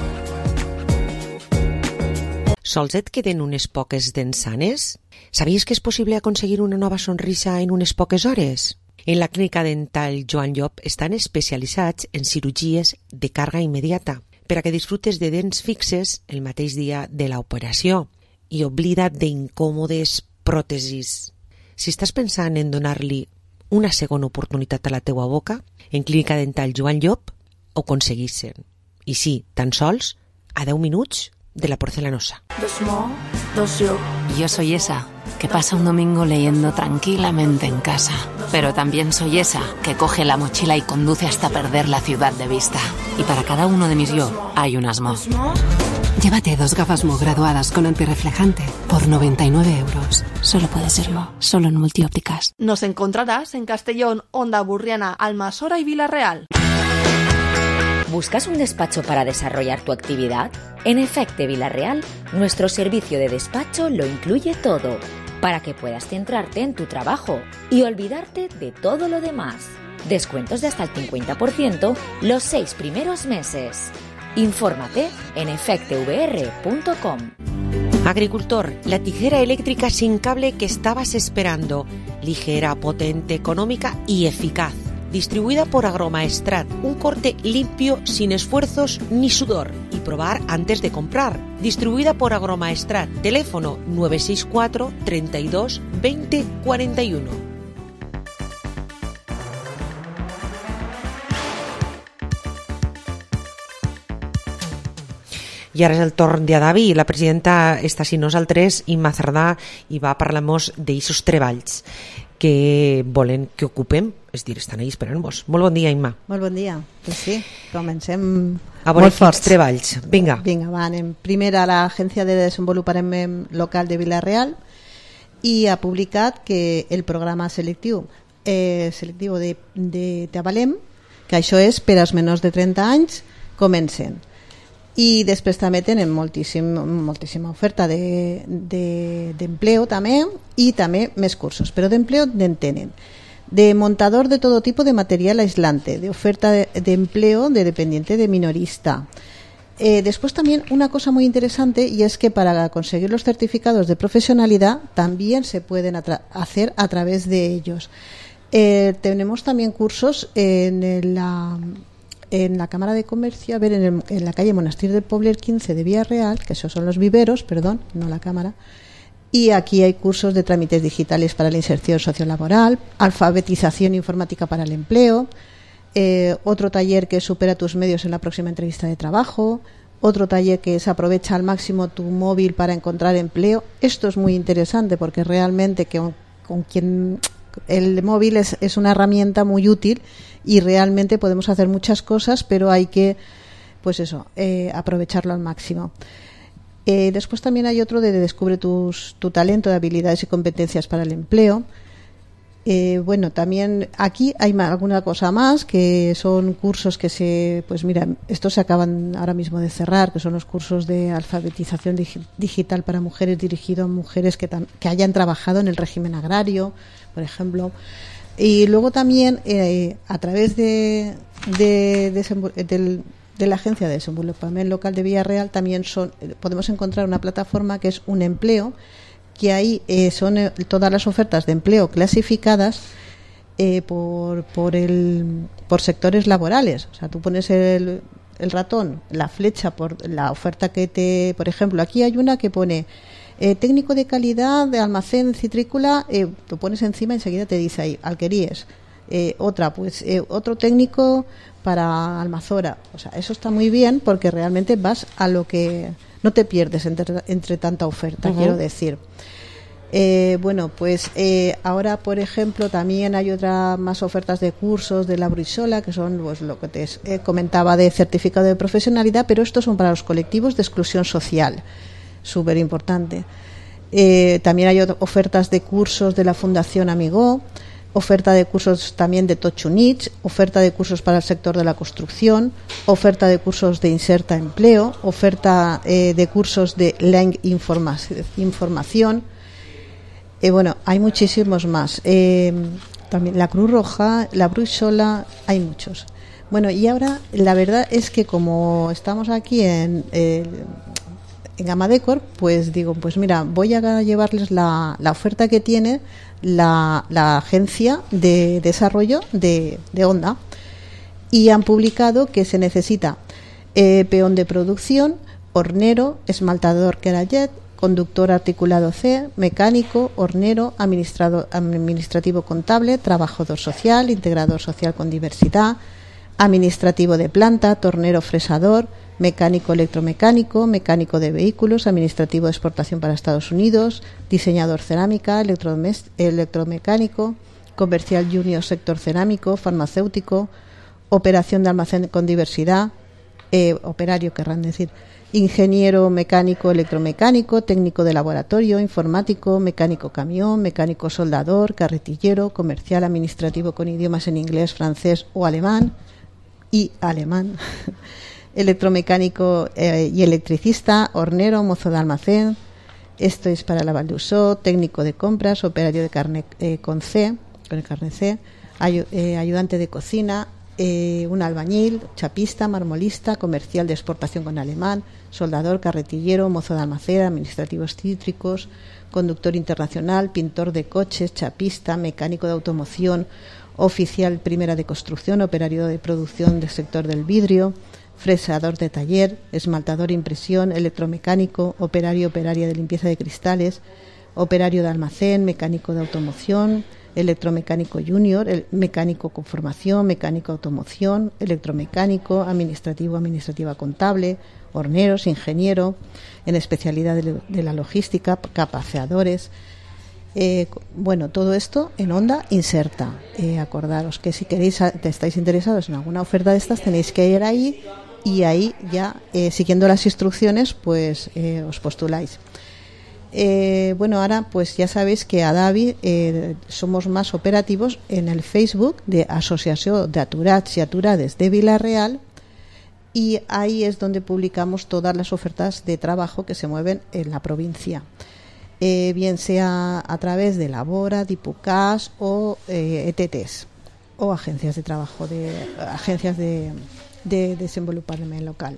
Sols et queden unes poques dents sanes? Sabies que és possible aconseguir una nova sonrisa en unes poques hores? En la clínica dental Joan Llop estan especialitzats en cirurgies de càrrega immediata per a que disfrutes de dents fixes el mateix dia de l'operació i oblida't d'incòmodes pròtesis. Si estàs pensant en donar-li una segona oportunitat a la teua boca, en clínica dental Joan Llop ho aconseguissin. I sí, tan sols a deu minuts de la porcelanosa. Dos mo, dos yo. Yo soy esa que pasa un domingo leyendo tranquilamente en casa. Pero también soy esa que coge la mochila y conduce hasta perder la ciudad de vista. Y para cada uno de mis yo hay unas mo. Llévate dos gafas Mo graduadas con antirreflejante por noventa y nueve euros. Solo puede ser Mo, solo en Multiópticas. Nos encontrarás en Castellón, Onda Burriana, Almasora y Villarreal. ¿Buscas un despacho para desarrollar tu actividad? En Efecte Villarreal, nuestro servicio de despacho lo incluye todo, para que puedas centrarte en tu trabajo y olvidarte de todo lo demás. Descuentos de hasta el cincuenta por ciento los seis primeros meses. Infórmate en efecte v r punto com. Agricultor, la tijera eléctrica sin cable que estabas esperando. Ligera, potente, económica y eficaz. Distribuida por Agromaestrat, un corte limpio sin esfuerzos ni sudor, y probar antes de comprar. Distribuida por Agromaestrat, teléfono nueve seis cuatro, treinta y dos, veinte, cuarenta y uno. I ara és el torn d'Adavi. La presidenta està així nosaltres, Imma Cerdà, i va parlar-nos d'eixos treballs que volen que ocupem, és dir, estan ahí esperant-vos. Molt bon dia, Imma. Molt bon dia. Pues sí, comencem a veure quins treballs. Vinga. Vinga, va, anem. Primer a l'Agència de Desenvolupament Local de Vila-real i ha publicat que el programa selectiu eh, selectiu de, de Tabalem, que això és per als menors de trenta anys, comencen. I després també tenen moltíssim, moltíssima oferta de, de, d'empleo també, i també més cursos, però d'empleo en tenen de montador de todo tipo de material aislante, de oferta de, de empleo de dependiente de minorista. Eh, después también una cosa muy interesante, y es que para conseguir los certificados de profesionalidad también se pueden atra- hacer a través de ellos. Eh, tenemos también cursos en la en la Cámara de Comercio, a ver, en, el, en la calle Monasterio del Pobler quince de Villarreal, que esos son los viveros, perdón, no la Cámara, y aquí hay cursos de trámites digitales para la inserción sociolaboral, alfabetización informática para el empleo, eh, otro taller que es supera tus medios en la próxima entrevista de trabajo, otro taller que es aprovecha al máximo tu móvil para encontrar empleo. Esto es muy interesante porque realmente que con quien el móvil es, es una herramienta muy útil y realmente podemos hacer muchas cosas, pero hay que, pues eso, eh, aprovecharlo al máximo. Eh, después también hay otro de Descubre tus, tu talento de habilidades y competencias para el empleo. Eh, bueno, también aquí hay ma- alguna cosa más, que son cursos que se, pues mira, estos se acaban ahora mismo de cerrar, que son los cursos de alfabetización dig- digital para mujeres, dirigido a mujeres que, tam- que hayan trabajado en el régimen agrario, por ejemplo. Y luego también eh, a través de, de, desenvol- del, de la Agencia de Desenvolupament Local de Villarreal también son, podemos encontrar una plataforma que es Un Empleo, que ahí eh, son eh, todas las ofertas de empleo clasificadas eh, por por el por sectores laborales. O sea, tú pones el, el ratón, la flecha por la oferta que te, por ejemplo, aquí hay una que pone eh, técnico de calidad de almacén citrícola, eh, tú pones encima y enseguida te dice ahí Alqueríes. Eh, otra, pues eh, otro técnico para Almazora. O sea, eso está muy bien porque realmente vas a lo que no te pierdes entre, entre tanta oferta, uh-huh. quiero decir. Eh, bueno, pues eh, ahora, por ejemplo, también hay otras más ofertas de cursos de la Bruixola, que son pues lo que te eh, comentaba de certificado de profesionalidad, pero estos son para los colectivos de exclusión social, súper importante. Eh, también hay ofertas de cursos de la Fundación Amigó, oferta de cursos también de Touch Units, oferta de cursos para el sector de la construcción, oferta de cursos de Inserta Empleo, oferta eh, de cursos de Leng Informa- Información. Eh, bueno, hay muchísimos más. Eh, también la Cruz Roja, la Bruixola, hay muchos. Bueno, y ahora la verdad es que como estamos aquí en, eh, en Gamadecor, pues digo, pues mira, voy a llevarles la, la oferta que tiene la, la Agencia de Desarrollo de, de Onda. Y han publicado que se necesita eh, peón de producción, hornero, esmaltador Kerayet, conductor articulado C, mecánico, hornero, administrado, administrativo contable, trabajador social, integrador social con diversidad, administrativo de planta, tornero fresador, mecánico electromecánico, mecánico de vehículos, administrativo de exportación para Estados Unidos, diseñador cerámica, electromecánico, comercial junior sector cerámico, farmacéutico, operación de almacén con diversidad, eh, operario querrán decir, ingeniero mecánico electromecánico, técnico de laboratorio, informático, mecánico camión, mecánico soldador, carretillero, comercial administrativo con idiomas en inglés, francés o alemán y alemán, electromecánico eh, y electricista, hornero, mozo de almacén. Esto es para la Valdusó, técnico de compras, operario de carne eh, con C, con el carnet C, ay, eh, ayudante de cocina, Eh, un albañil, chapista, marmolista, comercial de exportación con alemán, soldador, carretillero, mozo de almacén, administrativos cítricos, conductor internacional, pintor de coches, chapista, mecánico de automoción, oficial primera de construcción, operario de producción del sector del vidrio, fresador de taller, esmaltador impresión, electromecánico, operario operaria de limpieza de cristales, operario de almacén, mecánico de automoción, electromecánico junior, el mecánico con formación, mecánico automoción, electromecánico, administrativo, administrativa contable, horneros, ingeniero, en especialidad de, de la logística, capaceadores. Eh, bueno, todo esto en Onda Inserta. Eh, acordaros que si queréis, te estáis interesados en alguna oferta de estas, tenéis que ir ahí y ahí ya, eh, siguiendo las instrucciones, pues eh, os postuláis. Eh, bueno, ahora pues ya sabéis que a Davi eh, somos más operativos en el Facebook de Asociación de Aturats y Aturades de Villarreal, y ahí es donde publicamos todas las ofertas de trabajo que se mueven en la provincia, eh, bien sea a través de Labora, Dipucas o eh, E T Ts o agencias de trabajo, de agencias de, de desenvolupament local.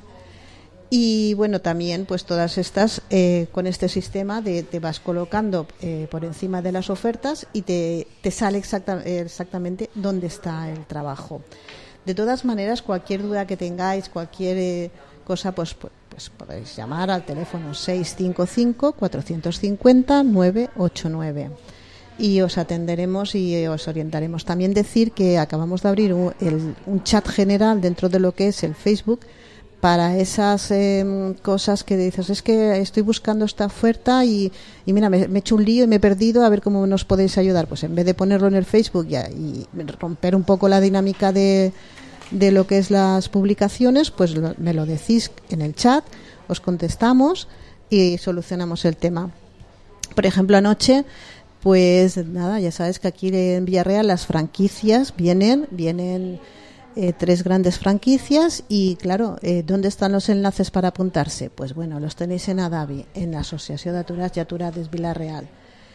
Y bueno, también pues todas estas eh, con este sistema de te vas colocando eh, por encima de las ofertas y te, te sale exacta, exactamente dónde está el trabajo. De todas maneras, cualquier duda que tengáis, cualquier eh, cosa, pues, pues, pues podéis llamar al teléfono seis cinco cinco, cuatro cinco cero, nueve ocho nueve y os atenderemos y os orientaremos. También decir que acabamos de abrir un, el, un chat general dentro de lo que es el Facebook, para esas eh, cosas que dices, es que estoy buscando esta oferta y, y mira, me, me he hecho un lío y me he perdido, a ver cómo nos podéis ayudar. Pues en vez de ponerlo en el Facebook ya, y romper un poco la dinámica de, de lo que es las publicaciones, pues lo, me lo decís en el chat, os contestamos y solucionamos el tema. Por ejemplo, anoche, pues nada, ya sabes que aquí en Villarreal las franquicias vienen, vienen... Eh, tres grandes franquicias y claro, eh, ¿dónde están los enlaces para apuntarse? Pues bueno, los tenéis en Adavi, en la Asociación de Aturats y Aturades Vila-real.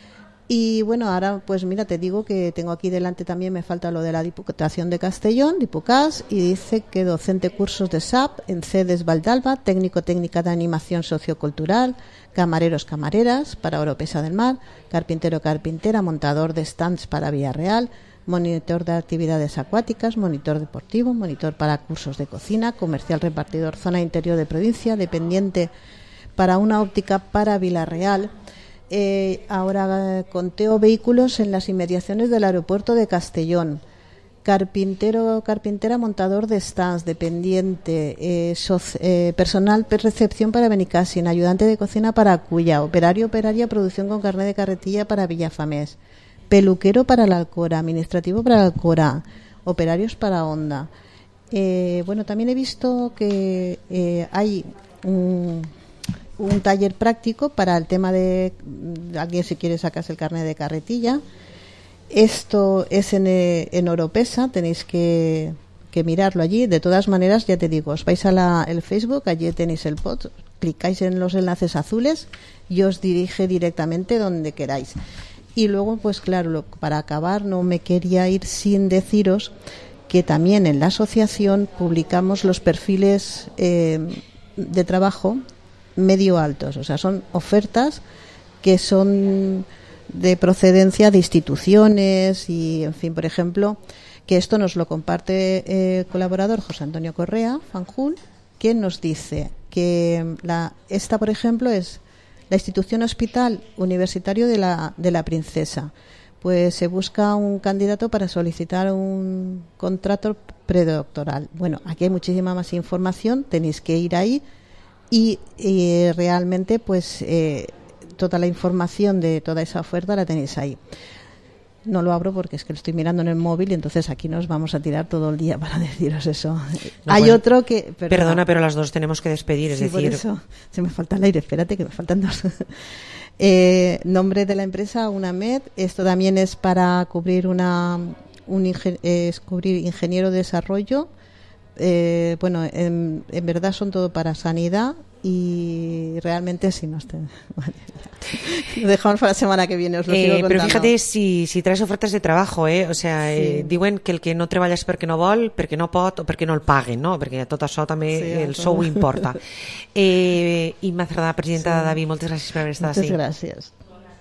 Y bueno, ahora pues mira, te digo que tengo aquí delante también, me falta lo de la Diputación de Castellón, Dipucas, y dice que docente cursos de S A P en CEDES Valdalba, técnico técnica de animación sociocultural, camareros camareras para Oropesa del Mar, carpintero carpintera, montador de stands para Villarreal, monitor de actividades acuáticas, monitor deportivo, monitor para cursos de cocina, comercial repartidor zona interior de provincia, dependiente para una óptica para Villarreal. Eh, ahora conteo vehículos en las inmediaciones del aeropuerto de Castellón. Carpintero, carpintera, montador de stands, dependiente, eh, soci, eh, personal recepción para Benicassin, ayudante de cocina para Cuya, operario, operaria, producción con carnet de carretilla para Villafamés. Peluquero para la Alcora, administrativo para la Alcora, operarios para Honda. Eh, bueno, también he visto que eh, hay un, un taller práctico para el tema de alguien si quiere sacarse el carnet de carretilla. Esto es en, en Oropesa, tenéis que, que mirarlo allí. De todas maneras, ya te digo, os vais a la, el Facebook, allí tenéis el post, clicáis en los enlaces azules y os dirige directamente donde queráis. Y luego, pues claro, para acabar, no me quería ir sin deciros que también en la asociación publicamos los perfiles eh, de trabajo medio altos. O sea, son ofertas que son de procedencia de instituciones y, en fin, por ejemplo, que esto nos lo comparte el colaborador José Antonio Correa, Fanjul, que nos dice que la, esta, por ejemplo, es... la institución Hospital Universitario de la, de la Princesa. Pues se busca un candidato para solicitar un contrato predoctoral. Bueno, aquí hay muchísima más información, tenéis que ir ahí y, y realmente pues eh, toda la información de toda esa oferta la tenéis ahí. No lo abro porque es que lo estoy mirando en el móvil y entonces aquí nos vamos a tirar todo el día para deciros eso. No, Hay bueno, otro que... Perdona, perdona, pero las dos tenemos que despedir, es sí, decir... por eso se me falta el aire, espérate que me faltan dos. eh, nombre de la empresa, UNAMED. Esto también es para cubrir una un ingen, es cubrir ingeniero de desarrollo. Eh, bueno, en, en verdad son todo para sanidad y realmente sí nos te... vale, lo dejamos para la semana que viene, os lo eh, sigo contando. Pero fíjate si, si traes ofertes de trabajo, eh? O sea, sí. eh, diuen que el que no treballa és perquè no vol, perquè no pot o perquè no el paguen, no? Perquè tot això també sí, el tot. Sou importa. eh, Imma Cerdà, presidenta sí. de Adavi, moltes gràcies per haver estat així. Moltes gràcies.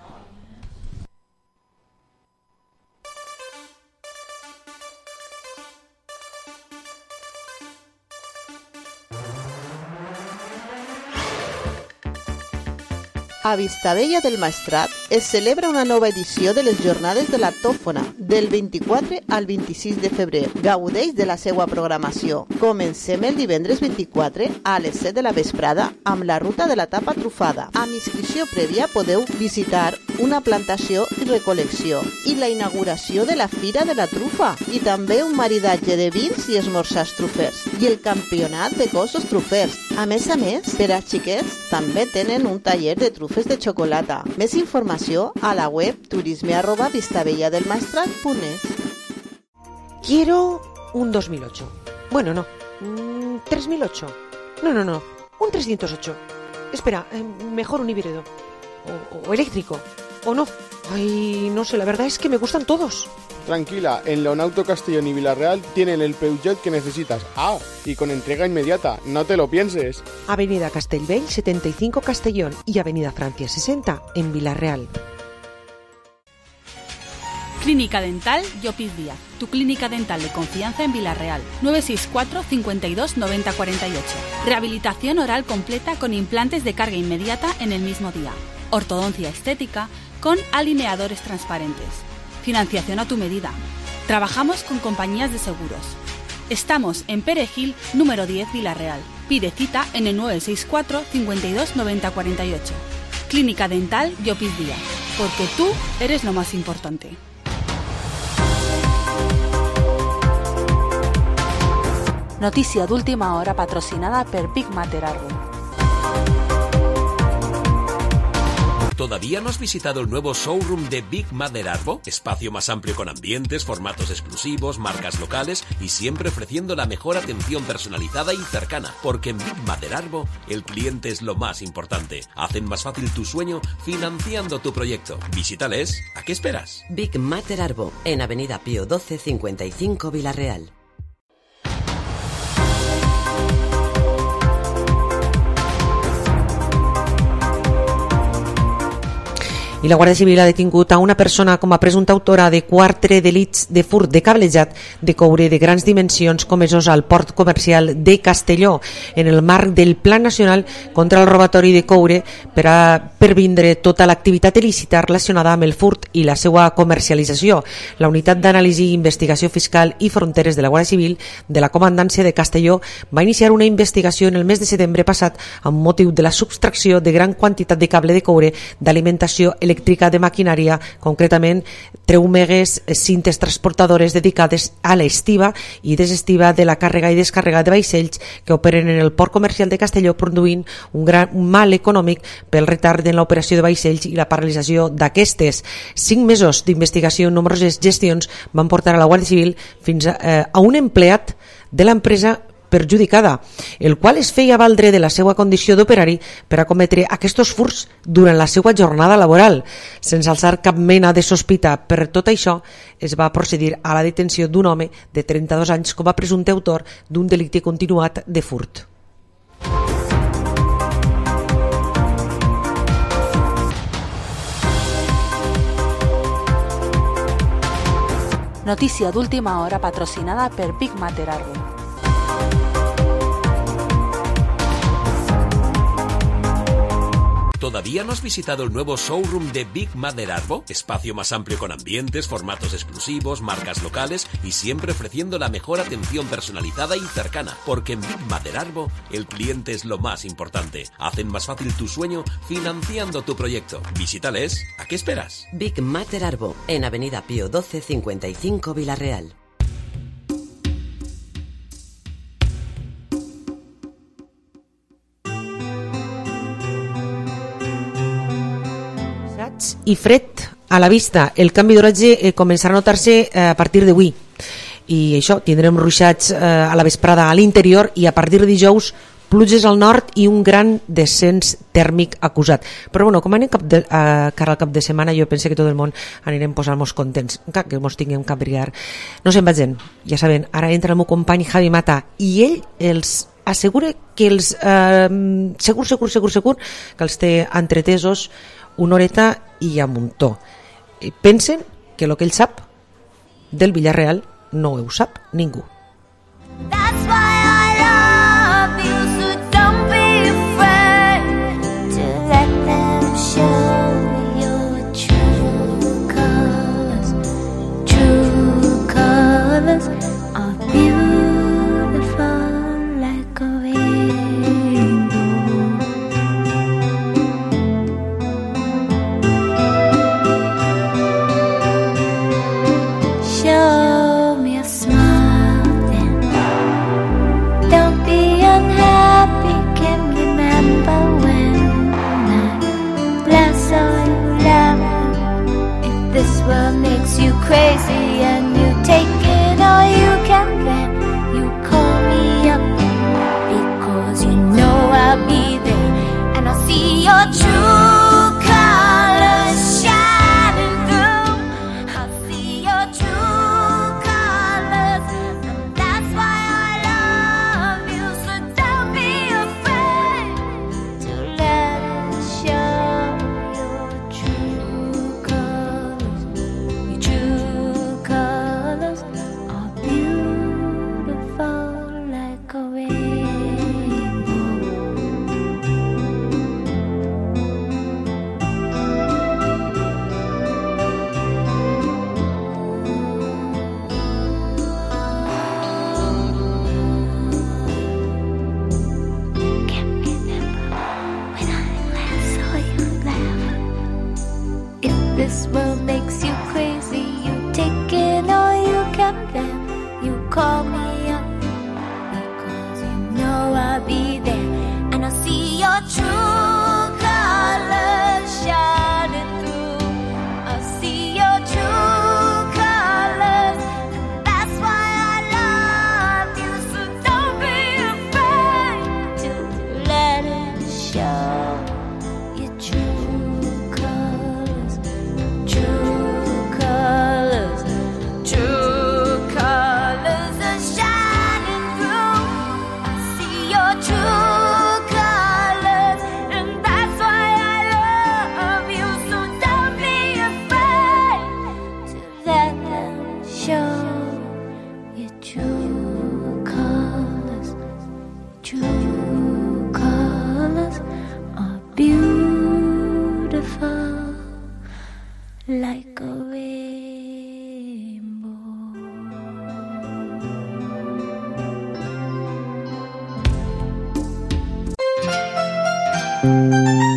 A Vistabella del Maestrat es celebra una nova edició de les Jornades de la Tòfona del vint-i-quatre al vint-i-sis de febrer. Gaudeix de la seva programació. Comencem el divendres vint-i-quatre a les set de la vesprada amb la ruta de la tapa trufada. Amb inscripció prèvia podeu visitar una plantació i recol·lecció i la inauguració de la Fira de la Trufa i també un maridatge de vins i esmorzars trufers i el campionat de gossos trufers. A més a més, per a xiquets també tenen un taller de trufes de xocolata. Més informació a la web turisme arroba vistabelladelmaestrat punt es. Quiero un dos mil ocho. Bueno, no. Mm, tres mil ocho. No, no, no. Un trescientos ocho. Espera, eh, mejor un híbrido. O, o eléctrico. O no. Ay, no sé, la verdad es que me gustan todos. Tranquila, en Leonauto Castellón y Villarreal tienen el Peugeot que necesitas. Ah, y con entrega inmediata, no te lo pienses. Avenida Castellbell setenta y cinco Castellón y Avenida Francia sesenta en Villarreal. Clínica Dental Llopis Díaz, tu clínica dental de confianza en Villarreal. nueve seis cuatro, cincuenta y dos, noventa cuarenta y ocho. Rehabilitación oral completa con implantes de carga inmediata en el mismo día. Ortodoncia estética con alineadores transparentes. Financiación a tu medida. Trabajamos con compañías de seguros. Estamos en Perejil, número diez, Villarreal. Pide cita en el nueve seis cuatro, cincuenta y dos, noventa, cuarenta y ocho. Clínica Dental Llopis Díaz, porque tú eres lo más importante. Notícia d'última hora patrocinada per Big Matter Arbo. ¿Todavía no has visitado el nuevo showroom de Big Matter Arbo? Espacio más amplio con ambientes, formatos exclusivos, marcas locales y siempre ofreciendo la mejor atención personalizada y cercana. Porque en Big Matter Arbo el cliente es lo más importante. Hacen más fácil tu sueño financiando tu proyecto. Visítales. ¿A qué esperas? Big Matter Arbo, en Avenida Pío doce, cincuenta y cinco, Villarreal. I la Guàrdia Civil ha detingut a una persona com a presumpta autora de quatre delits de furt de cablejat de coure de grans dimensions comesos al port comercial de Castelló en el marc del Pla Nacional contra el robatori de coure per a pervindre tota l'activitat il·lícita relacionada amb el furt i la seva comercialització. La Unitat d'Anàlisi i Investigació Fiscal i Fronteres de la Guàrdia Civil de la Comandància de Castelló va iniciar una investigació en el mes de setembre passat amb motiu de la subtracció de gran quantitat de cable de coure d'alimentació elèctrica de maquinària, concretament treumegues, cintes transportadores dedicades a l'estiva i desestiva de la càrrega i descàrrega de vaixells que operen en el port comercial de Castelló, produint un gran mal econòmic pel retard en l'operació de vaixells i la paralització d'aquestes. Cinc mesos d'investigació i nombroses gestions van portar a la Guàrdia Civil fins a, eh, a un empleat de l'empresa perjudicada, el qual es feia valdre de la seva condició d'operari per a cometre aquests furts durant la seva jornada laboral. Sense alçar cap mena de sospita per tot això, es va procedir a la detenció d'un home de trenta-dos anys com a presumpte autor d'un delicte continuat de furt. Notícia d'última hora patrocinada per Big Matter Arbo. ¿Todavía no has visitado el nuevo showroom de Big Matter Arbo? Espacio más amplio con ambientes, formatos exclusivos, marcas locales y siempre ofreciendo la mejor atención personalizada y cercana. Porque en Big Matter Arbo el cliente es lo más importante. Hacen más fácil tu sueño financiando tu proyecto. Visítales. ¿A qué esperas? Big Matter Arbo, en Avenida Pío doce, cincuenta y cinco, Villarreal. I fred a la vista. El canvi d'oratge eh, començarà a notar-se eh, a partir d'avui i això, tindrem ruixats eh, a la vesprada a l'interior i a partir de dijous pluges al nord i un gran descens tèrmic acusat. Però bueno, com anem cap de, eh, cara al cap de setmana, jo penso que tot el món anirem posant-nos contents, encara que ens tinguem cap brigar. No se'n vagin, ja saben, ara entra el meu company Javi Mata i ell els assegura que els eh, segur, segur, segur, segur que els té entretesos una horeta i a muntó. Pensen que el que ell sap del Villarreal no ho sap ningú. That's why I love you, so don't be afraid to let them show your true colors. True colors are beautiful like a rainbow. Show me a smile then. Don't be unhappy, can remember when I last saw you laugh. If this world makes you crazy and you take it all you can, then you call me up, because you know I'll be there and I'll see your true